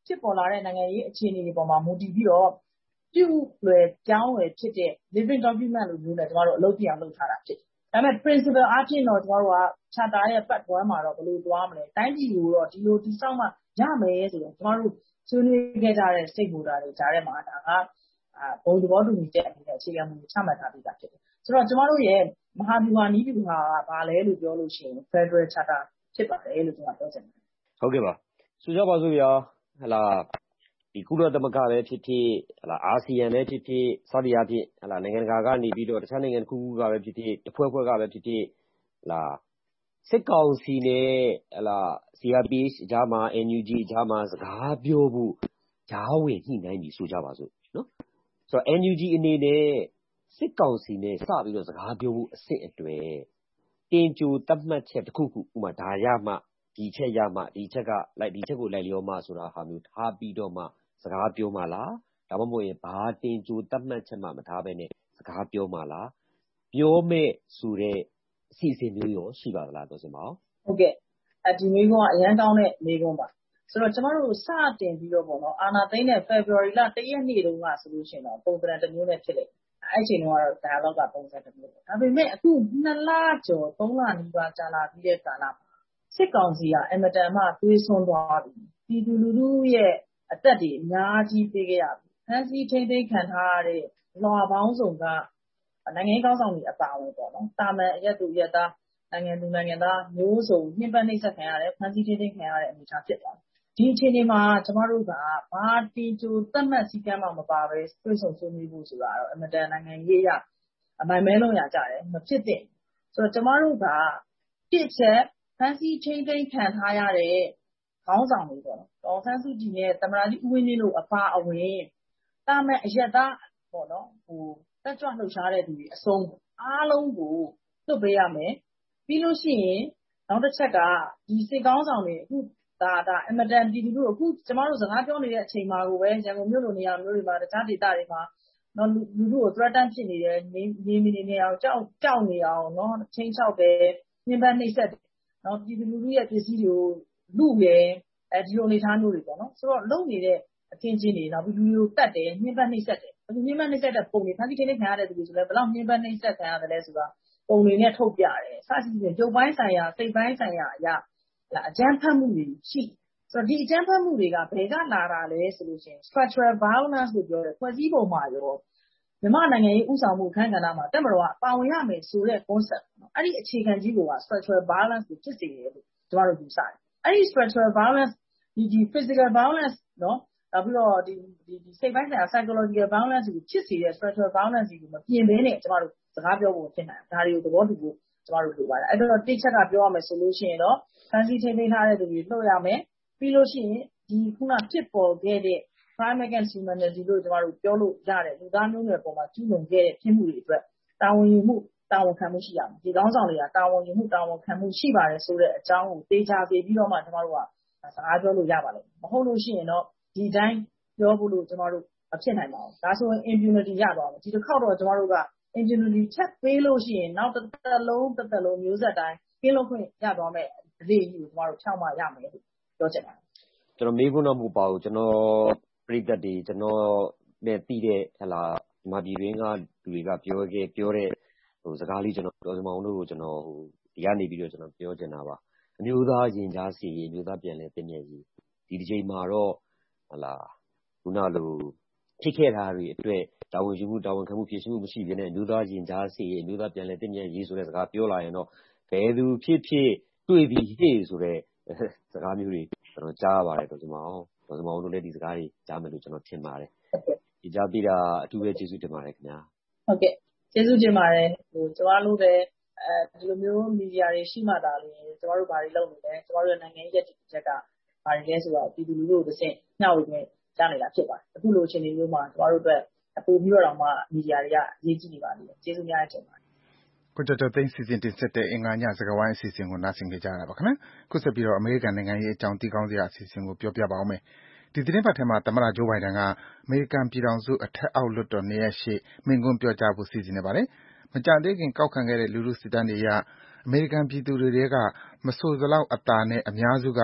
ဖြစ်ပေါ်လာတဲ့နိုင်ငံရေးအခြေအနေတွေပေါ်မှာမူတည်ပြီးတော့ပြုလွယ်ပြောင်းလွယ်ဖြစ်တဲ့ living document လိုမျိုးနဲ့ကျမတို့အလုပ်ဖြစ်အောင်လုပ်ထားတာဖြစ်တယ်။ဒါပေမဲ့ principle အားဖြင့်တော့ကျမတို့က charter ရဲ့ part one မှာတော့ဘယ်လိုသွားမလဲ။တိုင်းပြည်ကိုတော့ဒီလိုတည်ဆောက်မှရမယ်ဆိုတော့ကျမတို့ဆွေးနွေးခဲ့ကြတဲ့ stakeholder တွေကြားထဲမှာဒါကဘုံသဘောတူညီချက်အနေနဲ့အခြေခံမူချမှတ်ထားပြီးသားဖြစ်တယ်။ဆိုတော့ကျမတို့ရဲ့မဟာဗျူဟာနည်းဗျူဟာကဘာလဲလို့ပြောလို့ရှိရင် Federal Charter ဖြစ်ပါတယ်လို့ကျမပြောချင်တယ်။ဟုတ်ကဲ့ပါ။ဆိုကြပါစို့ဗျာဟလာဒီကုလသမဂ္ဂပဲဖြစ်ဖြစ်ဟလာအာဆီယံပဲဖြစ်ဖြစ်စသည်အားဖြင့်ဟလာနိုင်ငံတကာကနေပြီးတော့တခြားနိုင်ငံတစ်ခုခုကပဲဖြစ်ဖြစ်တစ်ဖွဲ့ဖွဲ့ကပဲဖြစ်ဖြစ်ဟလာစစ်ကောင်စီနဲ့ဟလာ C R P H ဂျာမာ N U G ဂျာမာစကားပြောဖို့ဂျားဝင်ညှိနှိုင်းပြီးဆိုကြပါစို့နော်ဆိုတော့ N U G အနေနဲ့စစ်ကောင်စီနဲ့စပြီးတော့စကားပြောဖို့အဆင့်အတွေ့တင်ကြိုတတ်မှတ်ချက်တစ်ခုခုဥပမာဒါရမှဒီချက်ရမှဒီချက်ကလိုက်ဒီချက်ကိုလိုက်လျောမှဆိုတာဟာမျိုးထားပြီးတော့မှစကားပြောမှလားဒါမှမဟုတ်ရင်ဘာတင်ကြိုတတ်မှတ်ချက်မှမထားဘဲနဲ့စကားပြောမှလားပြောမဲ့ဆိုတဲ့အစီအစဉ်မျိုးရောရှိပါသလားပြောစမ်းပါဦးဟုတ်ကဲ့အဲဒီမျိုးကအရန်ကောင်းတဲ့မျိုးကုန်းပါဆိုတော့ကျမတို့စတင်ပြီးတော့ပေါ့နော်အာနာသိန်းနဲ့ February လတစ်ရက်နေ့တုန်းကဆိုလို့ရှိရင်တော့ပုံစံတစ်မျိုးနဲ့ဖြစ်လေအဲ့ချိန်တုန်းကတော့ dialogue ကပုံစံတစ်မျိုးဒါပေမဲ့အခုနှစ်လကျော်သုံးလနီးပါးကြာလာပြီးတဲ့ကာလမှာစစ်ကောင်စီကအမတန်မှသွေးဆွန်းသွားပြီပြည်သူလူထုရဲ့အသက်တွေအများကြီးပေးခဲ့ရပြီဖန်စီထိမ့်သိမ်းခံထားရတဲ့လွှာပေါင်းစုံကနိုင်ငံကောင်းဆောင်တွေအပါအဝင်ပေါ့နော်တာမန်အရက်သူရက်သားနိုင်ငံသူနိုင်ငံသားမျိုးစုံညှဉ်းပန်းနှိပ်စက်ခံရတယ်ဖန်စီထိမ့်သိမ်းခံရတဲ့အနေအထားဖြစ်သွားတယ်ဒီအခြေအနေမှာကျမတို့ကဘာတင်ကြိုသတ်မှတ်စည်းကမ်းမှမပါပဲတွေ့ဆုံဆွေးနွေးဖို့ဆိုတာတော့အမတန်နိုင်ငံရေးရအမိုင်မဲလုံးရကြတယ်မဖြစ်သင့်ဆိုတော့ကျမတို့ကတစ်ချက်ဖန်စီထိမ့်သိမ်းခံထားရတဲ့ခေါင်းဆောင်တွေပေါ့နော်ဒေါ်ဆန်းစုကြည်နဲ့သမ္မတကြီးဦးဝင်းမြင့်တို့အပါအဝင်တာမန်အရက်သားပေါ့နော်ဟိုတက်ကြွလှုပ်ရှားတဲ့သူတွေအစုံအားလုံးကိုလွတ်ပေးရမယ်ပြီးလို့ရှိရင်နောက်တစ်ချက်ကဒီစစ်ကောင်းဆောင်တွေအခုဒါဒါအမတန်ပြည်သူတို့အခုကျမတို့စကားပြောနေတဲ့အချိန်မှာကိုပဲရန်ကုန်မြို့လိုနေရာမျိုးတွေမှာတခြားဒေသတွေမှာနော်လူလူကို threaten ဖြစ်နေတယ်နေနေနေနေအောင်ကြောက်ကြောက်နေအောင်နော်ချင်းချောက်တယ်ညှဉ်းပန်းနှိပ်စက်တယ်နော်ပြည်သူလူထုရဲ့ပစ္စည်းတွေကိုလူရဲအဲဒီလိုအနေထားမျိုးတွေပေါ့နော်ဆိုတော့လုံနေတဲ့အခင်းချင်းတွေနောက်ပြီးလူတွေကိုတတ်တယ်ညှဉ်းပန်းနှိပ်စက်တယ်အခုညှဉ်းပန်းနှိပ်စက်တဲ့ပုံတွေဖန်တီးထိန်းခံရတဲ့သူတွေဆိုလည်းဘယ်လောက်ညှဉ်းပန်းနှိပ်စက်ခံရတယ်လဲဆိုတာပုံတွေနဲ့ထုတ်ပြတယ်စသဖြင့်ရုပ်ပိုင်းဆိုင်ရာစိတ်ပိုင်းဆိုင်ရာအရာအကြမ်းဖက်မှုတွေရှိဆိုတော့ဒီအကြမ်းဖက်မှုတွေကဘယ်ကလာတာလဲဆိုလို့ရှိရင် structural violence လို့ပြောတယ်ဖွဲ့စည်းပုံမှာရောမြန်မာနိုင်ငံရေးဥဆောင်မှုအခမ်းကဏ္ဍမှာတက်မတော်ကပါဝင်ရမယ်ဆိုတဲ့ concept နော်အဲ့ဒီအခြေခံကြီးကိုက structural violence ကိုဖြစ်စေတယ်လို့ကျမတို့ယူဆတယ်အဲ့ဒီ structural violence ဒီဒီ physical violence နော်နောက်ပြီးတော့ဒီဒီစိတ်ပိုင်းဆိုင်ရာ psychological violence ကိုဖြစ်စေတဲ့ structural violence ကိုမပြင်ဘဲနဲ့ကျမတို့စကားပြောဖို့ဖြစ်နိုင်တယ်ဒါတွေကိုသဘောတူဖို့ကျမတို့လိုပါတယ်အဲ့တော့တစ်ချက်ကပြောရမယ်ဆိုလို့ရှိရင်တော့ဖန်စီထိန်းသိမ်းထားတဲ့သူတွေလှုပ်ရမယ်ပြီးလို့ရှိရင်ဒီခုနဖြစ်ပေါ်ခဲ့တဲ့ crime against humanity လို့ကျမတို့ပြောလို့ရတယ်လူသားမျိုးနွယ်ပေါ်မှာကျူးလွန်ခဲ့တဲ့ဖြစ်မှုတွေအတွက်တာဝန်ယူမှုတာဝန်ခံမှုရှိရမယ်ဒီကောင်းဆောင်တွေကတာဝန်ယူမှုတာဝန်ခံမှုရှိပါတယ်ဆိုတဲ့အကြောင်းကိုသေချာပြပြီးတော့မှကျမတို့ကစကားပြောလို့ရပါလိမ့်မယ်မဟုတ်လို့ရှိရင်တော့ဒီတိုင်းပြောဖို့လို့ကျမတို့မဖြစ်နိုင်ပါဘူးဒါဆိုရင် impunity ရသွားမယ်ဒီတစ်ခေါက်တော့ကျမတို့က impunity ချက်ပေးလို့ရှိရင်နောက်တစ်သက်လုံးတစ်သက်လုံးမျိုးဆက်တိုင်းကင်းလို့ခွင့်ရသွားမယ်အလေးကြီးကိုကျမတို့ဖြောင်းမရမယ်လို့ပြောချင်ပါတယ်ကျွန်တော်မေးခွန်းတော့မဟုတ်ပါဘူးကျွန်တော်ပြိသက်တွေကျွန်တော်နဲ့တည်တဲ့ဟလာဒီမှာပြည်တွင်းကလူတွေကပြောခဲ့ပြောတဲ့ဟိုစကားလေးကျွန်တော်ပြောစမအောင်လို့ကျွန်တော်ဟိုဒီကနေပြီးတော့ကျွန်တော်ပြောချင်တာပါအမျိုးသားရင်ကြားစီအမျိုးသားပြန်လဲတင်မြဲကြီးဒီဒီချိန်မှာတော့ဟလာခုနလိုဖြစ်ခဲ့တာတွေအတွက်တာဝန်ယူမှုတာဝန်ခံမှုဖြစ်ရှိမှုမရှိဘဲနဲ့အမျိုးသားရင်ကြားစီအမျိုးသားပြန်လဲတင်မြဲကြီးဆိုတဲ့စကားပြောလာရင်တော့ဘယ်သူဖြစ်ဖြစ်တွေ့ပြီးဟေ့ဆိုတဲ့စကားမျိုးတွေကျွန်တော်ကြားပါတယ်တော့ဒီမှာတော့ဒီမှာတို့လည်းဒီစကားတွေကြားမယ်လို့ကျွန်တော်ထင်ပါတယ်ဒီကြားပြီးတာအထူးပဲကျေးဇူးတင်ပါတယ်ခင်ဗျာဟုတ်ကဲ့ကျေးဇူးတင်ပါတယ်ဟိုကျွန်တော်တို့လည်းအဲဒီလိုမျိုးမီဒီယာတွေရှိမှသာလေကျွန်တော်တို့ဘာတွေလုပ်နေလဲကျွန်တော်တို့နိုင်ငံရေးရည်ချက်ကဘာတွေလဲဆိုတော့ပြည်သူလူထုကိုတစ်ဆင့်ညှောက်ဝေခွင့်ကြားနေတာဖြစ်ပါတယ်အခုလိုအခြေအနေမျိုးမှာကျွန်တော်တို့အတွက်အပူပြီးတော့မှမီဒီယာတွေကအရေးကြီးနေပါလိမ့်မယ်ကျေးဇူးများတင်ပါတယ်ကိုကျော်ကျော်သိန်းစီစဉ်တင်ဆက်တဲ့အင်္ဂါညစကားဝိုင်းအစီအစဉ်ကိုနားဆင်ကြကြရတာပါခင်ဗျာခုဆက်ပြီးတော့အမေရိကန်နိုင်ငံရေးအကြောင်းသိကောင်းစရာအစီအစဉ်ကိုပြောပြပါဦးမယ်ဒီသတင်းပတ်ထဲမှာသမ္မတဂျိုးဘိုင်ဒန်ကအမေရိကန်ပြည်ထောင်စုအထက်အောက်လွှတ်တော်နေရာရှိမိန့်ခွန်းပြောကြားဖို့စီစဉ်နေပါတယ်မကြသေးခင်ကောက်ခံခဲ့တဲ့လူထုစစ်တမ်းတွေအရအမေရိကန်ပြည်သူတွေထဲကမဆိုစလောက်အသာနဲ့အများစုက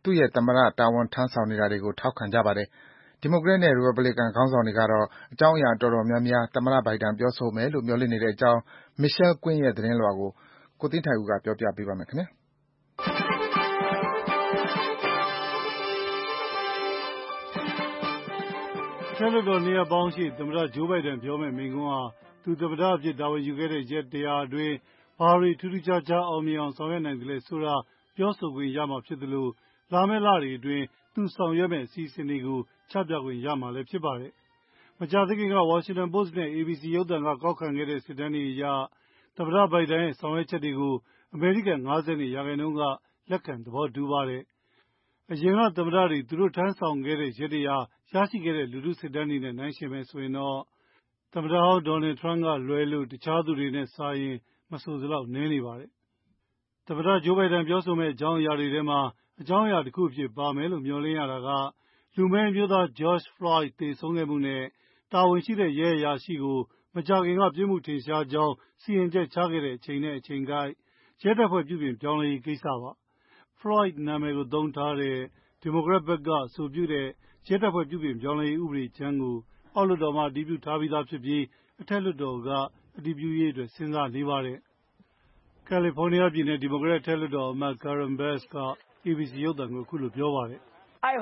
သူ့ရဲ့သမ္မတတာဝန်ထမ်းဆောင်နေတာတွေကို ထောက်ခံကြပါတယ်။ ဒီမိုကရက်နဲ့ ရီပတ်ဘလီကန်ခေါင်းဆောင်တွေကတော့ အကြောင်းအရာတော်တော်များများ သမ္မတ Biden ပြောဆိုမယ်လို့ မျှော်လင့်နေတဲ့အကြောင်း Michelle Quinn ရဲ့သတင်းလွှာကို ကိုသိန်းထိုက်ဦးက ပြောပြပေးပါမယ်။အထက်လွှတ်တော်နှစ်ရပ်ပေါင်းရှေ့ သမ္မတ Joe Biden ပြောမယ့်မိန့်ခွန်းဟာ သူသမ္မတအဖြစ်တာဝန်ယူခဲ့တဲ့ ရက် ၁၀၀ အတွင်း ဘာတွေထူးထူးခြားခြား အောင်မြင်အောင်ဆောင်ရွက်နိုင်သလဲဆိုတာ ပြောဆိုခွင့်ရမှာဖြစ်သလို လာမယ့်လတွေအတွင်း သူဆောင်ရွက်မယ့်အစီအစဉ်တွေကို ချပြခွင့်ရမှာလည်းဖြစ်ပါတယ်။ မကြာသေးခင်က Washington Post နဲ့ အေဘီစီ ရုပ်သံက ကောက်ခံခဲ့တဲ့ စစ်တမ်းတွေအရ သမ္မတ Biden ရဲ့ ဆောင်ရွက်ချက်တွေကို အမေရိကန် ၅၂ ရာခိုင်နှုန်းက လက်ခံသဘောတူပါတယ်။ အရင်က သမ္မတတွေ သူတို့ထမ်းဆောင်ခဲ့တဲ့ ရက်တွေဟာ ရရှိခဲ့တဲ့ လူထုစစ်တမ်းတွေနဲ့ နှိုင်းယှဉ်မယ်ဆိုရင်တော့ သမ္မတဟောင်း Donald Trump ကလွဲလို့ တခြားသူတွေနဲ့စာရင် မဆိုစလောက်နည်းနေပါတယ်။ သမ္မတ Joe Biden ပြောဆိုမယ့် အကြောင်းအရာတွေထဲမှာ အကြောင်းအရာတခုအဖြစ်ပါမယ်လို့ မျှော်လင့်ရတာက လူမည်းအမျိုးသား George Floyd သေဆုံးခဲ့မှုနဲ့ တာဝန်ရှိတဲ့ ရဲအရာရှိကို မကြာခင်က ပြစ်မှုထင်ရှားကြောင်း စီရင်ချက်ချခဲ့တဲ့အချိန်နဲ့ အချိန်ကိုက် ရဲတပ်ဖွဲ့ပြုပြင်ပြောင်းလဲရေးကိစ္စပါ။ Floyd နာမည်ကိုသုံးထားတဲ့ ဒီမိုကရက်ဘက်က အဆိုပြုတဲ့ ရဲတပ်ဖွဲ့ပြုပြင်ပြောင်းလဲရေးဥပဒေကြမ်းကို အောက်လွှတ်တော်မှာအတည်ပြုထားပြီးသားဖြစ်ပြီး အထက်လွှတ်တော်က အတည်ပြုရေးအတွက် စဉ်းစားနေပါတယ်။ ကယ်လီဖိုးနီးယားပြည်နယ် ဒီမိုကရက်အထက်လွှတ်တော်အမတ် Karen Bass က အေဘီစီ ရုပ်သံကို အခုလိုပြောပါတယ်။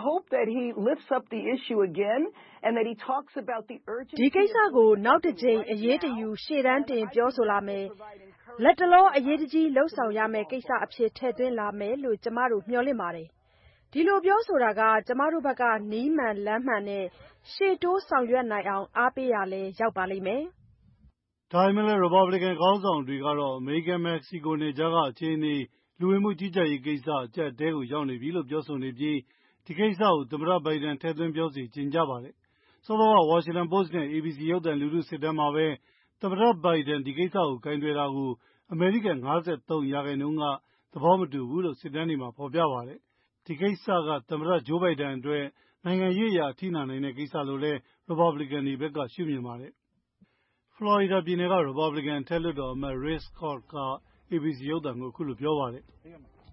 "ဒီကိစ္စကို နောက်တကြိမ် အရေးတယူ ရှေ့တန်းတင်ပြောဆိုလာမယ်။ လတ်တလော အရေးတကြီးလုပ်ဆောင်ရမယ့်ကိစ္စအဖြစ် ထည့်သွင်းလာမယ်လို့ ကျမတို့ မျှော်လင့်ပါတယ်။ ဒီလိုပြောဆိုတာက ကျမတို့ဘက်က နည်းမှန်လမ်းမှန်နဲ့ ရှေ့တိုးဆောင်ရွက်နိုင်အောင် အားပေးရာလည်း ရောက်ပါလိမ့်မယ်။ " ဒါပေမဲ့လည်း ရီပတ်ဘလီကန်ခေါင်းဆောင်တွေကတော့ အမေရိကန်-မက္ကဆီကိုနယ်ခြားက အခြေအနေ၊ လူဝင်မှုကြီးကြပ်ရေးကိစ္စ အကျပ်အတည်းကိုရောက်နေပြီလို့ ပြောဆိုနေပြီး ဒီကိစ္စကို သမ္မတ Biden ထည့်သွင်းပြောစေချင်ကြပါတယ်။ စောစောက Washington Post နဲ့ အေဘီစီ ရုပ်သံ လူထုစစ်တမ်းမှာပဲ သမ္မတ Biden ဒီကိစ္စကိုကိုင်တွယ်တာကို အမေရိကန် ၅၃ ရာခိုင်နှုန်းက သဘောမတူဘူးလို့ စစ်တမ်းတွေမှာ ဖော်ပြပါတယ်။ ဒီကိစ္စက သမ္မတ Joe Biden အတွက် နိုင်ငံရေးအရ အထိနာနိုင်တဲ့ကိစ္စလို့လည်း ရီပတ်ဘလီကန်တွေဘက်က ရှုမြင်ပါတယ်။ ဖလော်ရီဒါပြည်နယ်က ရီပတ်ဘလီကန် အထက်လွှတ်တော်အမတ် Rick Scott က အေဘီစီ ရုပ်သံကို အခုလိုပြောပါတယ်။ "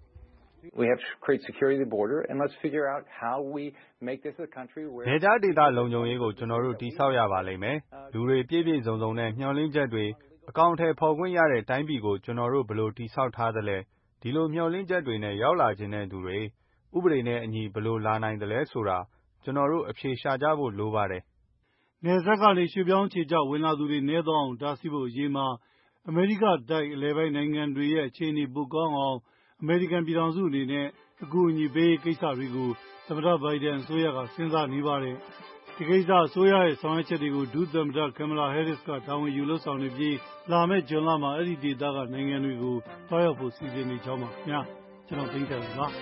နယ်ခြားဒေသလုံခြုံရေးကို ကျနော်တို့ တည်ဆောက်ရပါလိမ့်မယ်။ လူတွေပြည့်ပြည့်စုံစုံနဲ့ မျှော်လင့်ချက်တွေ အကောင်အထည်ဖော်ခွင့်ရတဲ့ တိုင်းပြည်ကို ကျနော်တို့ ဘယ်လိုတည်ဆောက်ထားသလဲ၊ ဒီလိုမျှော်လင့်ချက်တွေနဲ့ ရောက်လာချင်တဲ့သူတွေ ဥပဒေနဲ့အညီ ဘယ်လိုလာနိုင်သလဲဆိုတာ ကျနော်တို့ အဖြေရှာကြဖို့လိုပါတယ်။ " နယ်စပ်ကနေ ရွှေ့ပြောင်းအခြေချဝင်လာသူတွေ နည်းသွားအောင်တားဆီးဖို့အရေးမှာ အမေရိကတိုက်အလယ်ပိုင်းနိုင်ငံတွေရဲ့ အခြေအနေပိုကောင်းအောင် အမေရိကန်ပြည်ထောင်စုအနေနဲ့ အကူအညီပေးရေးကိစ္စတွေကို သမ္မတ Biden အစိုးရက စဉ်းစားနေပါတယ်။ ဒီကိစ္စ အစိုးရရဲ့ဆောင်ရွက်ချက်တွေကို ဒုသမ္မတ Kamala Harris က တာဝန်ယူလုပ်ဆောင်နေပြီး လာမယ့် ဇွန်လမှာ အဲဒီဒေသက နိုင်ငံတွေကို သွားရောက်ဖို့ စီစဉ်နေကြောင်းပါခင်ဗျာ။ ကျွန်တော်သိန်းထိုက်ဦးပါ။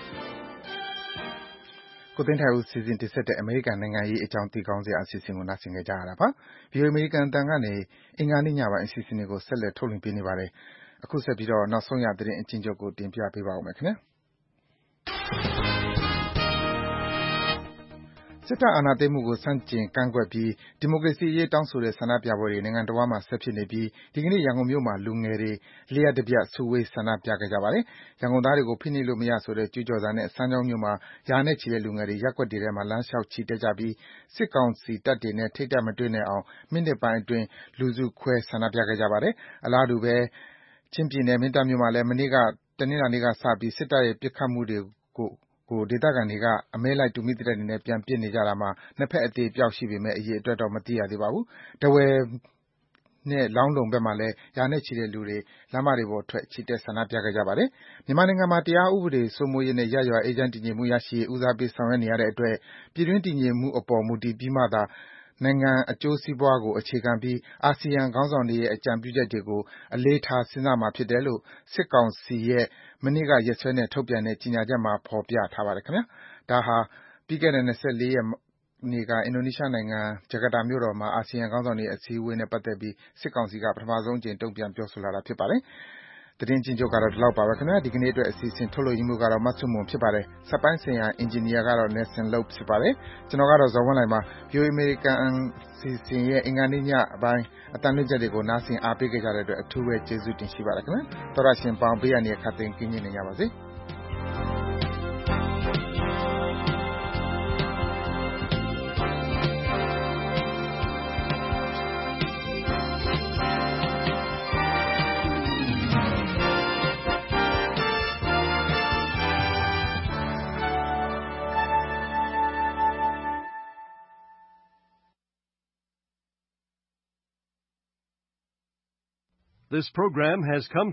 ကိုသိန်းထိုက်ဦး စီစဉ်တင်ဆက်တဲ့ အမေရိကန်နိုင်ငံရေးအကြောင်း သိကောင်းစရာအစီအစဉ်ကို နားဆင်ခဲ့ကြရတာပါ။ ဗွီအိုအေ အမေရိကန်အသံကနေ အင်္ဂါနေ့ညပိုင်း အစီအစဉ်တွေကို ဆက်လက်ထုတ်လွှင့်ပေးနေပါတယ်။ အခုဆက်ပြီး နောက်ဆုံးရသတင်းအကျဉ်းချုပ်ကို တင်ပြပေးပါမယ်။ စစ်တပ်အာဏာသိမ်းမှုကို ဆန့်ကျင်ကန့်ကွက်ပြီး ဒီမိုကရေစီအရေးတောင်းဆိုတဲ့ ဆန္ဒပြပွဲတွေ နိုင်ငံတဝန်းမှာ ဆက်ဖြစ်နေပြီး ဒီကနေ့ ရန်ကုန်မြို့မှာ လူငယ်တွေ လ ျှပ်တပြတ် စုဝေး ဆန္ဒပြခဲ့ကြပါတယ်။ ရန်ကုန်သားတွေကို ဖိနှိပ်လို့မရဆိုတဲ့ ကြွေးကြော်သံနဲ့ စမ်းချောင်းမြို့မှာ ရာနဲ့ချီတဲ့လူငယ်တွေ ရပ်ကွက်တွေထဲမှာ လမ်းလျှောက်ချီတက်ကြပြီး စစ်ကောင်စီတပ်တွေနဲ့ ထိပ်တိုက်မတွေ့နိုင်အောင် မိနစ်ပိုင်းအတွင်း လူစုခွဲ ဆန္ဒပြခဲ့ကြပါတယ်။ အလားတူပဲ ချင်းပြည်နယ် မင်းတပ်မြို့မှာလည်း မနေ့ တနင်္လာနေ့ကစပြီး စစ်တပ်ရဲ့ ပစ်ခတ်မှုတွေကို ဒေသခံတွေက အမဲလိုက် တူမီးသေနတ်တွေနဲ့ ပြန်ပစ်နေကြတာမှာ နှစ်ဘက် အသေအပျောက်ရှိပေမယ့် အရေအတွက်တော့ မသိရသေးပါဘူး။ ထားဝယ်နဲ့ လောင်းလုံဘက်မှာလည်း ရာနဲ့ချီတဲ့လူတွေ လမ်းမတွေပေါ်ထွက် ချီတက် ဆန္ဒပြခဲ့ကြပါတယ်။ မြန်မာနိုင်ငံမှာ တရားဥပဒေစိုးမိုးရေးနဲ့ ရပ်ရွာ အေးချမ်းတည်ငြိမ်မှုရရှိရေး ဦးစားပေးဆောင်ရွက်နေရတဲ့အတွက် ပြည်တွင်းတည်ငြိမ်မှုအပေါ် မူတည်ပြီးမှသာ နိုင်ငံအကျိုးစီးပွားကို အခြေခံပြီး အာဆီယံခေါင်းဆောင်တွေရဲ့ အကြံပြုချက်တွေကို အလေးထား စဉ်းစားမှာဖြစ်တယ်လို့ စစ်ကောင်စီရဲ့ မနေ့ကရက်စွဲနဲ့ ထုတ်ပြန်တဲ့ ကြေညာချက်မှာ ဖော်ပြထားပါတယ်။ ဒါဟာ ပြီးခဲ့တဲ့ ၂၄ ရက်နေ့က အင်ဒိုနီးရှားနိုင်ငံ ဂျကာတာမြို့တော်မှာ အာဆီယံခေါင်းဆောင်တွေရဲ့ အစည်းအဝေးနဲ့ပတ်သက်ပြီး စစ်ကောင်စီက ပထမဆုံးအကြိမ် တုံ့ပြန်ပြောဆိုလာတာ ဖြစ်ပါတယ်။ သတင်းအကျဉ်းချုပ်ကတော့ ဒီလောက်ပါပဲ။ ဒီကနေ့အတွက် အစီအစဉ် ထုတ်လုပ်ရေးမှူးကတော့ မဆုမွန်ဖြစ်ပါတယ်။ စက်ပိုင်းဆိုင်ရာ အင်ဂျင်နီယာကတော့ Nelson Lope ဖြစ်ပါတယ်။ ကျွန်တော်ကတော့ ဇော်ဝင်းလှိုင်ပါ။ ဗွီအိုအေ အမေရိကန်အစီအစဉ်ရဲ့ အင်္ဂါနေ့ညပိုင်း အသံလွှင့်ချက်တွေကို နားဆင် အားပေးခဲ့ကြတဲ့အတွက် အထူးပဲ ကျေးဇူးတင်ရှိပါတယ်။ သောတရှင်ပေါင်း ဘေးအန္တရာယ် ခပ်သိမ်း ကင်းရှင်းနေကြပါစေ။ This program has come